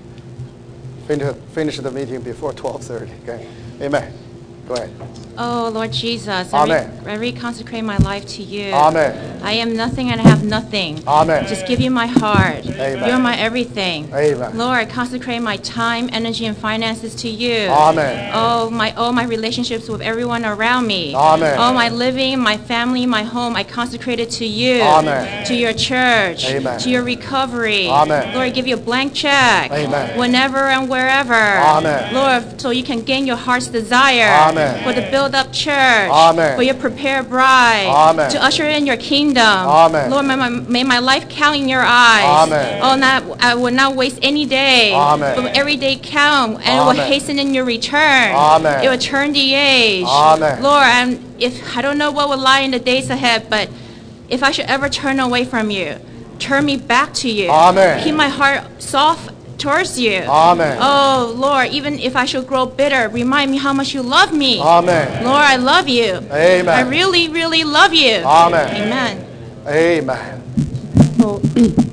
finish, finish the meeting before twelve thirty. Okay? Amen. Go ahead. Oh, Lord Jesus, Amen. I, re- I reconsecrate my life to you. Amen. I am nothing and I have nothing. Amen. Just give you my heart. Amen. You're my everything. Amen. Lord, I consecrate my time, energy, and finances to you. Amen. Oh, my all my relationships with everyone around me. Amen. Oh, my living, my family, my home, I consecrate it to you. Amen. To your church. Amen. To your recovery. Amen. Lord, I give you a blank check. Amen. Whenever and wherever. Amen. Lord, so you can gain your heart's desire. Amen. For the build-up church. Amen. For your prepared bride. Amen. To usher in your kingdom. Amen. Lord, may my, may my life count in your eyes. Amen. Oh, not, I will not waste any day. Amen. But every day count, and it will Amen. hasten in your return. Amen. It will turn the age. Amen. Lord, I'm, if I don't know what will lie in the days ahead, but if I should ever turn away from you, turn me back to you. Amen. Keep my heart soft towards you. Amen. Oh, Lord, even if I should grow bitter, remind me how much you love me. Amen. Lord, I love you. Amen. I really, really love you. Amen. Amen. Amen. Oh,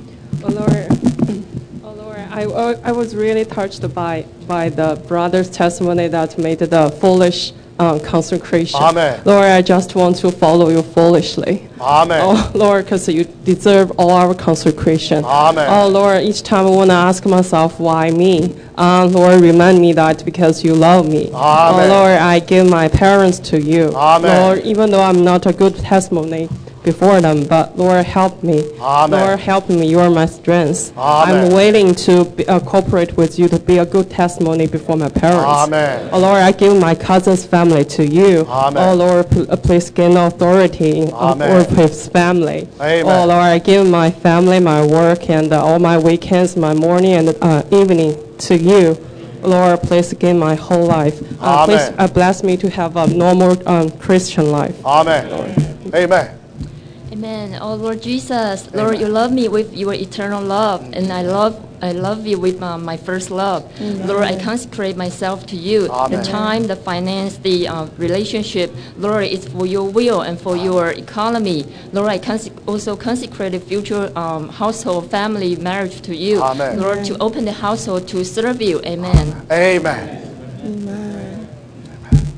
oh Lord, oh Lord, I, I was really touched by by the brother's testimony that made the foolish um, consecration. Amen. Lord, I just want to follow you foolishly. Amen. Oh Lord, because you deserve all our consecration. Amen. Oh Lord, each time I want to ask myself, why me? Uh, Lord, remind me that because you love me. Amen. Oh Lord, I give my parents to you. Amen. Lord, even though I'm not a good testimony before them, but Lord, help me. Amen. Lord, help me. You are my strength. Amen. I'm willing to be, uh, cooperate with you to be a good testimony before my parents. Amen. Oh Lord, I give my cousin's family to you. Amen. Oh Lord, pl- uh, please gain authority in uh, Amen. or his family. Amen. Oh Lord, I give my family, my work, and uh, all my weekends, my morning and uh, evening to you. Lord, please give my whole life. Uh, Amen. please uh, bless me to have a normal um, Christian life. Amen. Lord. Amen. Amen. Oh Lord Jesus, Lord, you love me with your eternal love, and I love I love you with uh, my first love. Amen. Lord, I consecrate myself to you. Amen. The time, the finance, the uh, relationship, Lord, it's for your will and for your economy. Lord, I conse- also consecrate the future um, household, family, marriage to you. Amen. Lord, to open the household to serve you. Amen. Amen. Amen.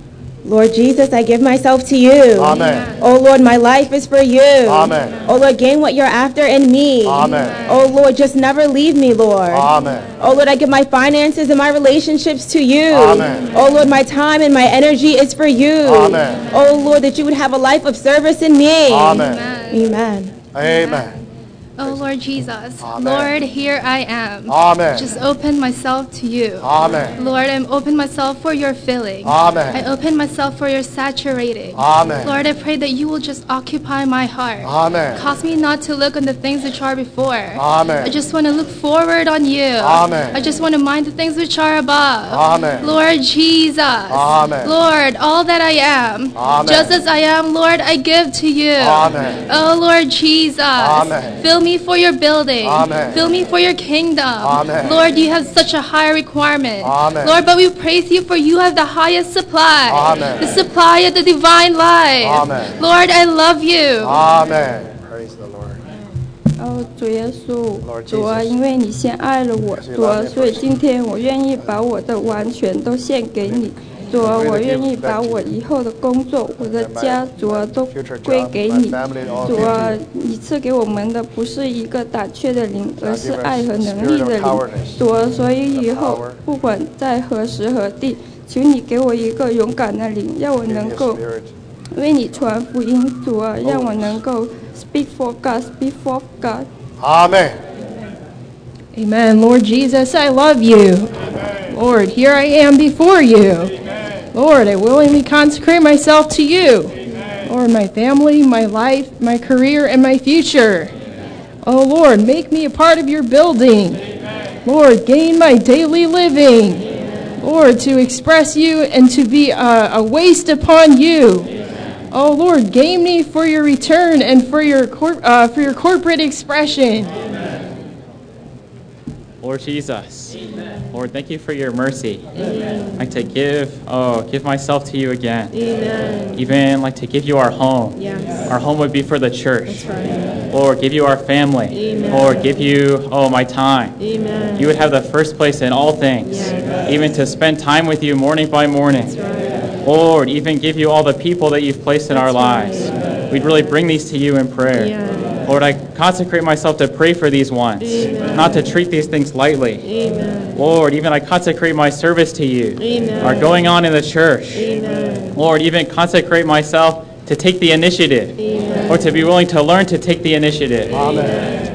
Lord Jesus, I give myself to you. Amen. Oh Lord, my life is for you. Amen. Oh Lord, gain what you're after in me. Amen. Oh Lord, just never leave me, Lord. Amen. Oh Lord, I give my finances and my relationships to you. Amen. Oh Lord, my time and my energy is for you. Amen. Oh Lord, that you would have a life of service in me. Amen. Amen. Amen. Oh Lord Jesus, Amen. Lord, here I am. Amen. Just open myself to you. Amen. Lord, I'm open myself for your filling. Amen. I open myself for your saturating. Amen. Lord, I pray that you will just occupy my heart. Amen. Cause me not to look on the things which are before. Amen. I just want to look forward on you. Amen. I just want to mind the things which are above. Amen. Lord Jesus. Amen. Lord, all that I am, Amen. just as I am, Lord, I give to you. Amen. Oh Lord Jesus. Amen. Fill me for your building. Amen. Fill me for your kingdom. Amen. Lord, you have such a high requirement. Amen. Lord, but we praise you for you have the highest supply. Amen. The supply of the divine life. Amen. Lord, I love you. Amen. Praise the Lord. 哦，主耶稣 Lord， 主啊， Jesus 因为你先爱了我， Yes, you 主啊， love me 所以 first. 今天我愿意把我的完全都献给你。主啊， I pray 我 to 愿 give 意 back 把 to 我 you. 以后的工作、我的 And my 家，主啊，都 future job, 归给 my 你。 family, all 主 give 啊 to you.， 你赐给我们的不是一个胆怯的灵， God 而是 give us 爱和 a 能力 spirit 的 of 灵。 cowardice. 主啊，所以以 The 后 power. 不管在何时何地，求你给我一个勇敢的灵，让我 Give 能 me a 够 spirit. 为你传福音。主啊，让我能够 speak for God，speak for God。 Amen. Amen. Lord Jesus, I love you. Lord, here I am before you. Lord, I willingly consecrate myself to you. Lord, my family, my life, my career, and my future. Oh, Lord, make me a part of your building. Lord, gain my daily living. Lord, to express you and to be a, a waste upon you. Oh, Lord, gain me for your return and for your, cor- uh, for your corporate expression. Lord Jesus, Lord, thank you for your mercy. Amen. Like to give, oh, give myself to you again. Amen. Even like to give you our home. Yes. Our home would be for the church. That's right. Lord, give you our family. Amen. Lord, give you, oh, my time. Amen. You would have the first place in all things. Yes. Even to spend time with you morning by morning. That's right. Lord, even give you all the people that you've placed in That's our lives. right. We'd really bring these to you in prayer. Yeah. Lord, I consecrate myself to pray for these ones, Amen. not to treat these things lightly. Amen. Lord, even I consecrate my service to you, Amen. our going on in the church. Amen. Lord, even consecrate myself to take the initiative, Amen. or to be willing to learn to take the initiative. Amen.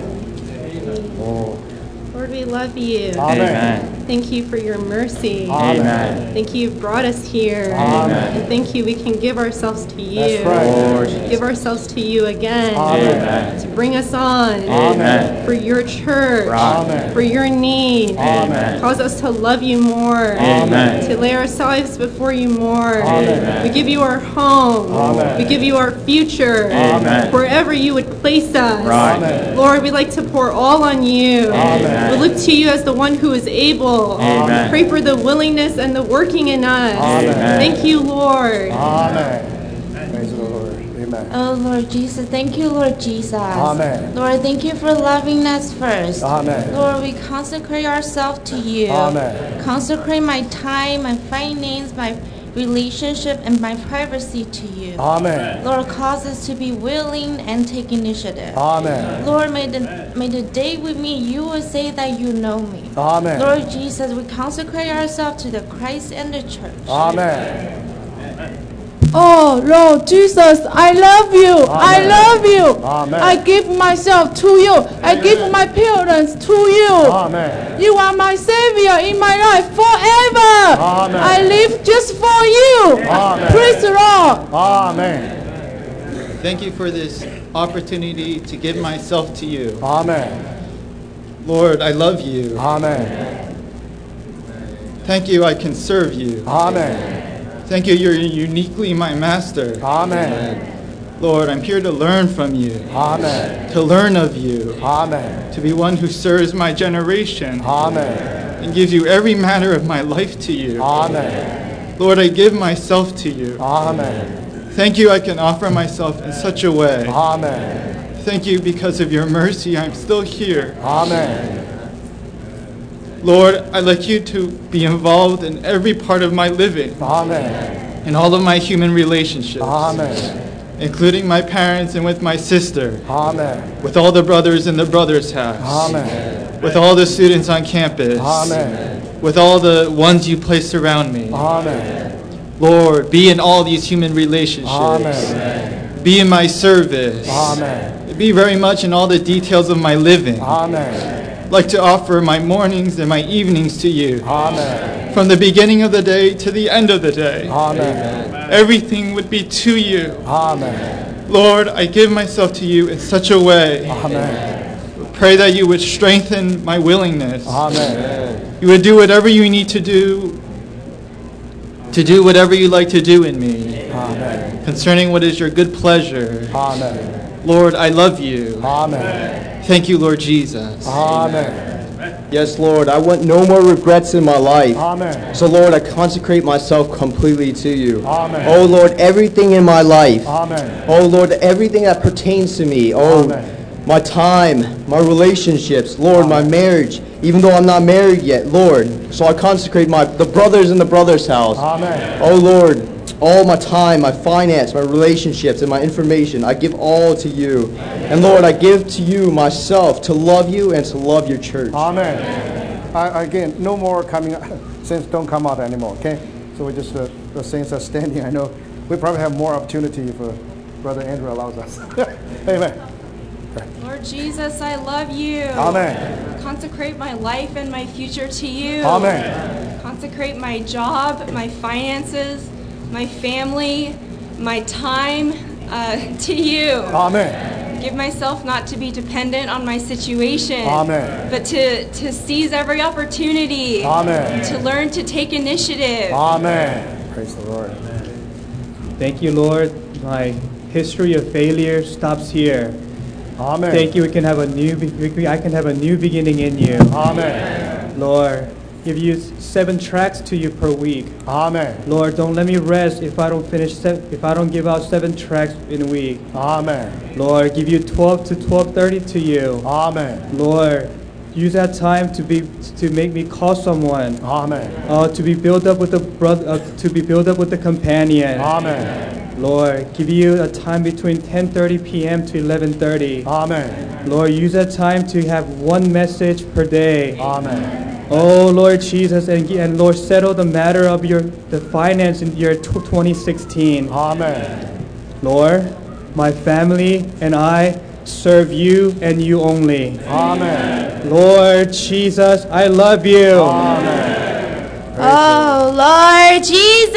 Lord, we love you. Amen. Thank you for your mercy. Amen. Thank you you've brought us here. Amen. And thank you we can give ourselves to you. That's right. Lord. Give ourselves to you again. Amen. To bring us on. Amen. For your church. Amen. For your need. Amen. Cause us to love you more. Amen. To lay ourselves before you more. Amen. We give you our home. Amen. We give you our future. Amen. Wherever you would place us. Right. Amen. Lord, we like to pour all on you. Amen. We look to you as the one who is able. Amen. Pray for the willingness and the working in us. Amen. Thank you, Lord. Amen. Praise the Lord. Amen. Oh, Lord Jesus, thank you, Lord Jesus. Amen. Lord, thank you for loving us first. Amen. Lord, we consecrate ourselves to you. Amen. Consecrate my time, my finance, my relationship, and my privacy to you. Amen. Lord, cause us to be willing and take initiative. Amen. Lord, may the, may the day with me, you will say that you know me. Amen. Lord Jesus, we consecrate ourselves to the Christ and the church. Amen. Oh, Lord Jesus, I love you. Amen. I love you. Amen. I give myself to you. I give my parents to you. Amen. You are my Savior in my life forever. Amen. I live just for you. Amen. Praise the Lord. Amen. Thank you for this opportunity to give myself to you. Amen. Lord, I love you. Amen. Thank you, I can serve you. Amen. Thank you, you're uniquely my master. Amen. Lord, I'm here to learn from you. Amen. To learn of you. Amen. To be one who serves my generation. Amen. And gives you every matter of my life to you. Amen. Lord, I give myself to you. Amen. Thank you, I can offer myself in such a way. Amen. Thank you, because of your mercy, I'm still here. Amen. Lord, I'd like you to be involved in every part of my living. Amen. in all of my human relationships. Amen. Including my parents and with my sister. Amen. With all the brothers in the brothers' house. Amen. With all the students on campus. Amen. With all the ones you placed around me. Amen. Lord, be in all these human relationships. Amen. Be in my service. Amen. Be very much in all the details of my living. Amen. I'd like to offer my mornings and my evenings to you. Amen. From the beginning of the day to the end of the day. Amen. Everything would be to you. Amen. Lord, I give myself to you in such a way. Amen. Pray that you would strengthen my willingness. Amen. You would do whatever you need to do, to do whatever you like to do in me. Amen. Concerning what is your good pleasure. Amen. Lord, I love you. Amen. Thank you, Lord Jesus. Amen. Yes, Lord, I want no more regrets in my life. Amen. So, Lord, I consecrate myself completely to you. Amen. Oh, Lord, everything in my life. Amen. Oh, Lord, everything that pertains to me. Oh, Amen. my time, my relationships, Lord, Amen. my marriage, even though I'm not married yet, Lord. So I consecrate my the brothers in the brothers' house. Amen. Oh, Lord, all my time, my finance, my relationships, and my information, I give all to you. And Lord, I give to you myself to love you and to love your church. Amen. I, again, no more coming, saints don't come out anymore, okay? So we just, uh, the saints are standing. I know we probably have more opportunity if uh, Brother Andrew allows us. Amen. Lord Jesus, I love you. Amen. Consecrate my life and my future to you. Amen. Consecrate my job, my finances, my family, my time uh, to you. Amen. Give myself not to be dependent on my situation. Amen. But to, to seize every opportunity. Amen. To learn to take initiative. Amen. Praise the Lord. Thank you, Lord. My history of failure stops here. Amen. Thank you. We can have a new. Be- I can have a new beginning in you. Amen. Lord, give you seven tracks to you per week. Amen. Lord, don't let me rest if I don't finish. Se- if I don't give out seven tracks in a week. Amen. Lord, give you twelve to twelve thirty to you. Amen. Lord, use that time to be to make me call someone. Amen. Uh, to be built up with the brother. Uh, to be built up with the companion. Amen. Lord, give you a time between ten thirty p.m. to eleven thirty. Amen. Lord, use that time to have one message per day. Amen. Oh, Lord Jesus, and, and Lord, settle the matter of your the finance in year twenty sixteen. Amen. Lord, my family and I serve you and you only. Amen. Lord Jesus, I love you. Amen. Oh, Lord Jesus.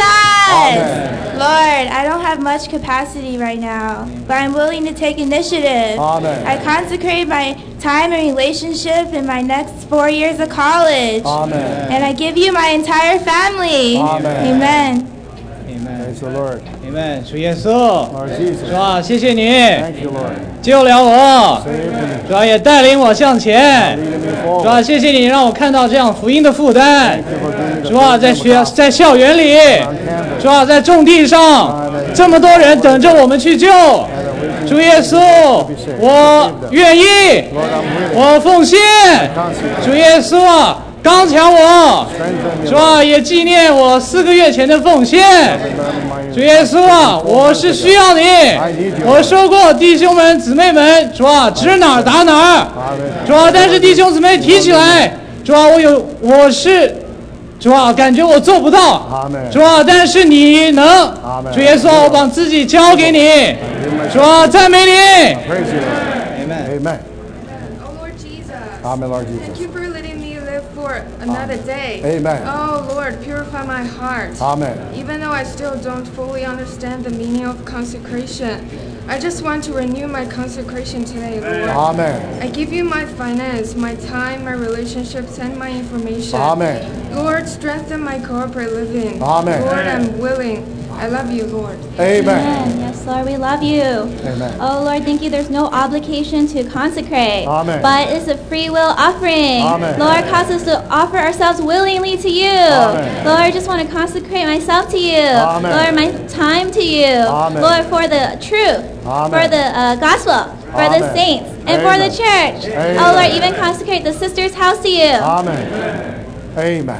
Amen. Lord, I don't have much capacity right now, but I'm willing to take initiative. Amen. I consecrate my time and relationship in my next four years of college. Amen. And I give you my entire family. Amen. Amen. Amen. Praise the Lord. Amen. 主耶稣， Lord Jesus. 是吧？谢谢你 Thank you, Lord. 救了我， Save me. 主要也带领我向前， Lead me 主 forward. 要谢谢你让我看到这样福音的负担， Thank you for doing the 主要在学在校园里， on campus. 主要在种地上，这么多人等着我们去救。主耶稣，我愿意， Lord, I'm willing. 我奉献。 Consecrate. 主耶稣啊，刚强我， Strengthen me, 主啊，也纪念我四个月前的奉献。 Lord. 主耶稣啊，我是需要你。我说过，弟兄们、姊妹们，主啊，指哪儿打哪儿。主啊，但是弟兄姊妹提起来，主啊，我有，我是，主啊，感觉我做不到。主啊，但是你能。主耶稣，我把自己交给你。主啊，赞美你。 Praise you, Lord. Amen. Amen. Oh Lord Jesus. Amen, Lord Thank Jesus. you for letting me live for another day. Amen. Oh Lord, purify my heart. Amen. Even though I still don't fully understand the meaning of consecration, I just want to renew my consecration today, Lord. Amen. I give you my finance, my time, my relationships, and my information. Amen. Lord, strengthen my corporate living. Amen. Lord, I'm willing. I love you, Lord. Amen. Amen. Yes, Lord, we love you. Amen. Oh, Lord, thank you. There's no obligation to consecrate. Amen. But it's a free will offering. Amen. Lord, cause us to offer ourselves willingly to you. Amen. Lord, I just want to consecrate myself to you. Amen. Lord, my time to you. Amen. Lord, for the truth. Amen. For the uh, gospel. For Amen. the saints. And for the church. Amen. Oh, Lord, even consecrate the sister's house to you. Amen. Amen.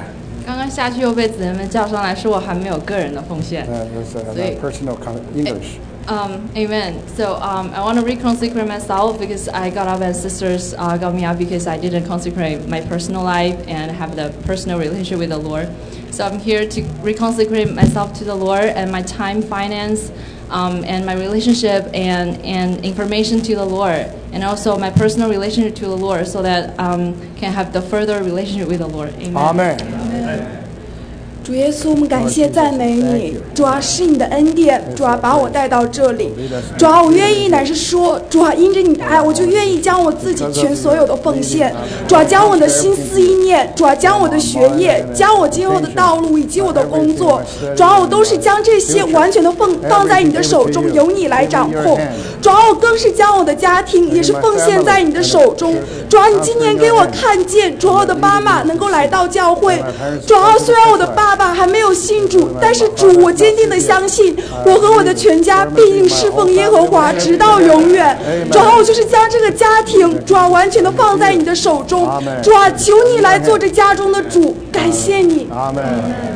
刚刚下去又被姊妹们叫上来，说我还没有个人的奉献。所以 personal English. Um, amen. So um, I want to reconsecrate myself because I got up and sisters uh, got me up because I didn't consecrate my personal life and have the personal relationship with the Lord. So I'm here to reconsecrate myself to the Lord and my time, finance, um, and my relationship and, and information to the Lord. And also my personal relationship to the Lord so that um, can have the further relationship with the Lord. Amen. Amen. Amen. 主耶稣，我们感谢赞美你。主啊，是你的恩典，主啊，把我带到这里。主啊，我愿意乃是说，主啊，因着你的爱，我就愿意将我自己全所有的奉献。主啊，将我的心思意念，主啊，将我的学业，将我今后的道路以及我的工作，主啊，我都是将这些完全的放放在你的手中，由你来掌控。主啊，我更是将我的家庭也是奉献在你的手中。主啊，你今年给我看见，主啊，我的爸妈能够来到教会。主啊，虽然我的爸爸还没有信主，但是主，我坚定的相信，我和我的全家必定侍奉耶和华，直到永远。主啊，我就是将这个家庭，主啊，完全的放在你的手中。主啊，求你来做这家中的主，感谢你。阿门。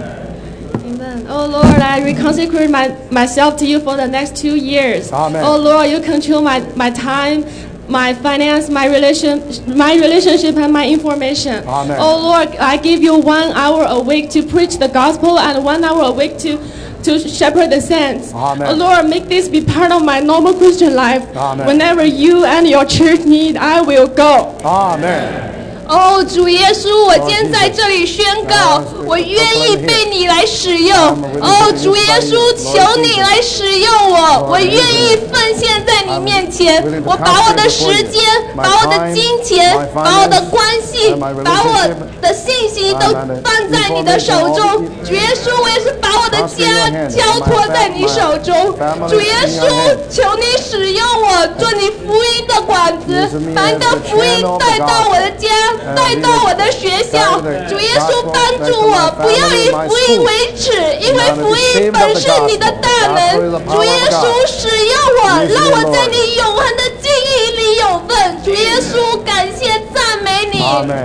Amen. Oh Lord, I reconsecrate my, myself to you for the next two years. Amen. Oh Lord, you control my, my time, my finance, my relation, my relationship, and my information. Amen. Oh Lord, I give you one hour a week to preach the gospel and one hour a week to to shepherd the saints. Amen. Oh Lord, make this be part of my normal Christian life. Amen. Whenever you and your church need, I will go. Amen. 哦，主耶稣，我今天在这里宣告，我愿意被你来使用。哦，主耶稣，求你来使用我，我愿意奉献在你面前。我把我的时间，把我的金钱，把我的关系，把我的信息都放在你的手中。主耶稣，我也是把我的家交托在你手中。主耶稣，求你使用我，做你福音的管子，把你的福音带到我的家。带到我的学校，主耶稣帮助我，不要以福音为耻，因为福音本是你的大能。主耶稣使用我，让我在你永恒的记忆里有份。主耶稣，感谢赞美你。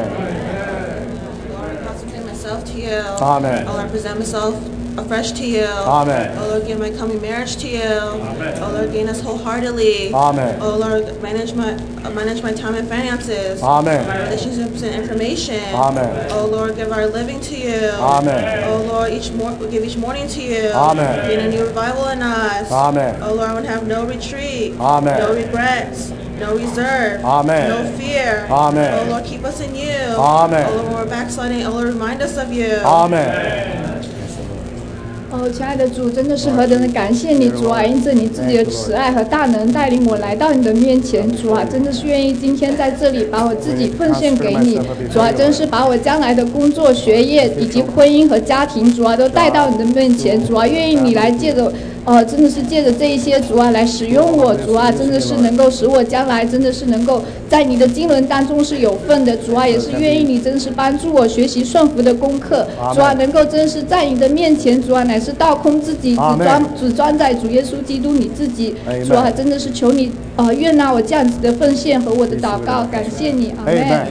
Amen. Oh, I present myself afresh to you. Amen. Oh Lord, give my coming marriage to you. Amen. Oh Lord, gain us wholeheartedly. Amen. Oh Lord, manage my uh, manage my time and finances. Amen. My relationships and information. Amen. Oh Lord, give our living to you. Amen. Oh Lord, each mor- give each morning to you. Amen. Gain a new revival in us. Amen. Oh Lord, I would have no retreat. Amen. No regrets. No reserve. Amen. No fear. Amen. Oh Lord, keep us in you. Amen. Oh Lord, when we're backsliding, oh Lord, remind us of you. Amen. 哦，亲爱的主，真的是何等的感谢你，主啊！因着你自己的慈爱和大能带领我来到你的面前，主啊，真的是愿意今天在这里把我自己奉献给你，主啊，真是把我将来的工作、学业以及婚姻和家庭，主啊，都带到你的面前，主啊，愿意你来借着。哦，真的是借着这一些主啊来使用我，主啊，真的是能够使我将来真的是能够在你的经纶当中是有份的，主啊，也是愿意你真是帮助我学习顺服的功课，主啊，能够真是在你的面前，主啊，乃是倒空自己，只装只装在主耶稣基督你自己，主啊，真的是求你呃悦纳我这样子的奉献和我的祷告，感谢你，阿们。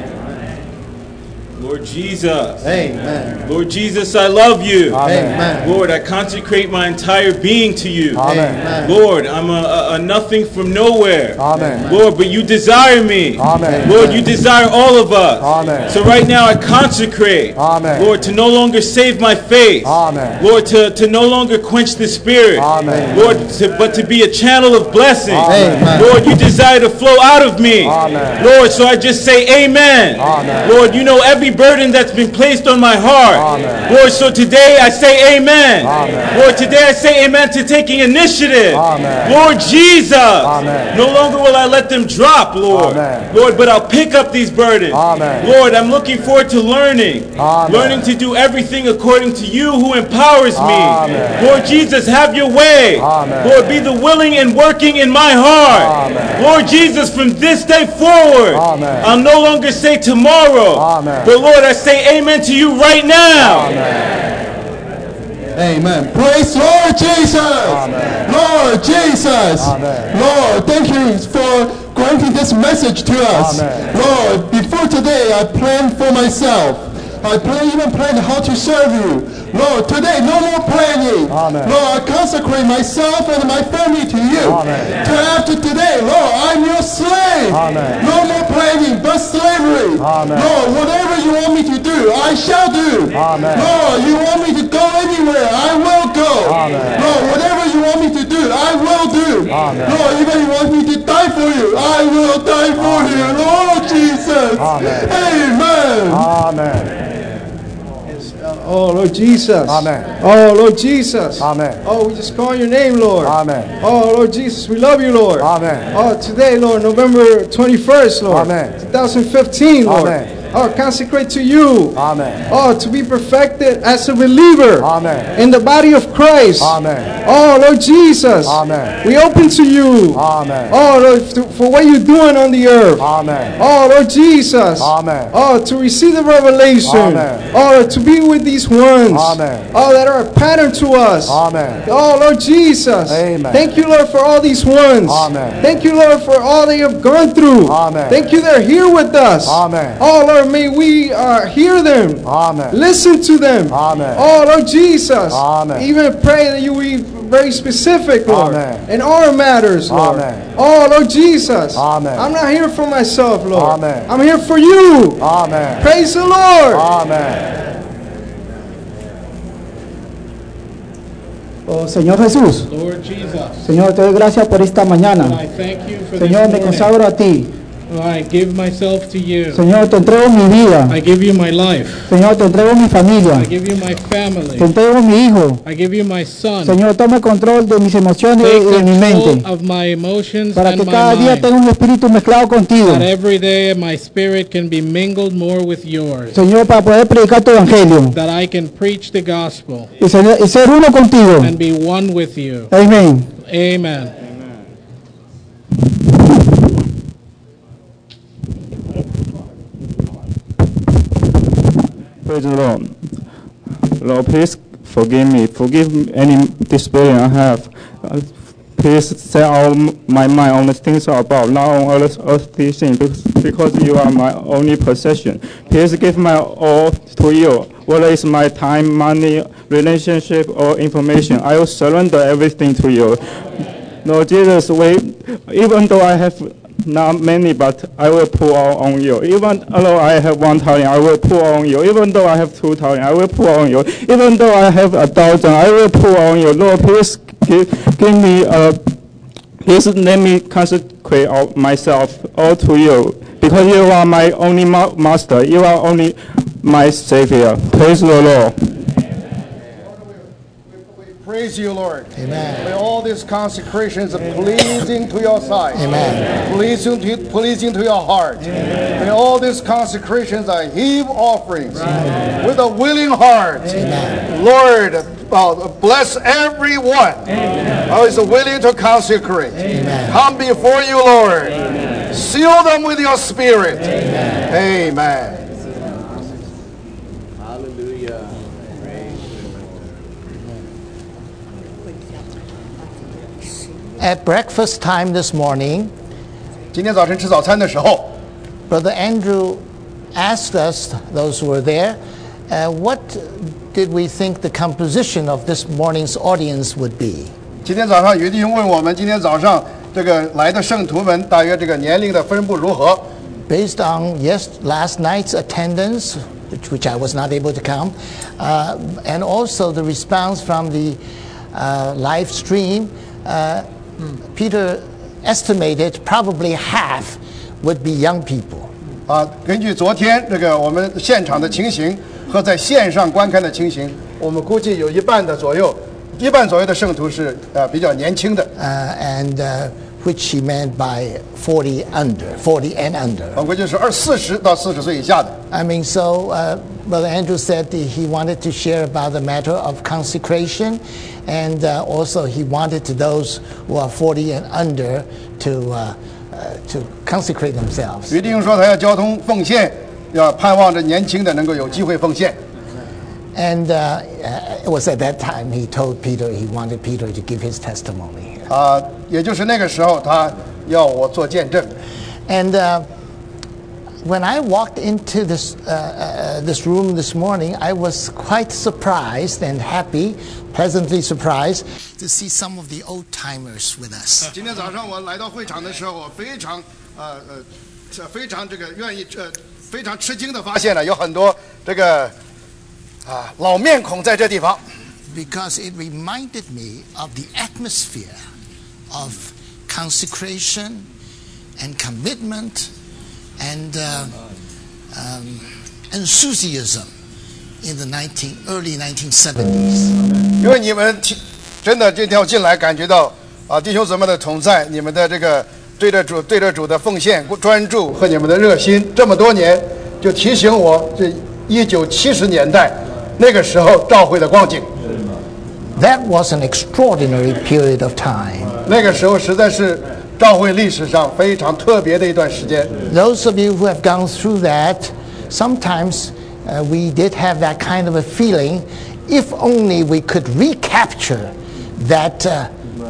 Lord Jesus. Amen. Lord Jesus, I love you. Amen. Lord, I consecrate my entire being to you. Amen. Lord, I'm a, a, a nothing from nowhere. Amen. Lord, but you desire me. Amen. Lord, you desire all of us. Amen. So right now I consecrate. Amen. Lord, to no longer save my faith. Amen. Lord, to, to no longer quench the spirit. Amen. Lord, to, but to be a channel of blessing. Amen. Lord, you desire to flow out of me. Amen. Lord, so I just say amen. Amen. Lord, you know every burden that's been placed on my heart. Amen. Lord, so today I say amen. Amen. Lord, today I say amen to taking initiative. Amen. Lord Jesus. Amen. No longer will I let them drop, Lord. Amen. Lord, but I'll pick up these burdens. Amen. Lord, I'm looking forward to learning. Amen. Learning to do everything according to you who empowers me. Amen. Lord Jesus, have your way. Amen. Lord, be the willing and working in my heart. Amen. Lord Jesus, from this day forward, Amen. I'll no longer say tomorrow. Amen. But Lord, I say amen to you right now. Amen. Amen. Praise Lord Jesus. Amen. Lord Jesus. Amen. Lord, thank you for granting this message to us. Amen. Lord, before today I planned for myself. I plan, even plan how to serve you. Lord, today, no more planning. Amen. Lord, I consecrate myself and my family to you. Amen. To after today, Lord, I'm your slave. Amen. No more planning, but slavery. Amen. Lord, whatever you want me to do, I shall do. Amen. Lord, you want me to go anywhere, I will go. Amen. Lord, whatever you want me to do, I will do. Amen. Lord, even you want me to die for you, I will die for Amen. you. Lord Jesus. Amen. Amen. Amen. Oh, Lord Jesus. Amen. Oh, Lord Jesus. Amen. Oh, we just call your name, Lord. Amen. Oh, Lord Jesus, we love you, Lord. Amen. Oh, today, Lord, November twenty-first, Lord. Amen. twenty fifteen, Lord. Amen. Oh, consecrate to you. Amen. Oh, to be perfected as a believer. Amen. In the body of Christ. Amen. Oh, Lord Jesus. Amen. We open to you. Amen. Oh, Lord, to, for what you're doing on the earth. Amen. Oh, Lord Jesus. Amen. Oh, to receive the revelation. Amen. Oh, to be with these ones. Amen. Oh, that are a pattern to us. Amen. Oh, Lord Jesus. Amen. Thank you, Lord, for all these ones. Amen. Thank you, Lord, for all they have gone through. Amen. Thank you, they're here with us. Amen. Oh, Lord, may we uh, hear them. Amen. Listen to them. Amen. Oh, Lord Jesus. Amen. Even pray that you will be very specific, Lord. Amen. In all matters, Lord. Amen. Oh, Lord Jesus. Amen. I'm not here for myself, Lord. Amen. I'm here for you. Amen. Praise the Lord. Amen. Oh, Señor Jesús, Lord Jesus, Señor, te doy gracias por esta mañana. I thank you for Señor, this me morning. consagro a ti. I give myself to you. Señor, te entrego mi vida. I give you my life. Señor, te entrego mi familia. I give you my family. Te entrego mi hijo. I give you my son. Señor, toma control de mis emociones y Take de mi mente. control of my emotions Para and que my cada día mind. tenga un espíritu mezclado contigo. That every day my spirit can be mingled more with yours. Señor, para poder predicar tu evangelio. That I can preach the gospel. Y ser, y ser uno contigo. And be one with you. Amén. Amen. Praise the Lord. Lord, please forgive me. Forgive any disability I have. Uh, please set out my mind on the things about, not on other earthly things, because you are my only possession. Please give my all to you. Whether it's my time, money, relationship, or information, I will surrender everything to you. Lord Jesus, we, even though I have not many, but I will pour out on you. Even though I have one talent, I will pour on you. Even though I have two talent, I will pour on you. Even though I have a thousand, I will pour on you. Lord, please give, give me a, please let me consecrate all myself all to you, because you are my only ma master. You are only my Savior. Praise the Lord. Praise you, Lord. Amen. May all these consecrations are pleasing to your sight. Amen. Pleasing to, pleasing to your heart. Amen. May all these consecrations are heave offerings. Amen. With a willing heart. Amen. Lord, uh, bless everyone who is willing to consecrate. Amen. Come before you, Lord. Amen. Seal them with your spirit. Amen. Amen. At breakfast time this morning, 今天早晨吃早餐的时候 Brother Andrew asked us, those who were there, uh, what did we think the composition of this morning's audience would be? 今天早上有弟兄问我们，今天早上这个来的圣徒们大约这个年龄的分布如何？ Based on yes, last night's attendance, which, which I was not able to count, uh, and also the response from the uh, live stream, uh, Peter estimated probably half would be young people. 啊，根据昨天这个我们现场的情形和在线上观看的情形，我们估计有一半的左右，一半左右的圣徒是呃比较年轻的。 Uh, and uh, which he meant by forty under, forty and under. 我估计是二四十到四十岁以下的。 I mean, so uh, Brother Andrew said that he wanted to share about the matter of consecration, and uh, also he wanted to those who are forty and under to uh, uh, to consecrate themselves. 于弟兄说他要交通奉献，要盼望着年轻的能够有机会奉献。 And uh, it was at that time he told Peter he wanted Peter to give his testimony. 啊，也就是那个时候他要我做见证。 And uh, when I walked into this uh, uh, this room this morning, I was quite surprised and happy, pleasantly surprised to see some of the old timers with us. 今天早上我来到会场的时候，我非常呃呃非常这个愿意呃非常吃惊的发现了有很多这个啊老面孔在这地方。 Because it reminded me of the atmosphere of consecration and commitment and uh, um, enthusiasm in the nineteen, early nineteen seventies. 因为你们真的今天我进来感觉到啊弟兄姊妹的同在，你们的这个对着主对着主的奉献专注和你们的热心，这么多年就提醒我这一九七十年代那个时候教会的光景。 That was an extraordinary period of time. 那个时候实在是教会历史上非常特别的一段时间。 Those of you who have gone through that, sometimes uh, we did have that kind of a feeling. If only we could recapture that uh,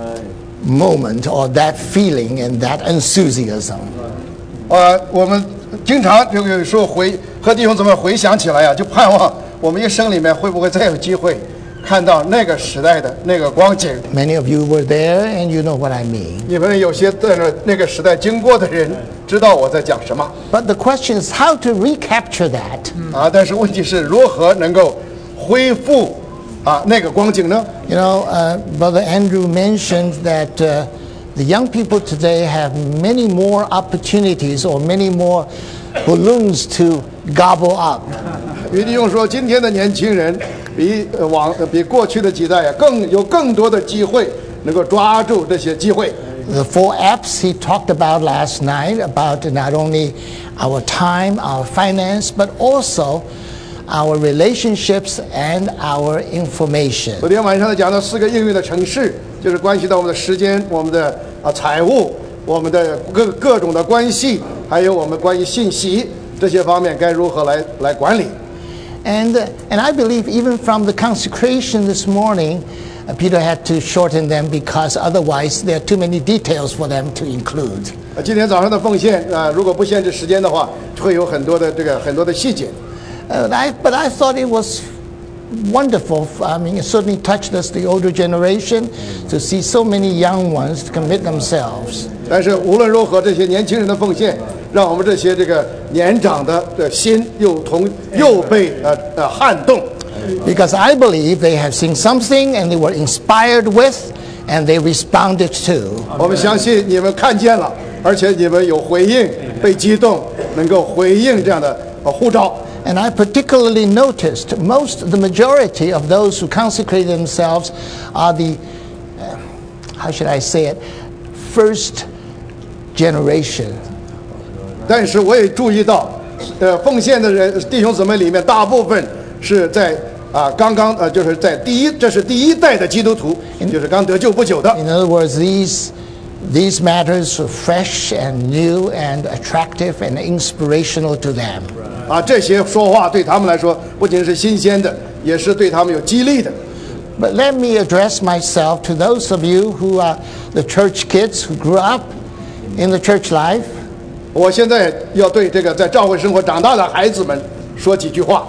moment or that feeling and that enthusiasm. 呃，我们经常就有时候回和弟兄姊妹回想起来呀、啊，就盼望我们一生里面会不会再有机会。看到那个时代的那个光景。 Many of you were there, and you know what I mean. 你们有些在那那个时代经过的人，知道我在讲什么。 But the question is how to recapture that. 啊，但是问题是如何能够恢复啊那个光景呢 You know, uh, Brother Andrew mentioned that uh, the young people today have many more opportunities or many more balloons to gobble up. 于弟兄说，今天的年轻人。比往比过去的几代啊，更有更多的机会能够抓住这些机会。 The four apps he talked about last night about not only our time, our finance, but also our relationships and our information. 昨天晚上讲到四个应用的城市，就是关系到我们的时间、我们的啊财务、我们的各各种的关系，还有我们关于信息这些方面该如何来来管理。 And, uh, and I believe even from the consecration this morning, uh, Peter had to shorten them because otherwise there are too many details for them to include. 今天早上的奉献啊，如果不限制时间的话，会有很多的这个很多的细节。 Uh, I, but I thought it was wonderful. I mean, it certainly touched us, the older generation, to see so many young ones commit themselves. 但是无论如何，这些年轻人的奉献，让我们这些这个年长的的心又同又被呃呃撼动。 Because I believe they have seen something and they were inspired with, and they responded to. 我们相信你们看见了，而且你们有回应，被激动，能够回应这样的呃呼召。 And I particularly noticed most, the majority of those who consecrate themselves are the, uh, how should I say it, first generation. 但是我也注意到，呃，奉献的人弟兄姊妹里面，大部分是在啊刚刚呃就是在第一，这是第一代的基督徒，就是刚得救不久的。 In other words, these these matters are fresh and new and attractive and inspirational to them. 啊，这些说话对他们来说不仅是新鲜的，也是对他们有激励的。 But let me address myself to those of you who are the church kids who grew up in the church life. 我现在要对这个在教会生活长大的孩子们说几句话。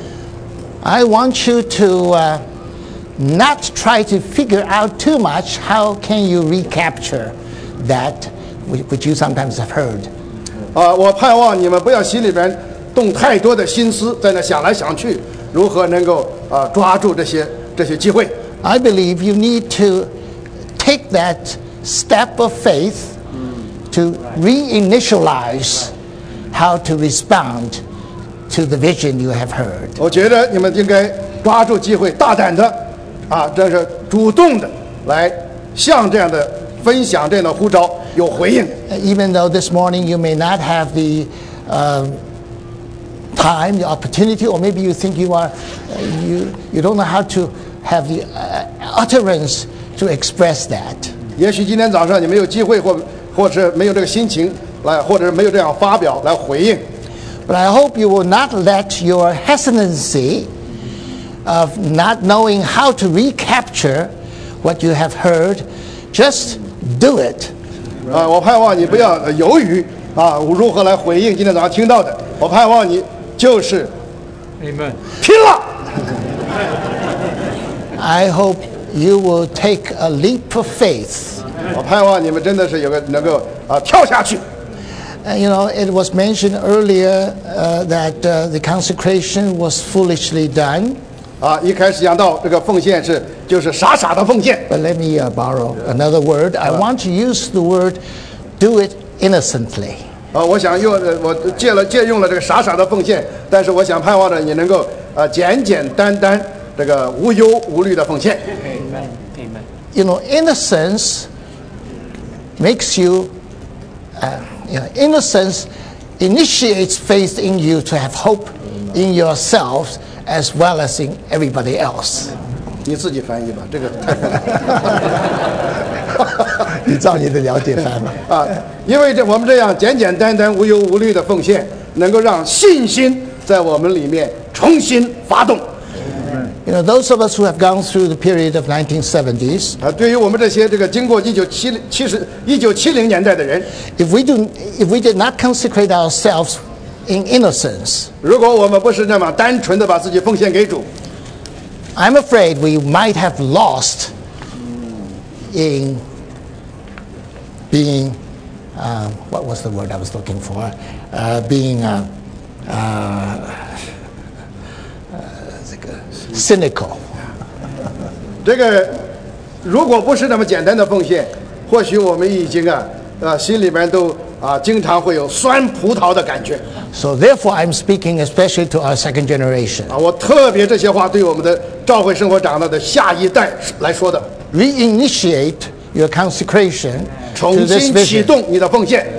I want you to uh, not try to figure out too much how can you recapture that which you sometimes have heard. 啊，我盼望你们不要心里边动太多的心思，在那想来想去，如何能够啊抓住这些这些机会。 I believe you need to take that step of faith to reinitialize how to respond to the vision you have heard. 我觉得你们应该抓住机会，大胆的啊，这是主动的来向这样的分享这样的呼召有回应。 Even though this morning you may not have the uh, time, the opportunity, or maybe you think you are, uh, you you don't know how to have the uh, utterance to express that. 也许今天早上你没有机会，或或是没有这个心情来，或者没有这样发表来回应。 But I hope you will not let your hesitancy of not knowing how to recapture what you have heard, just do it. 啊，我盼望你不要犹豫啊，如何来回应今天早上听到的？我盼望你就是 Amen. 拼了。 I hope you will take a leap of faith. 我盼望你们真的是有个能够啊跳下去。 Uh, you know, it was mentioned earlier uh, that uh, the consecration was foolishly done. 啊，一开始讲到这个奉献是就是傻傻的奉献。 But let me uh, borrow another word. I want to use the word "do it innocently." 啊，我想用我借了借用了这个傻傻的奉献，但是我想盼望着你能够呃简简单单这个无忧无虑的奉献。 Amen. Amen. You know, innocence makes you, uh, you know, innocence initiates faith in you to have hope in yourselves as well as in everybody else. 你自己翻译吧，这个你照你的了解翻吧。 啊，因为这我们这样简简单单、无忧无虑的奉献，能够让信心在我们里面重新发动。 You know, those of us who have gone through the period of nineteen seventies. 啊，对于我们这些这个经过一九七七十一九七零年代的人 ，if we do, if we did not consecrate ourselves in innocence. 如果我们不是那么单纯的把自己奉献给主。 I'm afraid we might have lost in being, uh, what was the word I was looking for? Uh, being uh, uh, cynical. 这个如果不是那么简单的奉献，或许我们已经啊，呃，心里面都啊，经常会有酸葡萄的感觉。 So therefore, I'm speaking especially to our second generation. 啊，我特别这些话对我们的教会生活长大的下一代来说的。 Reinitiate your consecration to this 重新启 vision. 动你的奉献。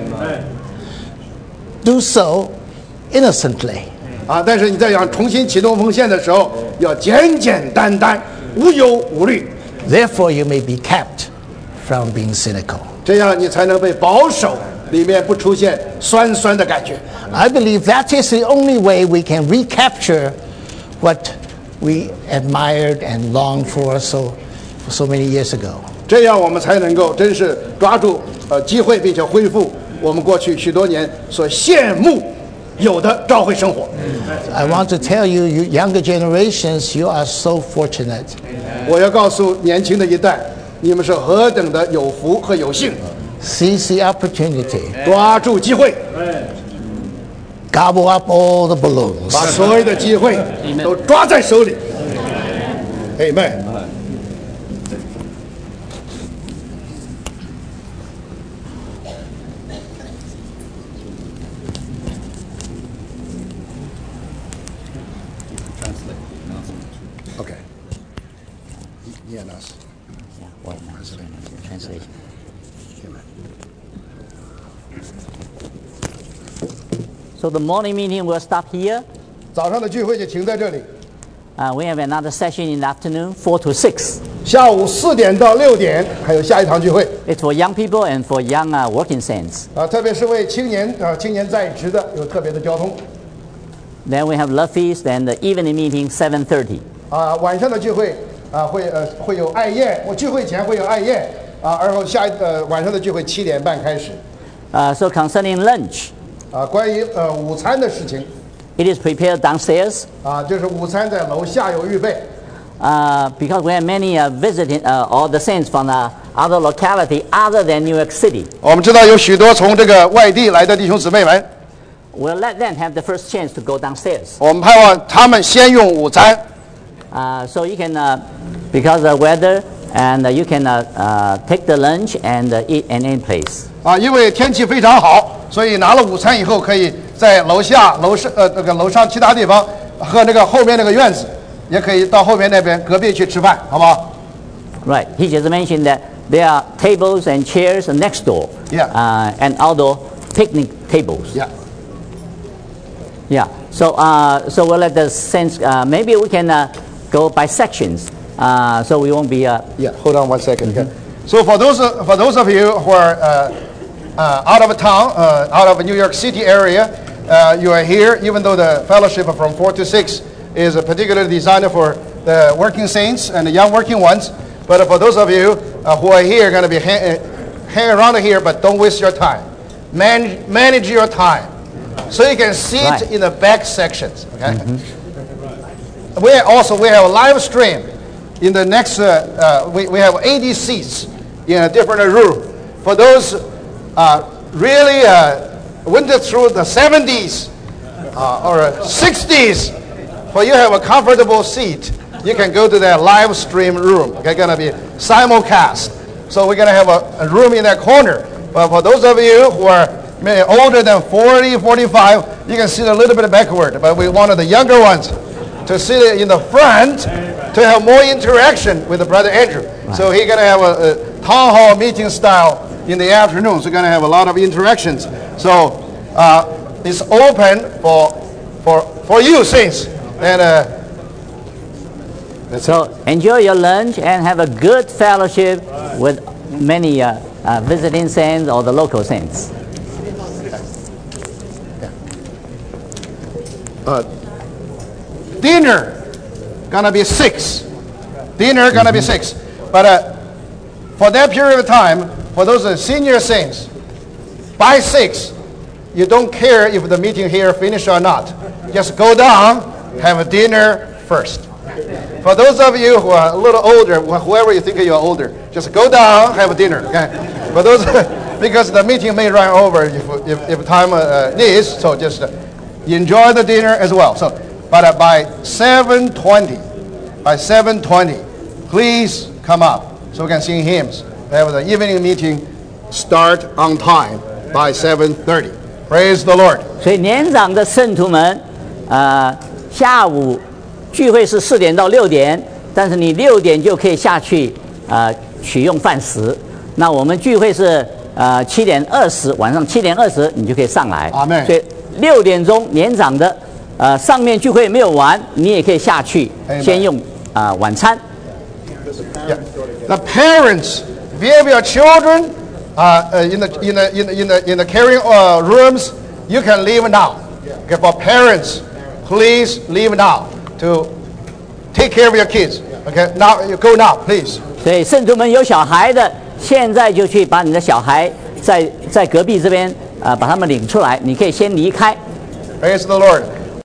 Do so innocently. 啊，但是你在想重新启动奉献的时候，要简简单单、无忧无虑。 Therefore, you may be kept from being cynical. 这样你才能被保守，里面不出现酸酸的感觉。 I believe that is the only way we can recapture what we admired and longed for so for so many years ago. 这样我们才能够真是抓住呃机会，并且恢复我们过去许多年所羡慕有的教会生活。 I want to tell you, you younger generations, you are so fortunate. 我要告诉年轻的一代，你们是何等的有福和有幸。 Seize the opportunity. 抓住机会。 Gobble up all the balloons. 把所有的机会都抓在手里。Amen. Okay. Yeah, us. Yeah, what translation? So the morning meeting will stop here. 早上的聚会就停在这里。 Uh, we have another session in the afternoon, four to six. 下午四点到六点还有下一堂聚会。 It's for young people and for young uh, working saints. 啊，特别是为青年啊青年在职的有特别的交通。 Then we have love feast and the evening meeting, seven thirty. 啊，晚上的聚会啊会呃会有爱宴，我聚会前会有爱宴啊，然后下一呃晚上的聚会七点半开始。 Uh, so concerning lunch. 啊，关于呃午餐的事情。 It is prepared downstairs. 啊，就是午餐在楼下有预备。 Uh, because we have many uh, visiting uh, all the saints from uh, other locality other than New York City. 我们知道有许多从这个外地来的弟兄姊妹们。 We'll let them have the first chance to go downstairs. 我们盼望他们先用午餐。 Uh, so you can, uh, because of weather, and uh, you can uh, uh, take the lunch and uh, eat in any place. 啊，因为天气非常好，所以拿了午餐以后，可以在楼下、楼上呃那个楼上其他地方和那个后面那个院子，也可以到后面那边隔壁去吃饭，好不好 ？Right. He just mentioned that there are tables and chairs next door. Yeah. Uh, and outdoor picnic tables. Yeah. Yeah. So, uh, so we'll let the saints. Uh, maybe we can uh, go by sections, uh, so we won't be. Uh, yeah. Hold on one second. Okay. So for those uh, for those of you who are uh, uh, out of town, uh, out of New York City area, uh, you are here. Even though the fellowship from four to six is particularly designed for the working saints and the young working ones, but for those of you uh, who are here, going to be hang, hang around here, but don't waste your time. manage, manage your time. So you can sit Right. in the back sections. Okay. We also we have a live stream in the next. Uh, uh, we we have eighty seats in a different room for those uh, really uh, went through the seventies uh, or sixties. For you have a comfortable seat, you can go to that live stream room. Okay, gonna be simulcast. So we're gonna have a, a room in that corner. But for those of you who are maybe older than forty, forty-five, you can sit a little bit backward. But we wanted the younger ones to sit in the front to have more interaction with the Brother Andrew. Right. So he's gonna have a, a town hall meeting style in the afternoon. So we're gonna have a lot of interactions. So uh, it's open for for for you, saints. And uh, so enjoy your lunch and have a good fellowship with many uh, uh, visiting saints or the local saints. Uh, dinner gonna be six. Dinner gonna be six. But uh, for that period of time, for those uh, senior saints, by six, you don't care if the meeting here finished or not. Just go down, have a dinner first. For those of you who are a little older, whoever you think you're older, just go down, have a dinner. Okay? For those, because the meeting may run over if if, if time uh, needs. So just uh, enjoy the dinner as well. So, but uh, by seven twenty, by seven twenty, please come up so we can sing hymns. We have the evening meeting start on time by seven thirty. Praise the Lord. 所以年长的圣徒们，呃，下午聚会是四点到六点，但是你六点就可以下去呃取用饭食。那我们聚会是呃七点二十，晚上七点二十你就可以上来。 阿门。 所以六点钟年长的呃上面聚会没有完，你也可以下去先用啊、呃、晚餐。 Yeah. The parents, if you have your children uh, uh, in the in the in the in the, in the carrying uh, rooms, you can leave now. Okay, for parents, please leave now to take care of your kids. Okay, now you go now, please. 所以圣徒们有小孩的，现在就去把你的小孩在在隔壁这边啊、呃、把他们领出来，你可以先离开。 Praise the Lord.